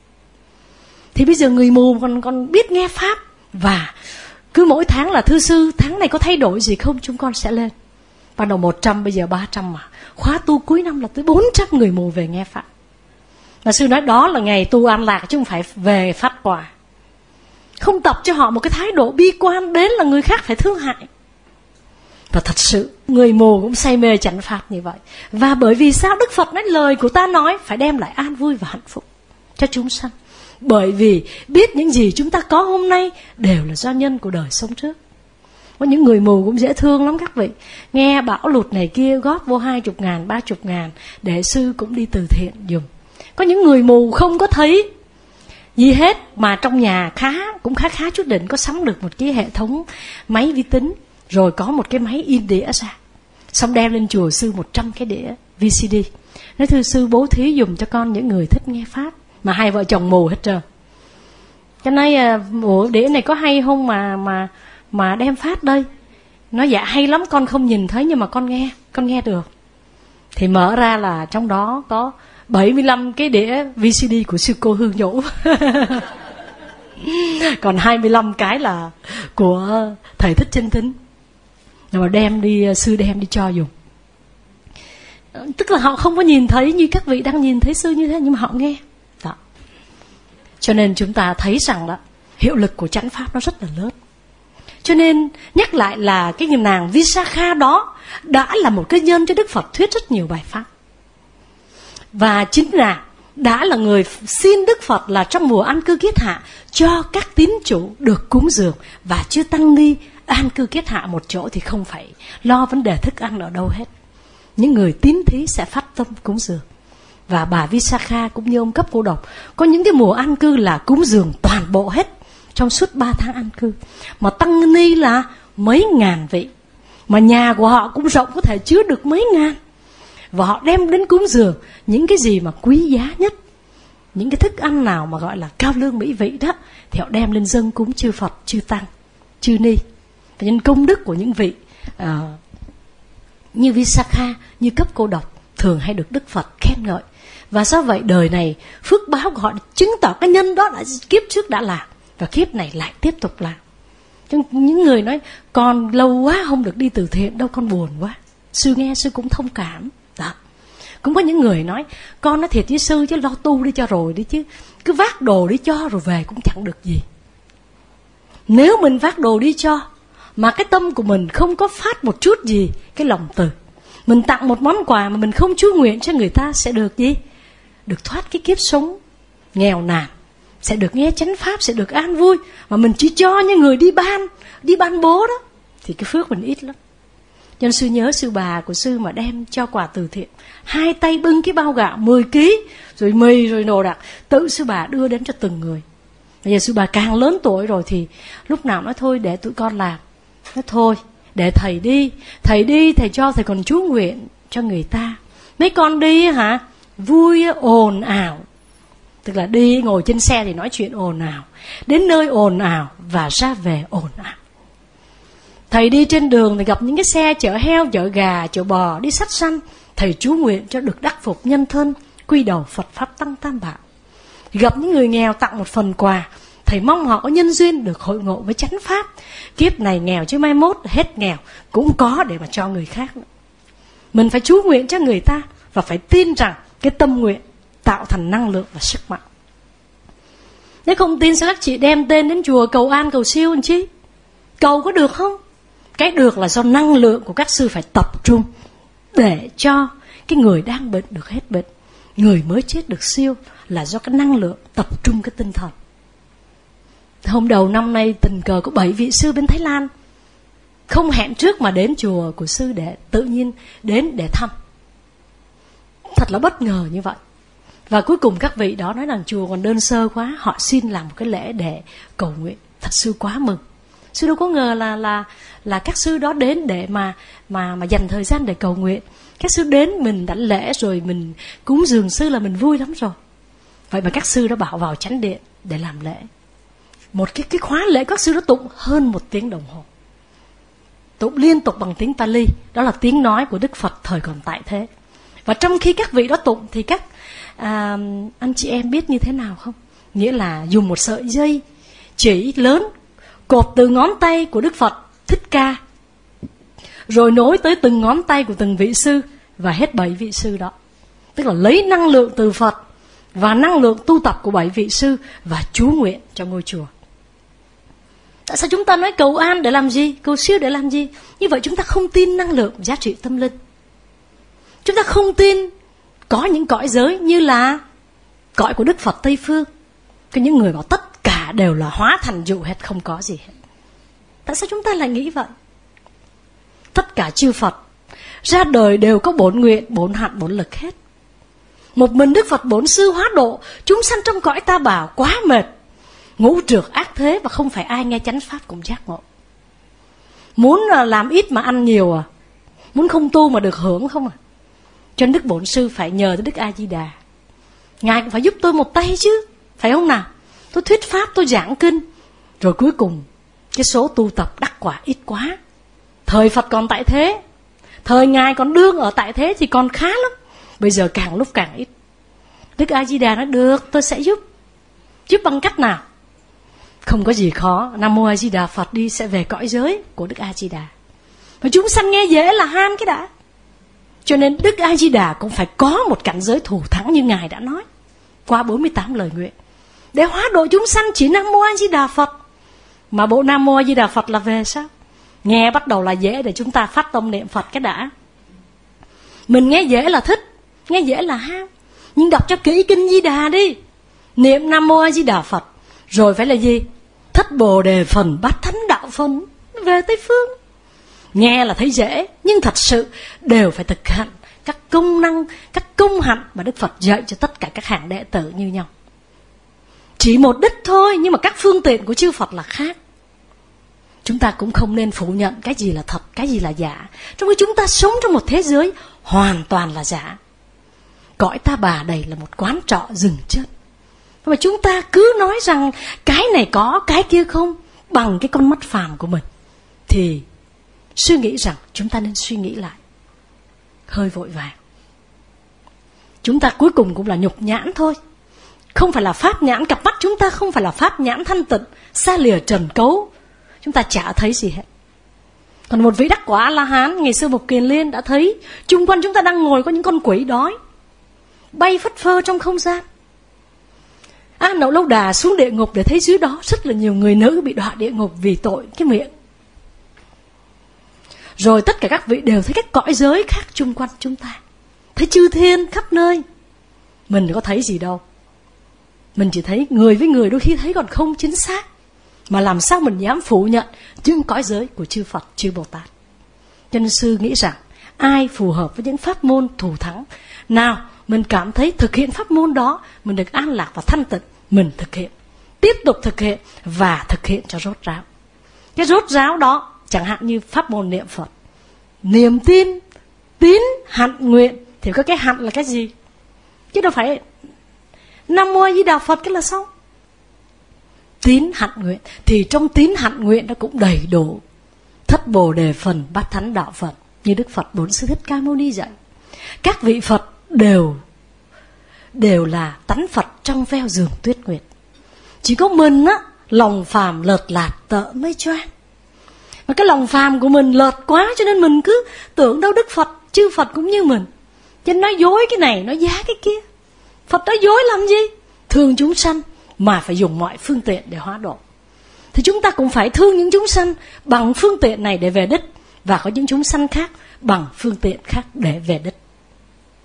Thì bây giờ người mù còn biết nghe pháp, và cứ mỗi tháng là thưa sư, tháng này có thay đổi gì không, chúng con sẽ lên. Ban đầu 100, bây giờ 300 mà. Khóa tu cuối năm là tới 400 người mù về nghe pháp. Mà sư nói đó là ngày tu an lạc, chứ không phải về phát quà. Không tập cho họ một cái thái độ bi quan, đến là người khác phải thương hại. Và thật sự người mù cũng say mê chánh pháp như vậy. Và bởi vì sao Đức Phật nói lời của ta nói phải đem lại an vui và hạnh phúc cho chúng sanh. Bởi vì biết những gì chúng ta có hôm nay đều là do nhân của đời sống trước. Có những người mù cũng dễ thương lắm các vị. Nghe bão lụt này kia góp vô 20.000, 30.000 để sư cũng đi từ thiện dùng. Có những người mù không có thấy gì hết, mà trong nhà cũng khá chút đỉnh, có sắm được một cái hệ thống máy vi tính, rồi có một cái máy in đĩa ra, xong đem lên chùa sư 100 cái đĩa VCD. Nói thưa sư bố thí dùng cho con những người thích nghe pháp, mà hai vợ chồng mù hết trơn. Cho nên đĩa này có hay không mà đem phát đây? Nó dạ hay lắm, con không nhìn thấy nhưng mà con nghe được. Thì mở ra là trong đó có 75 cái đĩa VCD của sư cô Hương Nhũ. Còn 25 cái là của thầy Thích Chân Thính. Rồi sư đem đi cho dùng. Tức là họ không có nhìn thấy như các vị đang nhìn thấy sư như thế, nhưng mà họ nghe. Đó. Cho nên chúng ta thấy rằng đó, hiệu lực của chánh pháp nó rất là lớn. Cho nên nhắc lại là cái nàng Visakha đó đã là một cái nhân cho Đức Phật thuyết rất nhiều bài pháp. Và chính là đã là người xin Đức Phật là trong mùa an cư kiết hạ cho các tín chủ được cúng dường, và chư tăng ni an cư kiết hạ một chỗ thì không phải lo vấn đề thức ăn ở đâu hết. Những người tín thí sẽ phát tâm cúng dường. Và bà Visakha cũng như ông Cấp Cô Độc, có những cái mùa an cư là cúng dường toàn bộ hết trong suốt 3 tháng an cư. Mà tăng ni là mấy ngàn vị, mà nhà của họ cũng rộng, có thể chứa được mấy ngàn. Và họ đem đến cúng dường những cái gì mà quý giá nhất, những cái thức ăn nào mà gọi là cao lương mỹ vị đó, thì họ đem lên dâng cúng chư Phật, chư Tăng, chư Ni. Và nhân công đức của những vị như Visakha, như Cấp Cô Độc thường hay được Đức Phật khen ngợi. Và do vậy đời này phước báo của họ chứng tỏ cái nhân đó đã kiếp trước đã làm, và kiếp này lại tiếp tục làm. Những người nói con lâu quá không được đi từ thiện đâu, con buồn quá. Sư nghe sư cũng thông cảm. Đó. Cũng có những người nói con nói thiệt với sư chứ lo tu đi cho rồi đi, chứ cứ vác đồ đi cho rồi về cũng chẳng được gì. Nếu mình vác đồ đi cho mà cái tâm của mình không có phát một chút gì cái lòng từ, mình tặng một món quà mà mình không chú nguyện cho người ta, sẽ được gì? Được thoát cái kiếp sống nghèo nàn, sẽ được nghe chánh pháp, sẽ được an vui. Mà mình chỉ cho những người đi ban bố đó, thì cái phước mình ít lắm. Cho nên sư nhớ sư bà của sư mà đem cho quà từ thiện, 2 tay bưng cái bao gạo 10 kg, rồi mì rồi đồ đạc, tự sư bà đưa đến cho từng người. Bây giờ sư bà càng lớn tuổi rồi thì lúc nào nói thôi để tụi con làm. Nói thôi để thầy đi, thầy cho thầy còn chú nguyện cho người ta. Mấy con đi hả, vui ồn ào, tức là đi ngồi trên xe thì nói chuyện ồn ào, đến nơi ồn ào và ra về ồn ào. Thầy đi trên đường thì gặp những cái xe chở heo, chở gà, chở bò, đi sắt săn, thầy chú nguyện cho được đắc phục nhân thân, quy đầu Phật Pháp Tăng Tam Bảo. Gặp những người nghèo tặng một phần quà, thầy mong họ có nhân duyên được hội ngộ với chánh Pháp. Kiếp này nghèo chứ mai mốt hết nghèo cũng có để mà cho người khác nữa. Mình phải chú nguyện cho người ta, và phải tin rằng cái tâm nguyện tạo thành năng lượng và sức mạnh. Nếu không tin sao các chị đem tên đến chùa cầu an cầu siêu làm chi? Cầu có được không? Cái được là do năng lượng của các sư phải tập trung để cho cái người đang bệnh được hết bệnh, người mới chết được siêu, là do cái năng lượng tập trung cái tinh thần. Hôm đầu năm nay tình cờ có 7 vị sư bên Thái Lan không hẹn trước mà đến chùa của sư để tự nhiên đến để thăm. Thật là bất ngờ như vậy. Và cuối cùng các vị đó nói rằng chùa còn đơn sơ quá, họ xin làm một cái lễ để cầu nguyện. Thật sư quá mừng. Sư đâu có ngờ là các sư đó đến để mà dành thời gian để cầu nguyện. Các sư đến mình đảnh lễ rồi mình cúng dường sư là mình vui lắm rồi. Vậy mà các sư đó bảo vào chánh điện để làm lễ. Một cái khóa lễ các sư đó tụng hơn 1 tiếng đồng hồ. Tụng liên tục bằng tiếng Pali, đó là tiếng nói của Đức Phật thời còn tại thế. Và trong khi các vị đó tụng thì các anh chị em biết như thế nào không? Nghĩa là dùng một sợi dây chỉ lớn cột từ ngón tay của Đức Phật Thích Ca, rồi nối tới từng ngón tay của từng vị sư và hết 7 vị sư đó. Tức là lấy năng lượng từ Phật và năng lượng tu tập của 7 vị sư và chú nguyện cho ngôi chùa. Tại sao chúng ta nói cầu an để làm gì? Cầu siêu để làm gì? Như vậy chúng ta không tin năng lượng giá trị tâm linh. Chúng ta không tin có những cõi giới như là cõi của Đức Phật Tây Phương. Có những người bảo tất cả đều là hóa thành dụ hết, không có gì hết. Tại sao chúng ta lại nghĩ vậy? Tất cả chư Phật ra đời đều có 4 nguyện, 4 hạnh, 4 lực hết. Một mình Đức Phật 4 sư hóa độ chúng sanh trong cõi ta bà quá mệt, ngũ trược ác thế, và không phải ai nghe chánh pháp cũng giác ngộ. Muốn làm ít mà ăn nhiều à? Muốn không tu mà được hưởng không à? Cho nên Đức Bổn Sư phải nhờ tới Đức A Di Đà. Ngài cũng phải giúp tôi một tay chứ, phải không nào? Tôi thuyết pháp, tôi giảng kinh, rồi cuối cùng cái số tu tập đắc quả ít quá. Thời Phật còn tại thế, thời Ngài còn đương ở tại thế thì còn khá lắm. Bây giờ càng lúc càng ít. Đức A Di Đà nói được, tôi sẽ giúp. Giúp bằng cách nào? Không có gì khó. Nam Mô A Di Đà Phật đi sẽ về cõi giới của Đức A Di Đà. Và chúng sanh nghe dễ là ham cái đã. Cho nên Đức A Di Đà cũng phải có một cảnh giới thủ thắng như Ngài đã nói qua 48 lời nguyện. Để hóa độ chúng sanh chỉ Nam Mô A Di Đà Phật. Mà bộ Nam Mô A Di Đà Phật là về sao? Nghe bắt đầu là dễ để chúng ta phát tâm niệm Phật cái đã. Mình nghe dễ là thích, nghe dễ là ham. Nhưng đọc cho kỹ kinh Di Đà đi. Niệm Nam Mô A Di Đà Phật. Rồi phải là gì? Thất Bồ Đề phần, Bát Thánh Đạo phần, về Tây Phương. Nghe là thấy dễ, nhưng thật sự đều phải thực hành các công năng, các công hạnh mà Đức Phật dạy cho tất cả các hàng đệ tử như nhau. Chỉ một đích thôi, nhưng mà các phương tiện của chư Phật là khác. Chúng ta cũng không nên phủ nhận cái gì là thật, cái gì là giả. Trong khi chúng ta sống trong một thế giới hoàn toàn là giả. Cõi ta bà đây là một quán trọ rừng chân. Mà chúng ta cứ nói rằng cái này có, cái kia không, bằng cái con mắt phàm của mình, thì suy nghĩ rằng chúng ta nên suy nghĩ lại. Hơi vội vàng. Chúng ta cuối cùng cũng là nhục nhãn thôi. Không phải là pháp nhãn, cặp mắt chúng ta không phải là pháp nhãn thanh tịnh, xa lìa trần cấu. Chúng ta chả thấy gì hết. Còn một vị đắc quả A-la-hán, ngày xưa Mục Kiền Liên đã thấy chung quanh chúng ta đang ngồi có những con quỷ đói bay phất phơ trong không gian. Nậu Lâu Đà xuống địa ngục để thấy dưới đó rất là nhiều người nữ bị đọa địa ngục vì tội cái miệng. Rồi tất cả các vị đều thấy các cõi giới khác chung quanh chúng ta, thấy chư thiên khắp nơi. Mình có thấy gì đâu. Mình chỉ thấy người với người đôi khi thấy còn không chính xác. Mà làm sao mình dám phủ nhận những cõi giới của chư Phật, chư Bồ Tát. Cho nên sư nghĩ rằng ai phù hợp với những pháp môn thù thắng nào, mình cảm thấy thực hiện pháp môn đó mình được an lạc và thanh tịnh, mình thực hiện, tiếp tục thực hiện và thực hiện cho rốt ráo. Cái rốt ráo đó chẳng hạn như pháp môn niệm Phật, niềm tin, tín, hạnh, nguyện. Thì có cái hạnh là cái gì? Chứ đâu phải Nam Mô A Di Đà Phật cái là xong. Tín, hạnh, nguyện. Thì trong tín, hạnh, nguyện nó cũng đầy đủ Thất Bồ Đề phần, Bát Thánh Đạo Phật, như Đức Phật Bổn Sư Thích Ca Mâu Ni dạy. Các vị Phật đều là tánh Phật trong veo giường tuyết nguyệt. Chỉ có mình á, lòng phàm lợt lạt tợ mây choang. Mà cái lòng phàm của mình lợt quá, cho nên mình cứ tưởng đâu Đức Phật, chư Phật cũng như mình. Cho nên nói dối cái này, nói giá cái kia. Phật nói dối làm gì? Thương chúng sanh mà phải dùng mọi phương tiện để hóa độ. Thì chúng ta cũng phải thương những chúng sanh bằng phương tiện này để về đích, và có những chúng sanh khác bằng phương tiện khác để về đích.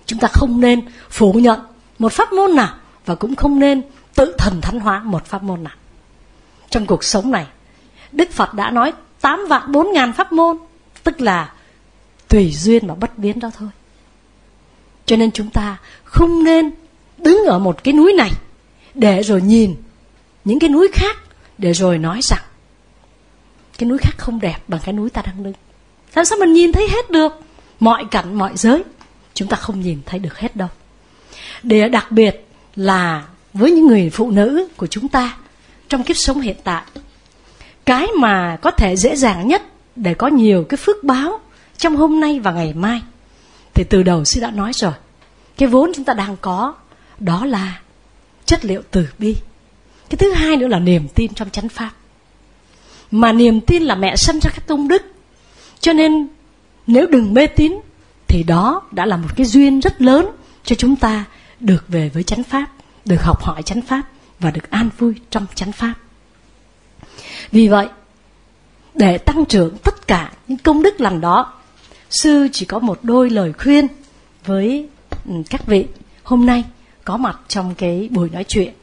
Chúng ta không nên phủ nhận một pháp môn nào, và cũng không nên tự thần thánh hóa một pháp môn nào. Trong cuộc sống này, Đức Phật đã nói 8.400.000 pháp môn, tức là tùy duyên và bất biến đó thôi. Cho nên chúng ta không nên đứng ở một cái núi này để rồi nhìn những cái núi khác, để rồi nói rằng cái núi khác không đẹp bằng cái núi ta đang đứng. Làm sao mình nhìn thấy hết được mọi cảnh mọi giới? Chúng ta không nhìn thấy được hết đâu. Để đặc biệt là với những người phụ nữ của chúng ta trong kiếp sống hiện tại, cái mà có thể dễ dàng nhất để có nhiều cái phước báo trong hôm nay và ngày mai, thì từ đầu sư đã nói rồi, cái vốn chúng ta đang có đó là chất liệu từ bi. Cái thứ hai nữa là niềm tin trong chánh pháp. Mà niềm tin là mẹ sinh ra các công đức. Cho nên nếu đừng mê tín thì đó đã là một cái duyên rất lớn cho chúng ta được về với chánh pháp, được học hỏi chánh pháp và được an vui trong chánh pháp. Vì vậy, để tăng trưởng tất cả những công đức lành đó, sư chỉ có một đôi lời khuyên với các vị hôm nay có mặt trong cái buổi nói chuyện.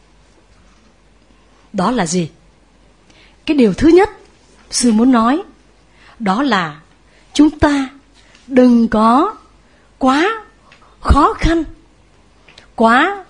Đó là gì? Cái điều thứ nhất sư muốn nói đó là chúng ta đừng có quá khó khăn, quá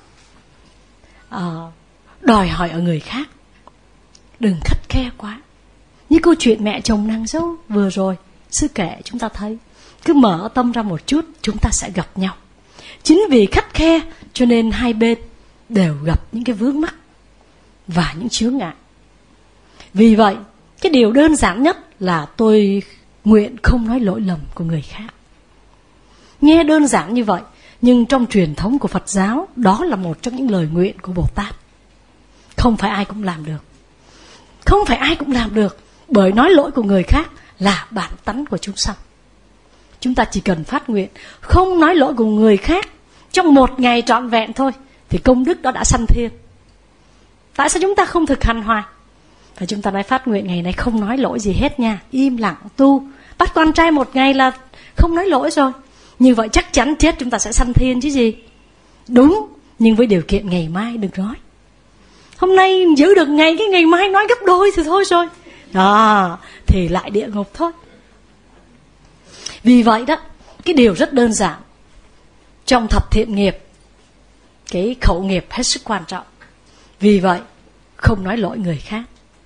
đòi hỏi ở người khác. Đừng khắt khe quá. Như câu chuyện mẹ chồng nàng dâu vừa rồi sư kể, chúng ta thấy cứ mở tâm ra một chút, chúng ta sẽ gặp nhau. Chính vì khắt khe cho nên hai bên đều gặp những cái vướng mắc và những chướng ngại. Vì vậy, cái điều đơn giản nhất là tôi nguyện không nói lỗi lầm của người khác. Nghe đơn giản như vậy, nhưng trong truyền thống của Phật giáo, đó là một trong những lời nguyện của Bồ Tát. Không phải ai cũng làm được. Không phải ai cũng làm được, bởi nói lỗi của người khác là bản tánh của chúng sanh. Chúng ta chỉ cần phát nguyện không nói lỗi của người khác trong một ngày trọn vẹn thôi, thì công đức đó đã sanh thiên. Tại sao chúng ta không thực hành hoài? Và chúng ta nói phát nguyện ngày nay không nói lỗi gì hết nha, im lặng tu, bắt con trai một ngày là không nói lỗi rồi. Như vậy chắc chắn chết chúng ta sẽ sanh thiên chứ gì. Đúng, nhưng với điều kiện ngày mai đừng nói. Hôm nay giữ được ngày, cái ngày mai nói gấp đôi thì thôi rồi. Đó, thì lại địa ngục thôi. Vì vậy đó, cái điều rất đơn giản. Trong thập thiện nghiệp, cái khẩu nghiệp hết sức quan trọng. Vì vậy, không nói lỗi người khác.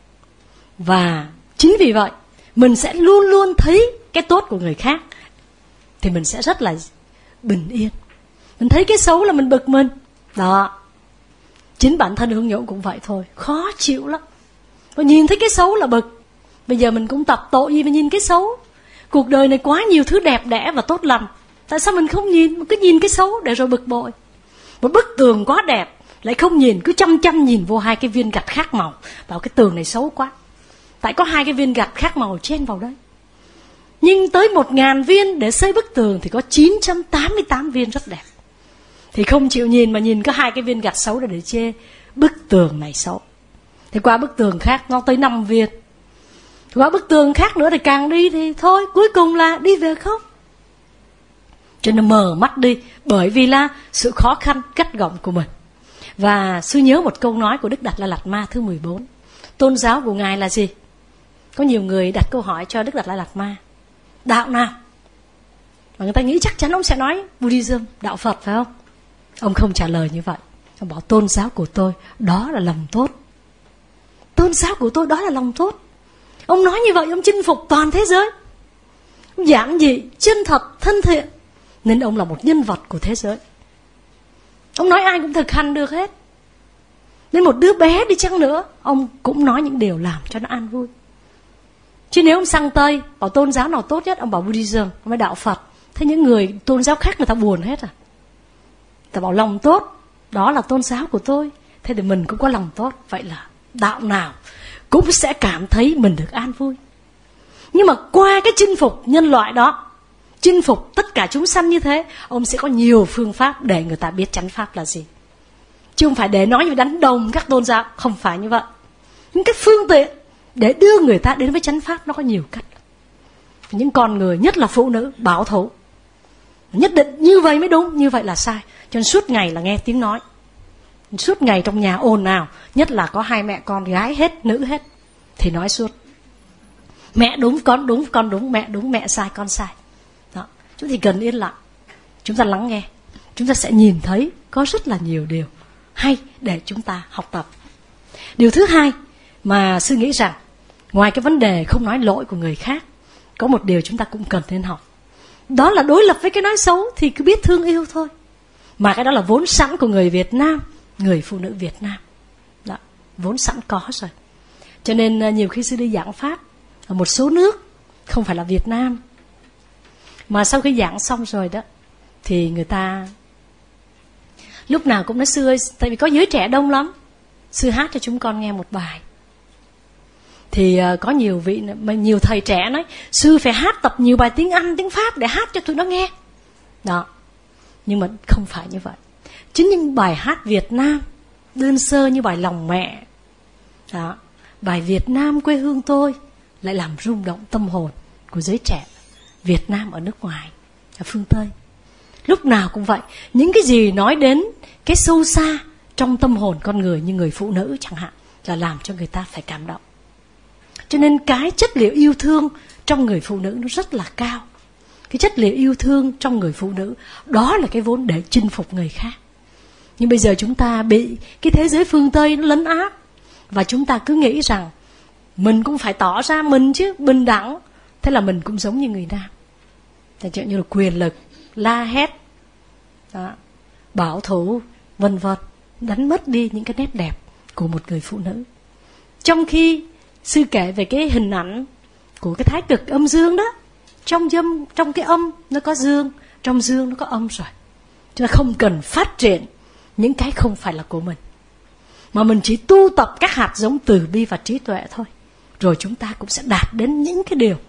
Và chính vì vậy, mình sẽ luôn luôn thấy cái tốt của người khác, thì mình sẽ rất là bình yên. Mình thấy cái xấu là mình bực mình. Đó. Chính bản thân Hương Nhũ cũng vậy thôi, khó chịu lắm. Và nhìn thấy cái xấu là bực. Bây giờ mình cũng tập tội gì mà nhìn cái xấu. Cuộc đời này quá nhiều thứ đẹp đẽ và tốt lành, tại sao mình không nhìn, mình cứ nhìn cái xấu để rồi bực bội. Một bức tường quá đẹp lại không nhìn, cứ chăm chăm nhìn vô hai cái viên gạch khác màu, bảo cái tường này xấu quá, tại có hai cái viên gạch khác màu chen vào đấy. Nhưng tới 1.000 viên để xây bức tường thì có 988 viên rất đẹp. Thì không chịu nhìn mà nhìn có hai cái viên gạch xấu để chê bức tường này xấu. Thì qua bức tường khác nó tới 5 viên. Qua bức tường khác nữa thì càng đi thì thôi, cuối cùng là đi về khóc. Cho nên mở mắt đi, bởi vì là sự khó khăn gắt gỏng của mình. Và sư nhớ một câu nói của Đức Đạt Lai Lạt Ma thứ 14. Tôn giáo của Ngài là gì? Có nhiều người đặt câu hỏi cho Đức Đạt Lai Lạt Ma, đạo nào? Và người ta nghĩ chắc chắn ông sẽ nói Buddhism, đạo Phật phải không? Ông không trả lời như vậy. Ông bảo tôn giáo của tôi đó là lòng tốt. Tôn giáo của tôi đó là lòng tốt. Ông nói như vậy ông chinh phục toàn thế giới. Giản dị, chân thật, thân thiện, nên ông là một nhân vật của thế giới. Ông nói ai cũng thực hành được hết. Nên một đứa bé đi chăng nữa, ông cũng nói những điều làm cho nó an vui. Chứ nếu ông sang Tây bảo tôn giáo nào tốt nhất, ông bảo Buddhism, ông nói đạo Phật. Thế những người tôn giáo khác người ta buồn hết à. Ta bảo lòng tốt, đó là tôn giáo của tôi. Thế thì mình cũng có lòng tốt. Vậy là đạo nào cũng sẽ cảm thấy mình được an vui. Nhưng mà qua cái chinh phục nhân loại đó, chinh phục tất cả chúng sanh như thế, ông sẽ có nhiều phương pháp để người ta biết chánh pháp là gì. Chứ không phải để nói như đánh đồng các tôn giáo. Không phải như vậy. Những cái phương tiện để đưa người ta đến với chánh pháp nó có nhiều cách. Những con người, nhất là phụ nữ bảo thủ, nhất định như vậy mới đúng, như vậy là sai. Cho nên suốt ngày là nghe tiếng nói, suốt ngày trong nhà ồn ào, nhất là có hai mẹ con, gái hết, nữ hết, thì nói suốt. Mẹ đúng, con đúng, con đúng, mẹ đúng, mẹ sai, con sai. Đó. Chúng ta cần yên lặng, chúng ta lắng nghe, chúng ta sẽ nhìn thấy có rất là nhiều điều hay để chúng ta học tập. Điều thứ hai mà sư nghĩ rằng, ngoài cái vấn đề không nói lỗi của người khác, có một điều chúng ta cũng cần nên học. Đó là đối lập với cái nói xấu thì cứ biết thương yêu thôi. Mà cái đó là vốn sẵn của người Việt Nam, người phụ nữ Việt Nam. Đó, vốn sẵn có rồi. Cho nên nhiều khi sư đi giảng pháp ở một số nước, không phải là Việt Nam, mà sau khi giảng xong rồi đó, thì người ta lúc nào cũng nói: sư ơi, tại vì có giới trẻ đông lắm, sư hát cho chúng con nghe một bài. Thì có nhiều vị, nhiều thầy trẻ nói: sư phải hát tập nhiều bài tiếng Anh, tiếng Pháp để hát cho tụi nó nghe. Đó. Nhưng mà không phải như vậy. Chính những bài hát Việt Nam đơn sơ như bài Lòng Mẹ, đó, bài Việt Nam quê hương tôi, lại làm rung động tâm hồn của giới trẻ Việt Nam ở nước ngoài, ở phương Tây. Lúc nào cũng vậy. Những cái gì nói đến cái sâu xa trong tâm hồn con người, như người phụ nữ chẳng hạn, là làm cho người ta phải cảm động. Cho nên cái chất liệu yêu thương trong người phụ nữ nó rất là cao. Cái chất liệu yêu thương trong người phụ nữ, đó là cái vốn để chinh phục người khác. Nhưng bây giờ chúng ta bị cái thế giới phương Tây nó lấn át, và chúng ta cứ nghĩ rằng mình cũng phải tỏ ra mình chứ, bình đẳng. Thế là mình cũng giống như người Nam. Chẳng hạn như là quyền lực, la hét, đó, bảo thủ, vân vân, đánh mất đi những cái nét đẹp của một người phụ nữ. Trong khi sư kể về cái hình ảnh của cái thái cực âm dương đó, trong cái âm nó có dương, trong dương nó có âm rồi. Chúng ta không cần phát triển những cái không phải là của mình, mà mình chỉ tu tập các hạt giống từ bi và trí tuệ thôi. Rồi chúng ta cũng sẽ đạt đến những cái điều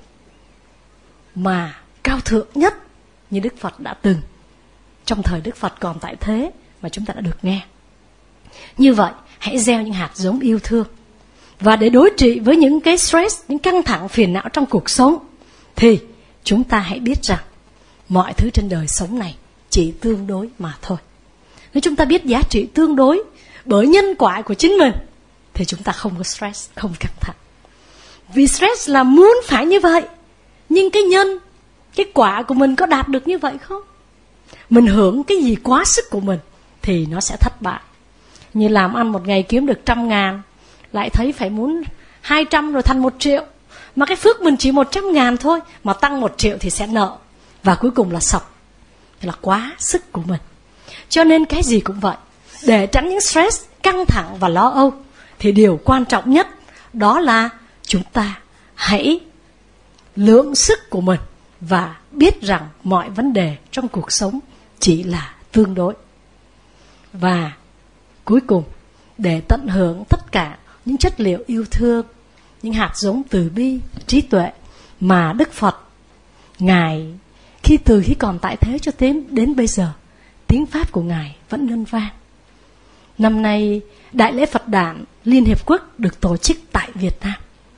mà cao thượng nhất, như Đức Phật đã từng, trong thời Đức Phật còn tại thế, mà chúng ta đã được nghe. Như vậy, hãy gieo những hạt giống yêu thương. Và để đối trị với những cái stress, những căng thẳng phiền não trong cuộc sống, thì chúng ta hãy biết rằng mọi thứ trên đời sống này chỉ tương đối mà thôi. Nếu chúng ta biết giá trị tương đối bởi nhân quả của chính mình, thì chúng ta không có stress, không căng thẳng. Vì stress là muốn phải như vậy, nhưng cái quả của mình có đạt được như vậy không? Mình hưởng cái gì quá sức của mình thì nó sẽ thất bại. Như làm ăn một ngày kiếm được 100.000, lại thấy phải muốn 200 rồi thành 1 triệu. Mà cái phước mình chỉ 100.000 thôi, mà tăng 1 triệu thì sẽ nợ, và cuối cùng là sọc, là quá sức của mình. Cho nên cái gì cũng vậy. Để tránh những stress, căng thẳng và lo âu, thì điều quan trọng nhất đó là chúng ta hãy lượng sức của mình và biết rằng mọi vấn đề trong cuộc sống chỉ là tương đối. Và cuối cùng, để tận hưởng tất cả những chất liệu yêu thương, những hạt giống từ bi, trí tuệ mà Đức Phật, Ngài từ khi còn tại thế cho đến bây giờ, tiếng Pháp của Ngài vẫn ngân vang. Năm nay, Đại lễ Phật đản Liên Hiệp Quốc được tổ chức tại Việt Nam.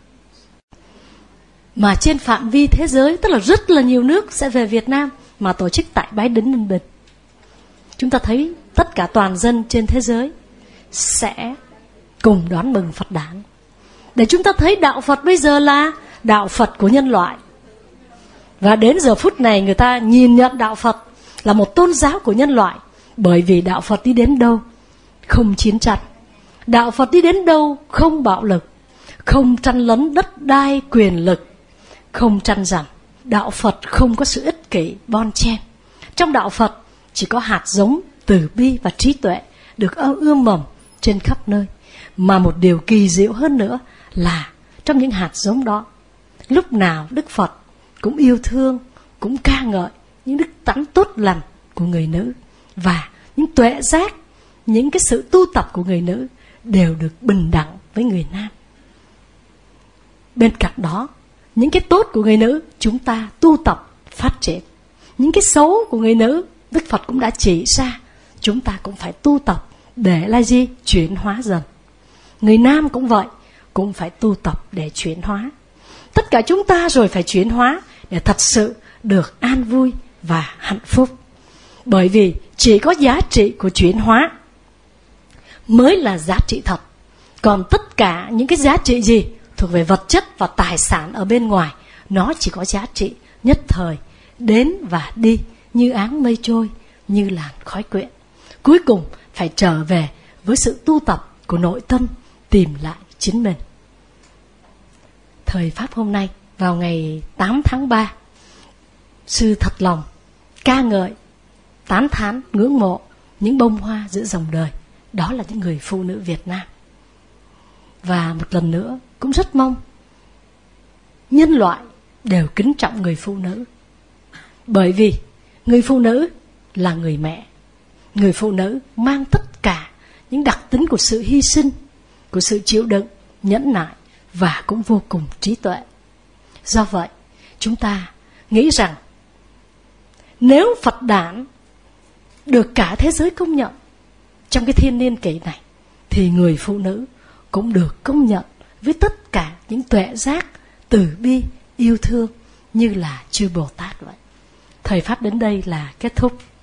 Mà trên phạm vi thế giới, tức là rất là nhiều nước sẽ về Việt Nam mà tổ chức tại Bái Đính, Ninh Bình. Chúng ta thấy tất cả toàn dân trên thế giới sẽ cùng đón mừng Phật đản. Để chúng ta thấy đạo Phật bây giờ là đạo Phật của nhân loại. Và đến giờ phút này người ta nhìn nhận đạo Phật là một tôn giáo của nhân loại. Bởi vì đạo Phật đi đến đâu không chiến tranh, đạo Phật đi đến đâu không bạo lực, không tranh lấn đất đai quyền lực, không tranh giành. Đạo Phật không có sự ích kỷ bon chen. Trong đạo Phật chỉ có hạt giống từ bi và trí tuệ được ươm mầm trên khắp nơi. Mà một điều kỳ diệu hơn nữa là trong những hạt giống đó, lúc nào Đức Phật cũng yêu thương, cũng ca ngợi những đức tánh tốt lành của người nữ, và những tuệ giác, những cái sự tu tập của người nữ đều được bình đẳng với người nam. Bên cạnh đó, những cái tốt của người nữ chúng ta tu tập phát triển. Những cái xấu của người nữ, Đức Phật cũng đã chỉ ra, chúng ta cũng phải tu tập để là gì? Chuyển hóa dần. Người nam cũng vậy, cũng phải tu tập để chuyển hóa. Tất cả chúng ta rồi phải chuyển hóa để thật sự được an vui và hạnh phúc. Bởi vì chỉ có giá trị của chuyển hóa mới là giá trị thật. Còn tất cả những cái giá trị gì thuộc về vật chất và tài sản ở bên ngoài, nó chỉ có giá trị nhất thời, đến và đi như áng mây trôi, như làn khói quyện. Cuối cùng phải trở về với sự tu tập của nội tâm, tìm lại chính mình. Thời Pháp hôm nay, vào ngày 8 tháng 3, sư thật lòng ca ngợi, tán thán, ngưỡng mộ những bông hoa giữa dòng đời. Đó là những người phụ nữ Việt Nam. Và một lần nữa cũng rất mong nhân loại đều kính trọng người phụ nữ. Bởi vì người phụ nữ là người mẹ. Người phụ nữ mang tất cả những đặc tính của sự hy sinh, của sự chịu đựng, nhẫn nại và cũng vô cùng trí tuệ. Do vậy, chúng ta nghĩ rằng nếu Phật đản được cả thế giới công nhận trong cái thiên niên kỷ này, thì người phụ nữ cũng được công nhận với tất cả những tuệ giác, từ bi, yêu thương như là chư Bồ Tát vậy. Thời Pháp đến đây là kết thúc.